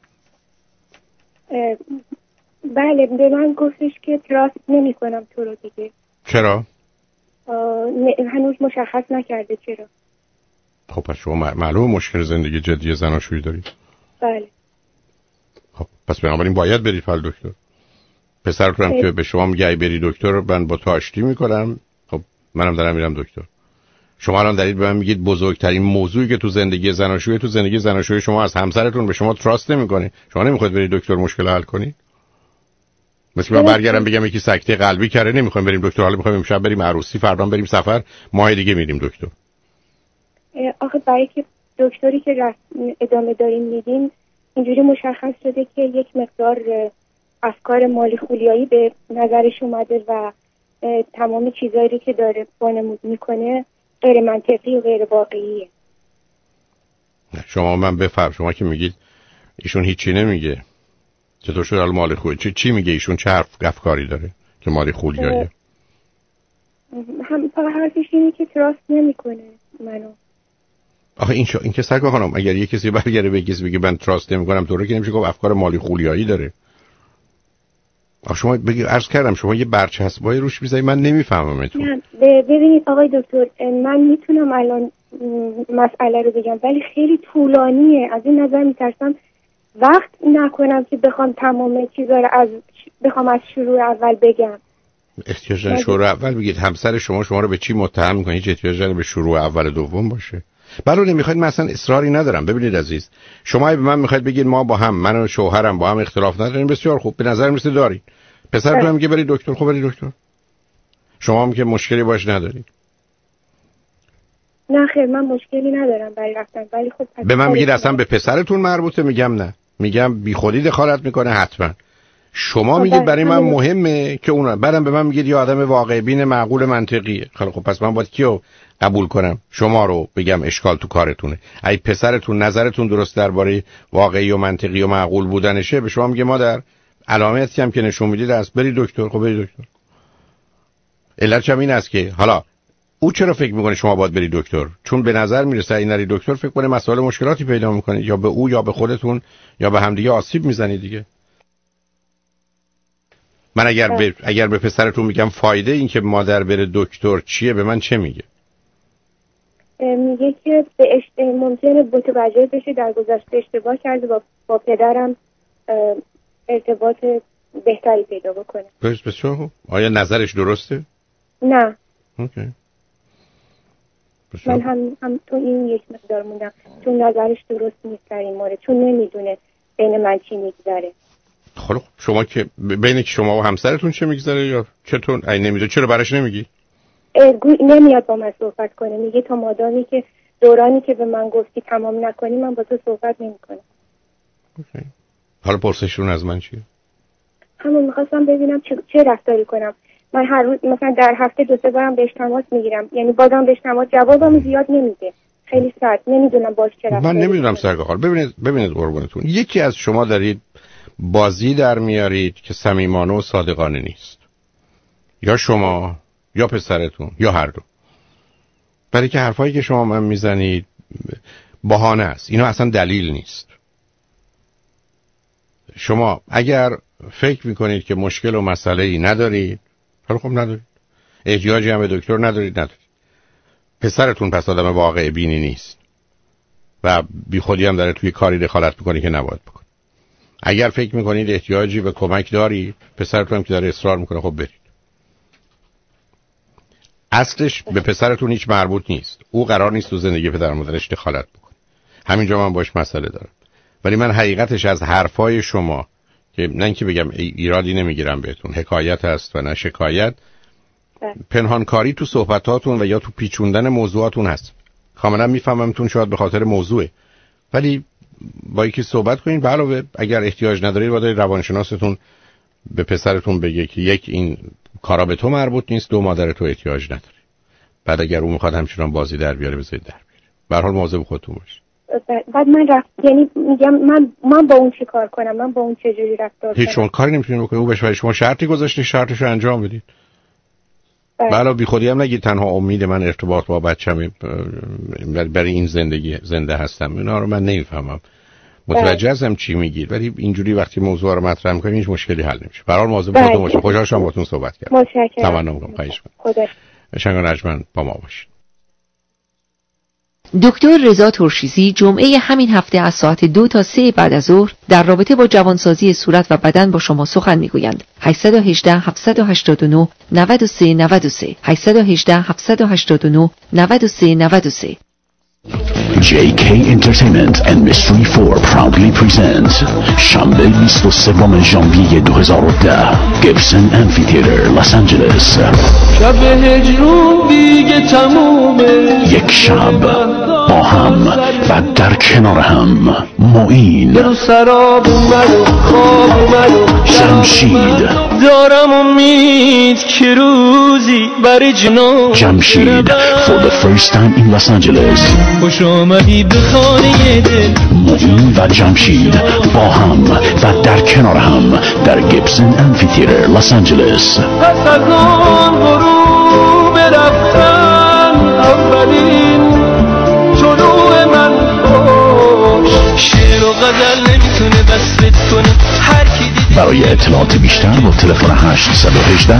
بله به من گفتش که تراست نمی‌کنم تو رو دیگه. چرا؟ هنوز مشخص نکرده چرا. خب پس شما معلوم مشکل زندگی جدی زناشویی دارید. بله. خب پس بنابراین باید برید پل دکتر. پسرتون هم که به شما میگه بری دکتر، من با تو آشتی میکنم. خب منم دارم میرم دکتر. شما الان دارید به من میگید بزرگترین موضوعی که تو زندگی زناشویی شما از همسرتون به شما تراست نمیکنه. شما نمیخواید برید دکتر مشکل حل کنید؟ مثل من برگردم بگم یکی سکته قلبی کرده نمیخوایم بریم دکتر، حالا میخوایم امشب بریم عروسی، فردا بریم سفر، ماه دیگه میریم دکتر. آخه برای که دکتری که ادامه داریم میدیم اینجوری مشخص شده که یک مقدار افکار مالی خولیایی به نظرش اومده و تمام چیزایی که داره وانمود میکنه غیر منطقی و غیر واقعیه. شما من بفهم، شما که میگید ایشون هیچی نمیگه، چطور شد الان مالی خولیایی چی میگه ایشون؟ چه افکاری داره که مالی خولیاییه؟ هم حرفش اینه که تراست نمیکنه منو. آخه این که سرکار خانم اگر یه کسی برگره به کسی بگه من تراست نمیکنم طوری که نمیشه گفت افکار مالی خولیایی داره. آخه شما عرض کردم شما یه برچسبای روش میذارید من نمیفهممتون. نه ببینید آقای دکتر من میتونم الان مسئله رو بگم ولی خیلی طولانیه. از این نظر میترسم وقت نکنم که بخوام تمام چیزا رو بخوام از شروع اول بگم. احتیاج نداره شروع اول بگید. همسر شما رو به چی متهم میکنه؟ هیچ احتیاج نداره به شروع اول دوم باشه. بله نمیخواید، من اصلا اصراری ندارم. ببینید عزیز، شما به من میخواید بگید ما با هم، من و شوهرم با هم اختلاف نداریم، بسیار خوب، به نظر میاد دارید. پسرتون هم میگه برید دکتر، خب برید دکتر. شما هم که مشکلی باش ندارید. نه خیر من مشکلی ندارم برای رفتن، ولی خب به من میگید اصلا به پسرتون مربوطه، میگم نه، میگم بیخودی دخالت میکنه حتما. شما میگید برای من مهمه که اون، بعدم به من میگید یه آدم واقع بین معقول منطقیه. خیلی خب پس من باید کیو قبول کنم؟ شما رو بگم اشکال تو کارتونه. ای پسرتون نظرتون درست درباره واقعی و منطقی و معقول بودنشه، به شما میگه مادر علامتی هم که نشون میدید است برید دکتر. خب برید دکتر. علتش هم این است که حالا او چرا فکر میکنه شما باید برید دکتر؟ چون به نظر میرسه این نری دکتر فکر کنه مسائل مشکلاتی پیدا میکنه، یا به او یا به خودتون یا به همدیگه آسیب میزنید دیگه. من اگر به پسرتون میگم فایده این که مادر بره دکتر چیه، به من چه میگه؟ میگه که ممکنه متوجه بشه در گذشته اشتباه کرده با پدرم ارتباط بهتری پیدا بکنه. بسیار خوب. آیا نظرش درسته؟ نه. اوکی. من هم تو این یک مقدار موندم، چون نظرش درست نیست در این مورد، چون نمیدونه بین من چی میگذره. خب شما که بین شما و همسرتون چه میگذره یا چطور؟ ای نمیدونه چرا براش نمیگی؟ نمیاد با من صحبت کنه، میگه تا مادامی که دورانی که به من گفتی تمام نکنی من با تو صحبت نمیکنم. اوکی. حالا پرسشون از من چیه؟ همون میخواستم ببینم چه رفتاری کنم. من هر روز مثلا در هفته 2-3 بارم بهش تماس میگیرم، یعنی بازم بهش تماس جوابم زیاد نمیده، خیلی سرد، نمیدونم باش چه رفتاری. من نمیدونم سرکار. ببینید قربونتون، یکی از شما دارید بازی در میارید که صمیمانه و صادقانه نیست، یا شما یا پسرتون یا هر دو. برای که حرفایی که شما من میزنید بهانه است، اینا اصلا دلیل نیست. شما اگر فکر میکنید که مشکل و مسئله ای ندارید، خب ندارید، احتیاجی هم به دکتر ندارید. پسرتون پس آدم واقع بینی نیست و بی خودی هم داره توی کاری دخالت میکنه که نباید بکنه. اگر فکر میکنید احتیاجی به کمک داری، پسرتون هم که داره اصرار میکنه، خب برید. اصلش به پسرتون هیچ مربوط نیست. او قرار نیست تو زندگی پدر مادرش دخالت بکنه. همینجا من باش مسئله دارم. ولی من حقیقتش از حرفای شما که نه اینکه بگم ایرادی نمیگیرم بهتون، حکایت هست و نه شکایت، پنهانکاری تو صحبتاتون و یا تو پیچوندن موضوعاتون هست. کاملا میفهممتون شاید به خاطر موضوعه، ولی با یکی صحبت کنین. به علاوه اگر احتیاج ندارید باید روانشناستون به پسرتون بگه که یک این کارا به تو مربوط نیست، دو مادر تو احتیاج نداره. بعد اگر اون میخواد همچنان بازی در بیاره بذارید در بیاره. به هر حال مواظب خودتون باشید. بعد من یعنی میگم من با اون چی کار کنم؟ من با اون چه جوری رفتار کنم؟ هیچ شما کاری نمیتونید بکنید. او بشه شما شرطی گذاشتید، شرطشو انجام بدید. بله بی خودی هم نگید تنها امید من ارتباط با بچه‌م برای این زندگی زنده هستم. اینا رو من نمیفهمم. متوجه هستم چی میگید، ولی اینجوری وقتی موضوع رو مطرح می‌کنید هیچ مشکلی حل نمیشه. به هر حال مواظب خودتون باشید. خوشحال شدم باهاتون صحبت کردم. متشکرم. تمنا می‌کنم. خواهش می‌کنم. خدا شنگ نجمن با ما باشید. دکتر رضا ترشیزی جمعه همین هفته از ساعت 2 تا 3 بعد از ظهر در رابطه با جوانسازی صورت و بدن با شما سخن میگویند. 818 789 93 93 818 789 93 93. JK Entertainment and Mystery 4 proudly presents شنبه 23 ژانویه 2010 گیبسن امفی‌تئاتر لس آنجلس. شب هجرون دیگه تمومه، یک شب با هم و در کنار هم معین، سراب اومد خواب اومد جمشید، دارم امید که روزی برای جمشید for the first time in Los Angeles. خوش آمدی به خانه دل. معین و جمشید با هم و در کنار هم در گیبسن امفی‌تئاتر لس آنجلس. پس از آن غروب رفتن اولین طلوع من باش. شعر و غزل نمیتونه بسط کنه هر کی دیدی. برای اطلاعات بیشتر با تلفن 818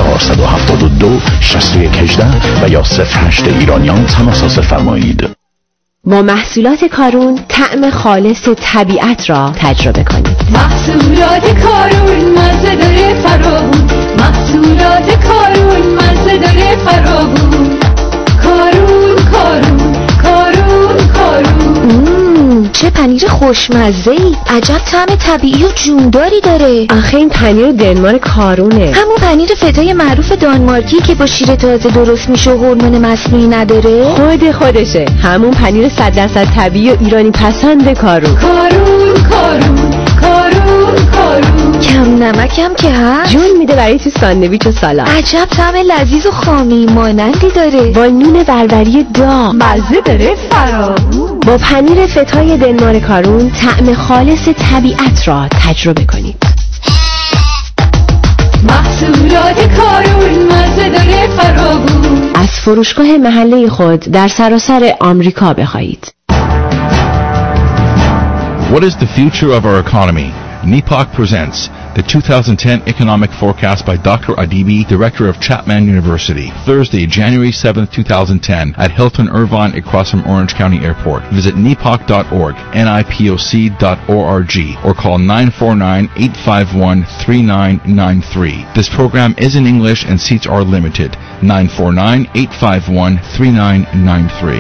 472 6118 و یا 08 ایرانیان تماس فرمایید. با محصولات کارون طعم خالص طبیعت را تجربه کنید. محصولات کارون مزه داره فراوون. محصولات کارون مزه داره فراوون. کارون کارون کارون کارون. چه پنیر خوشمزه‌ای، عجب طعم طبیعی و جونداری داره. آخه این پنیر دنمارک کارونه، همون پنیر فتای معروف دانمارکی که با شیر تازه درست میشه و هورمون مصنوعی نداره. خودشه، همون پنیر 100% طبیعی و ایرانی پسند کارون. کارون کارون کارون کارون. کم نمکم که هست، جون میده برای تو ساندویچ و سالاد. عجب طعم لذیذ و خامی مانندی داره، با نون بربری داغ، مزه داره فراوون. با پنیر فتای دنمارک کارون طعم خالص طبیعت را تجربه کنید. محصولات کارون مزه داره فراوون. از فروشگاه محله خود در سراسر آمریکا بخواهید. What is the future of our economy? NEPOC presents the 2010 Economic Forecast by Dr. Adibi, Director of Chapman University. Thursday, January 7th, 2010 at Hilton Irvine across from Orange County Airport. Visit nepoc.org, nipoc.org, or call 949-851-3993. This program is in English and seats are limited. 949-851-3993.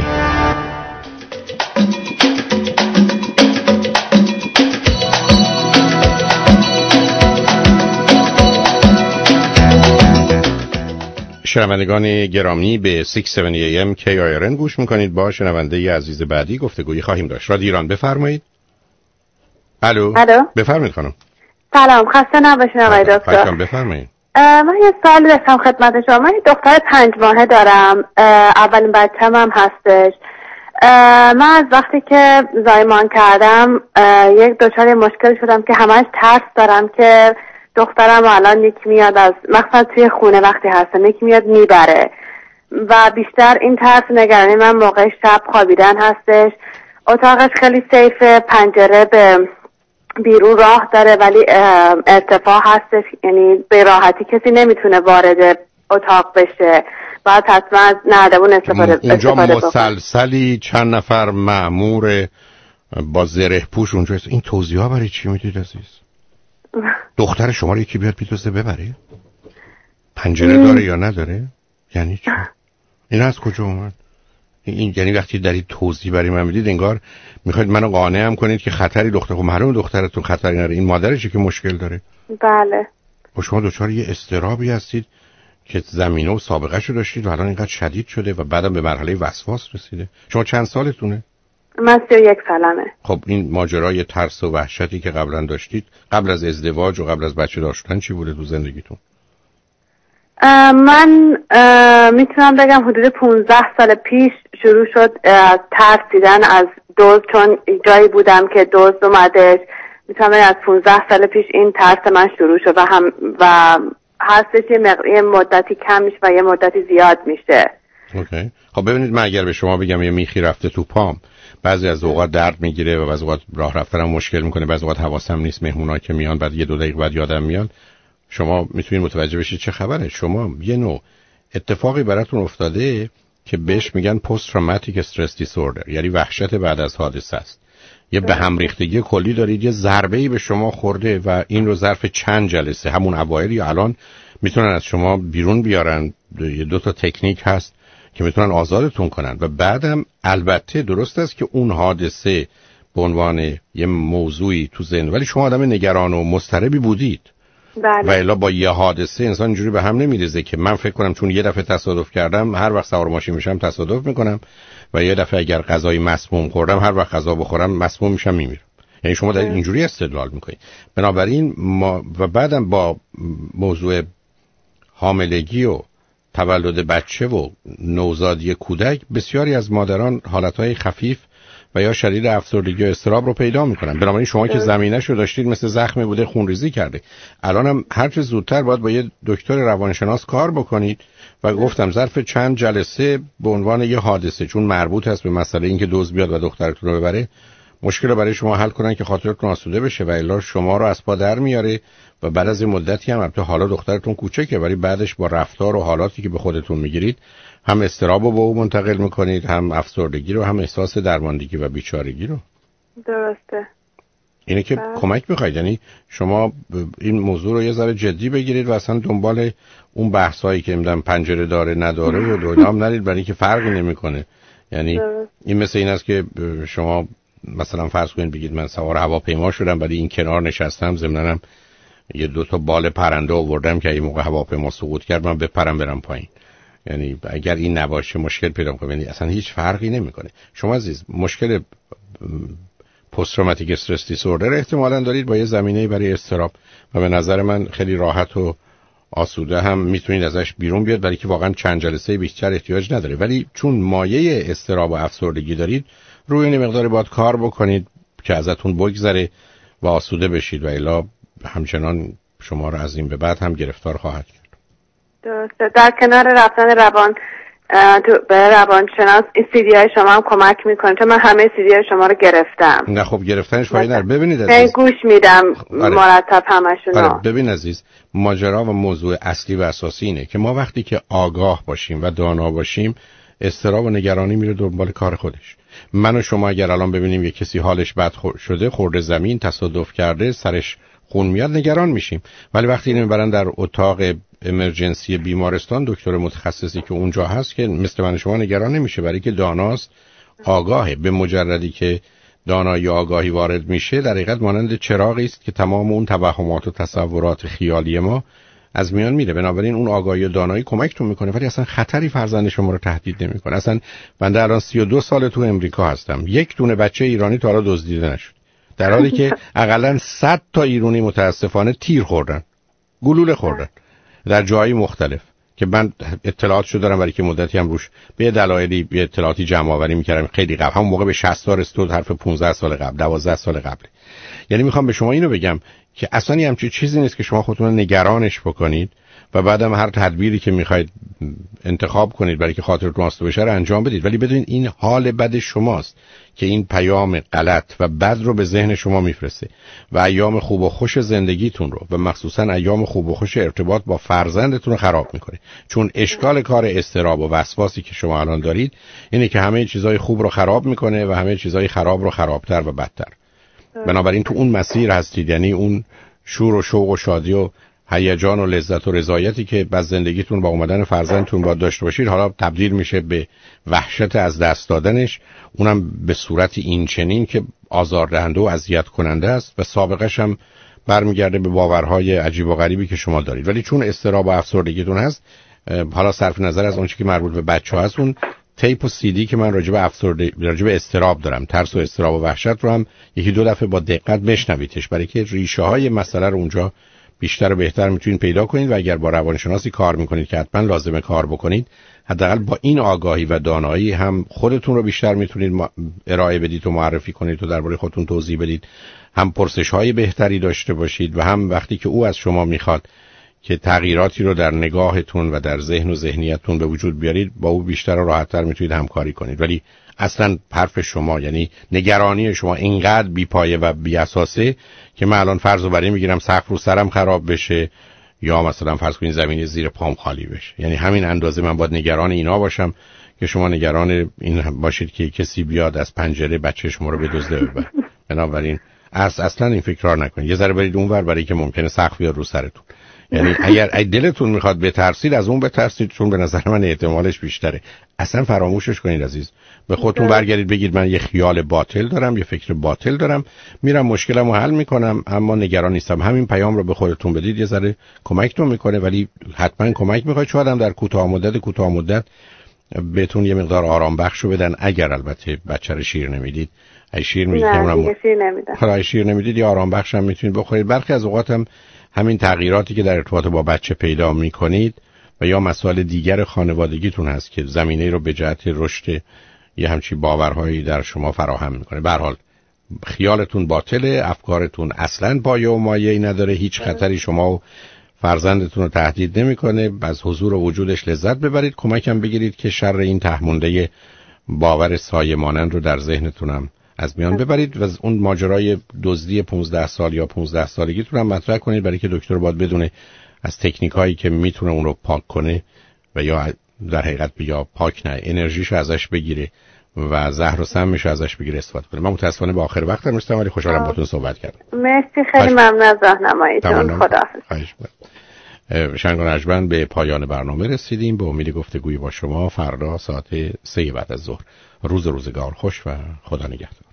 شنوندگان گرامی به 670 AM KIRN گوش میکنید. با شنونده عزیز بعدی گفتگویی خواهیم داشت. رادیو ایران بفرمایید. الو بفرمایید خانم. سلام، خسته نباشید آقای دکتر. بفرمایید. من یه سوال داشتم خدمت شما. من یه دختر 5 ماهه دارم، اولین بچه‌م هم هستش. من از وقتی که زایمان کردم یک دچار مشکل شدم که همش ترس دارم که دخترم الان یکی میاد از مخصوصا توی خونه وقتی هستم یکی میاد میبره و بیشتر این ترس نگرانی من موقع شب خوابیدن هستش. اتاقش خیلی سیفه، پنجره به بیرون راه داره ولی ارتفاع هستش، یعنی به راحتی کسی نمیتونه وارد اتاق بشه، باید حتما از نردبون استفاده اونجا مسلسلی چند نفر مأمور با زره پوش اونجا هست. این توضیح ها برای چی میدید عزیز؟ دختر شما رو یکی بیاد میتوسته ببره؟ پنجره داره یا نداره؟ یعنی چی؟ این از کجا اومد؟ این یعنی وقتی دارید توضیح برای من میدید انگار میخواید منو قانعم کنید که خطری دختر، خب معلومه دخترتون خطری نداره، این مادرشه که مشکل داره. بله. و شما دچار یه اضطرابی هستید که زمینه و سابقه‌شو داشتید و الان اینقدر شدید شده و بعدم به مرحله وسواس رسیده. شما چند سالتونه؟ من 31 سالمه. خب این ماجرای ترس و وحشتی که قبلا داشتید قبل از ازدواج و قبل از بچه داشتن چی بوده تو زندگیتون؟ من میتونم بگم حدود 15 سال پیش شروع شد ترسیدن از دوز، چون جایی بودم که دوز اومدش. میتونم بگم از 15 سال پیش این ترس من شروع شد و هستش یه مدتی کم میشه و یه مدتی زیاد میشه. اوکی. خب ببینید، من اگر به شما بگم یه میخی رفته تو پام، بعضی از اوقات درد میگیره و بعضی اوقات راه رفتنم مشکل میکنه، بعضی اوقات حواسم نیست، مهمونایی که میان بعد یه 2 دقیقه بعد یادم میاد، شما میتونید متوجه بشید چه خبره. شما یه نوع اتفاقی براتون افتاده که بهش میگن پست تروماتیک استرس دیسوردر، یعنی وحشت بعد از حادثه است. یه به هم ریختگی کلی دارید، یه ضربه‌ای به شما خورده و این رو ظرف چند جلسه، همون اوایل یا الان، میتونن از شما بیرون بیارن. 2 تا تکنیک هست که میتونن آزادتون کنن و بعدم البته درست است که اون حادثه به عنوان یه موضوعی تو ذهن، ولی شما آدم نگران و مضطربی بودید. بله. و الا با یه حادثه انسان اینجوری به هم نمیریزه که من فکر کنم چون یه دفعه تصادف کردم هر وقت سوار ماشین میشم تصادف میکنم و یه دفعه اگر غذای مسموم خوردم هر وقت غذا بخورم مسموم میشم میمیرم. یعنی شما در اینجوری استدلال میکنید. بنابراین ما و بعدم با موضوع حاملگی و تولد بچه و نوزادی کودک بسیاری از مادران حالتهای خفیف و یا شدید افسردگی و اضطراب رو پیدا میکنن. بنابراین شما که زمینه‌اش رو داشتید مثل زخمی بوده، خونریزی کرده، الانم هر چه زودتر باید با یه دکتر روانشناس کار بکنید و گفتم ظرف چند جلسه به عنوان یه حادثه، چون مربوط هست به مسئله اینکه دوز بیاد و دخترتون رو ببره، مشکل رو برای شما حل کنن که خاطرتون آسوده بشه و الا شما رو از پا در میاره و بعد از این مدتی هم البته حالا دخترتون کوچکه ولی بعدش با رفتار و حالاتی که به خودتون میگیرید هم اضطراب رو به او منتقل میکنید، هم افسردگی رو، هم احساس درماندگی و بیچارگی رو. درسته. اینه که کمک میخواید، یعنی شما این موضوع رو یه ذره جدی بگیرید و اصلا دنبال اون بحثایی که میدونم پنجره داره نداره و دویدام نرید، برای اینکه فرقی نمیکنه. یعنی این مثل این است که شما مثلا فرض کنید بگید من سوار هواپیما شدم ولی این کنار نشستم، ضمناً یه 2 تا بال پرنده آوردم که این موقع هواپیما سقوط کرد من بپرم برم پایین. یعنی اگر این نباشه مشکل پیدا می‌کنه. یعنی اصلا هیچ فرقی نمی‌کنه. شما عزیز مشکل پست تروماتیک استرس دیسوردر احتمالاً دارید با یه زمینه‌ای برای اضطراب و به نظر من خیلی راحت و آسوده هم میتونید ازش بیرون بیاد، برای که واقعا چند جلسه بیشتر احتیاج نداره. ولی چون مایه اضطراب و افسردگی دارید روی این مقداری باید کار بکنید که ازتون بگذره و آسوده بشید و الا همچنان شما رو از این به بعد هم گرفتار خواهد کرد. درسته. در کنار رفتن به روانشناس این CD های شما هم کمک میکنه، چون من همه CD های شما رو گرفتم. نه خب گرفتنش فایده نداره. ببینید عزیز، گوش میدم مرتب همشون. آره ببین عزیز، ماجرا و موضوع اصلی و اساسی اینه که ما وقتی که آگاه باشیم و دانا باشیم اضطراب و نگرانی میره دنبال کار خودش. من و شما اگر الان ببینیم یه کسی حالش بد شده، خورده زمین، تصادف کرده، سرش خون میاد، نگران میشیم. ولی وقتی اینو میبرن در اتاق امرجنسی بیمارستان، دکتر متخصصی که اونجا هست که مثل من شما نگران نمیشه، برای که داناست، آگاهه. به مجردی که دانایی آگاهی وارد میشه در حقیقت مانند چراغی است که تمام اون توهمات و تصورات خیالی ما از میان میره. بنابراین اون آگاهی و دانایی کمکتون میکنه ولی اصلا خطری فرزند شما رو تهدید نمیکنه. اصلا من الان 32 سال تو امریکا هستم، یک دونه بچه ایرانی تا حالا دزدیده نشد، در حالی که حداقل 100 تا ایرانی متاسفانه تیر خوردن، گلوله خوردن در جایی مختلف که من اطلاعاتشو دارم، برای که مدتی هم روش به دلایلی به اطلاعاتی جمع آوری میکردم خیلی قبل، همون موقع به 60 تا رسید، حرف 15 سال قبل، 12 سال قبل. یعنی میخوام به شما اینو بگم که اصلا همچین چیزی نیست که شما خودتون نگرانش بکنید و بعدم هر تدبیری که میخواید انتخاب کنید برای که خاطرتون آسوده بشه رو انجام بدید، ولی بدونید این حال بد شماست که این پیام غلط و بد رو به ذهن شما میفرسته و ایام خوب و خوش زندگیتون رو و مخصوصا ایام خوب و خوش ارتباط با فرزندتون رو خراب میکنه. چون اشکال کار اضطراب و وسواسی که شما الان دارید اینه که همه چیزای خوب رو خراب میکنه و همه چیزای خراب رو خرابتر و بدتر. بنابراین تو اون مسیر هستید، یعنی اون شور و شوق و شادی و هیجان و لذت و رضایتی که بعد زندگیتون با اومدن فرزندتون باید داشته باشید حالا تبدیل میشه به وحشت از دست دادنش، اونم به صورت این چنین که آزاردهنده و اذیت کننده است و سابقش هم برمیگرده به باورهای عجیب و غریبی که شما دارید. ولی چون اضطراب و افسردگیتون هست، حالا صرف نظر از اون چیزی که مربوط به بچه‌ها هست، اون تیپ و CD که من راجع به اضطراب دارم، ترس و اضطراب و وحشت رو هم 1-2 دفعه با دقت بشنویدش، برای که ریشه های مسئله رو اونجا بیشتر و بهتر میتونید پیدا کنید و اگر با روانشناسی کار میکنید که حتما لازمه کار بکنید، حداقل با این آگاهی و دانایی هم خودتون رو بیشتر میتونید ارائه بدید و معرفی کنید و درباره خودتون توضیح بدید، هم پرسش‌های بهتری داشته باشید و هم وقتی که او از شما میخواد که تغییراتی رو در نگاهتون و در ذهن و ذهنیتتون به وجود بیارید، با او بیشتر و راحت‌تر میتونید همکاری کنید. ولی اصلا حرف شما، یعنی نگرانی شما اینقدر بی‌پایه و بی‌اساسه که من الان فرض رو برای میگیرم سقف رو سرم خراب بشه یا مثلا فرض کنید زمین زیر پام خالی بشه. یعنی همین اندازه من باید نگران اینا باشم که شما نگران این باشید که کسی بیاد از پنجره بچه شما رو بدزده ببره. بنابراین اصلا این فکرها نکنید. یه ذره برید اونور برای که ممکنه سقف بیاد رو سرتون. یعنی اگر دلتون میخواد بترسید از اون بترسید، چون به نظر من احتمالش بیشتره. اصلا فراموشش کنید عزیز. به خودتون برگردید بگید من یه خیال باطل دارم، یه فکر باطل دارم، میرم مشکلمو حل میکنم اما نگران نیستم. همین پیام رو به خودتون بدید، یه ذره کمکتون میکنه. ولی حتما کمک میخواد، شاید هم در کوتاه مدت بهتون یه مقدار آرام بخشو بدن، اگر البته بچه رو شیر نمیدید. اگه شیر میدید شیر نمیدید یا آرام بخش هم میتونید بخورید. برخی از اوقات هم همین تغییراتی که در ارتباط با بچه پیدا میکنید و یا مسائل دیگر خانوادگیتون هست که زمینه رو به جهت رشد یه همچین باورهایی در شما فراهم میکنه. به هر حال خیالتون باطله، افکارتون اصلاً پایه و مایه‌ای نداره، هیچ خطری شما و فرزندتون رو تهدید نمیکنه. از حضور و وجودش لذت ببرید، کمکم بگیرید که شر این تهمونده باور سایه مانند رو در ذهنتونم از میان ببرید و اون ماجرای دزدی 15 سال یا 15 سالگیتون هم مطرح کنید، برای که دکتر باید بدونه از تکنیکایی که میتونه اون رو پاک کنه و یا در حقیقت یا پاک نه انرژیشو ازش بگیره و زهر و سمش ازش بگیره استفاده کنه. من متاسفانه به آخر وقتم رسیدم ولی خوشحالم باهاتون صحبت کردم. مرسی، خیلی ممنون از راهنماییتون. خداحافظ. شنگان اجبن به پایان برنامه رسیدیم. به امید گفتگوی با شما فردا ساعت 3 بعد از ظهر. روزگار خوش و خدا نگهدار.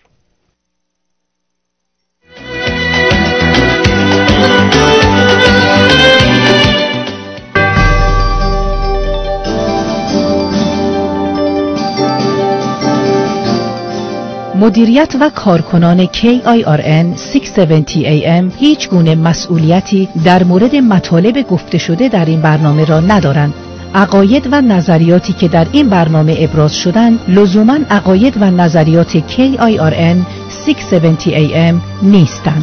مدیریت و کارکنان KIRN 670 AM هیچ گونه مسئولیتی در مورد مطالب گفته شده در این برنامه را ندارند. عقاید و نظریاتی که در این برنامه ابراز شدند لزوماً عقاید و نظریات KIRN 670 AM نیستند.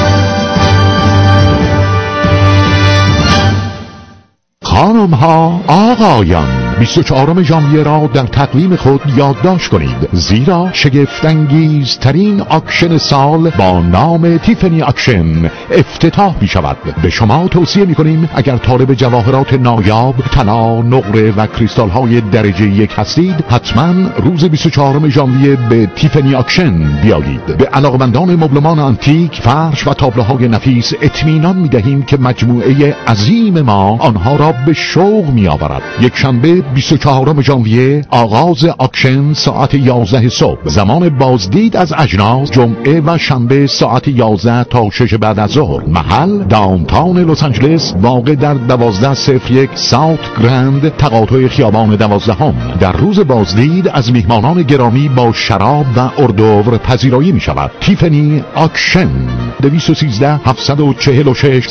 خانم‌ها، آقایان، 24 ژانویه را در تقویم خود یادداشت کنید، زیرا شگفت‌انگیزترین اکشن سال با نام تیفنی اکشن افتتاح می شود. به شما توصیه می کنیم اگر طالب جواهرات نایاب، طلا، نقره و کریستال های درجه 1 هستید، حتما روز 24 ژانویه به تیفنی اکشن بیایید. به علاقمندان مبلمان آنتیک، فرش و تابلوهای نفیس اطمینان می دهیم که مجموعه عظیم ما آنها را به شوق می آورد. یک شنبه 24 ژانویه آغاز اکشن ساعت 11 صبح. زمان بازدید از اجناس جمعه و شنبه ساعت 11 تا 6 بعد از ظهر. محل داونتاون لس آنجلس واقع در 1201 ساوت گرند تقاطع خیابان 12. در روز بازدید از میهمانان گرامی با شراب و اردوور پذیرایی می شود. تیفنی اکشن 213 746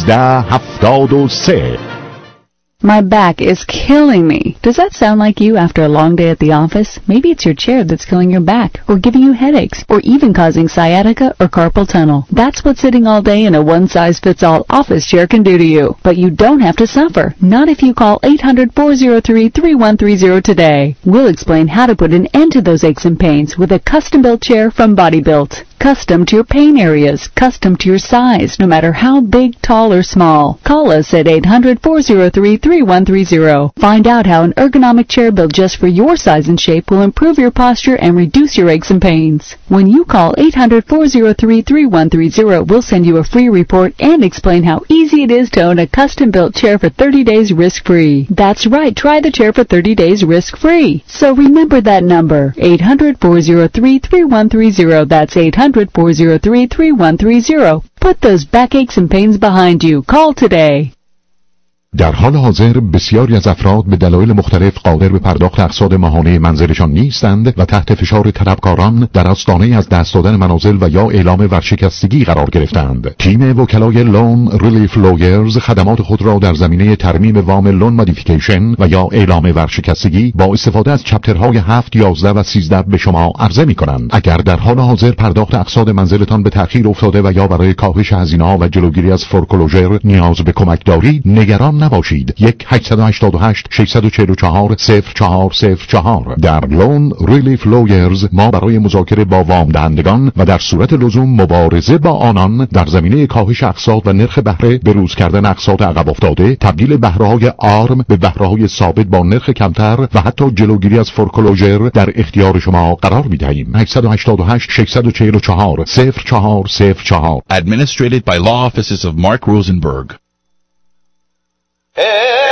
1373. My back is killing me. Does that sound like you after a long day at the office? Maybe it's your chair that's killing your back, or giving you headaches, or even causing sciatica or carpal tunnel. That's what sitting all day in a one-size-fits-all office chair can do to you. But you don't have to suffer. Not if you call 800-403-3130 today. We'll explain how to put an end to those aches and pains with a custom-built chair from Body Built. Custom to your pain areas, custom to your size, no matter how big, tall, or small. Call us at 800-403-3130. Find out how an ergonomic chair built just for your size and shape will improve your posture and reduce your aches and pains. When you call 800-403-3130, we'll send you a free report and explain how easy it is to own a custom-built chair for 30 days risk-free. That's right, try the chair for 30 days risk-free. So remember that number, 800-403-3130. That's 800-403-3130. Put those backaches and pains behind you. Call today. در حال حاضر بسیاری از افراد به دلایل مختلف قادر به پرداخت اقساط ماهانه منزلشان نیستند و تحت فشار طلبکاران در آستانه از دست دادن منازل و یا اعلام ورشکستگی قرار گرفتند. تیم وکلای لون ریلیف لویرز خدمات خود را در زمینه ترمیم وام لون مودیفیکیشن و یا اعلام ورشکستگی با استفاده از چپترهای 7, 11 و 13 به شما عرضه می‌کنند. اگر در حال حاضر پرداخت اقساط منزلتان به تأخیر افتاده و یا برای کاهش هزینه‌ها و جلوگیری از فورکلوژر نیاز به کمک دارید، نگران نباشید. 1-888-644-0404 در لون ریلیف لویرز ما برای مذاکره با وام دهندگان و در صورت لزوم مبارزه با آنان در زمینه کاهش اقساط و نرخ بهره، بروز کردن اقساط عقب افتاده، تبدیل بهره‌های آرم به بهره‌های ثابت با نرخ کمتر و حتی جلوگیری از فورکلوژر در اختیار شما قرار می‌دهیم. 888-644-0404 Administrated by Law Offices of Mark Rosenberg. Hey!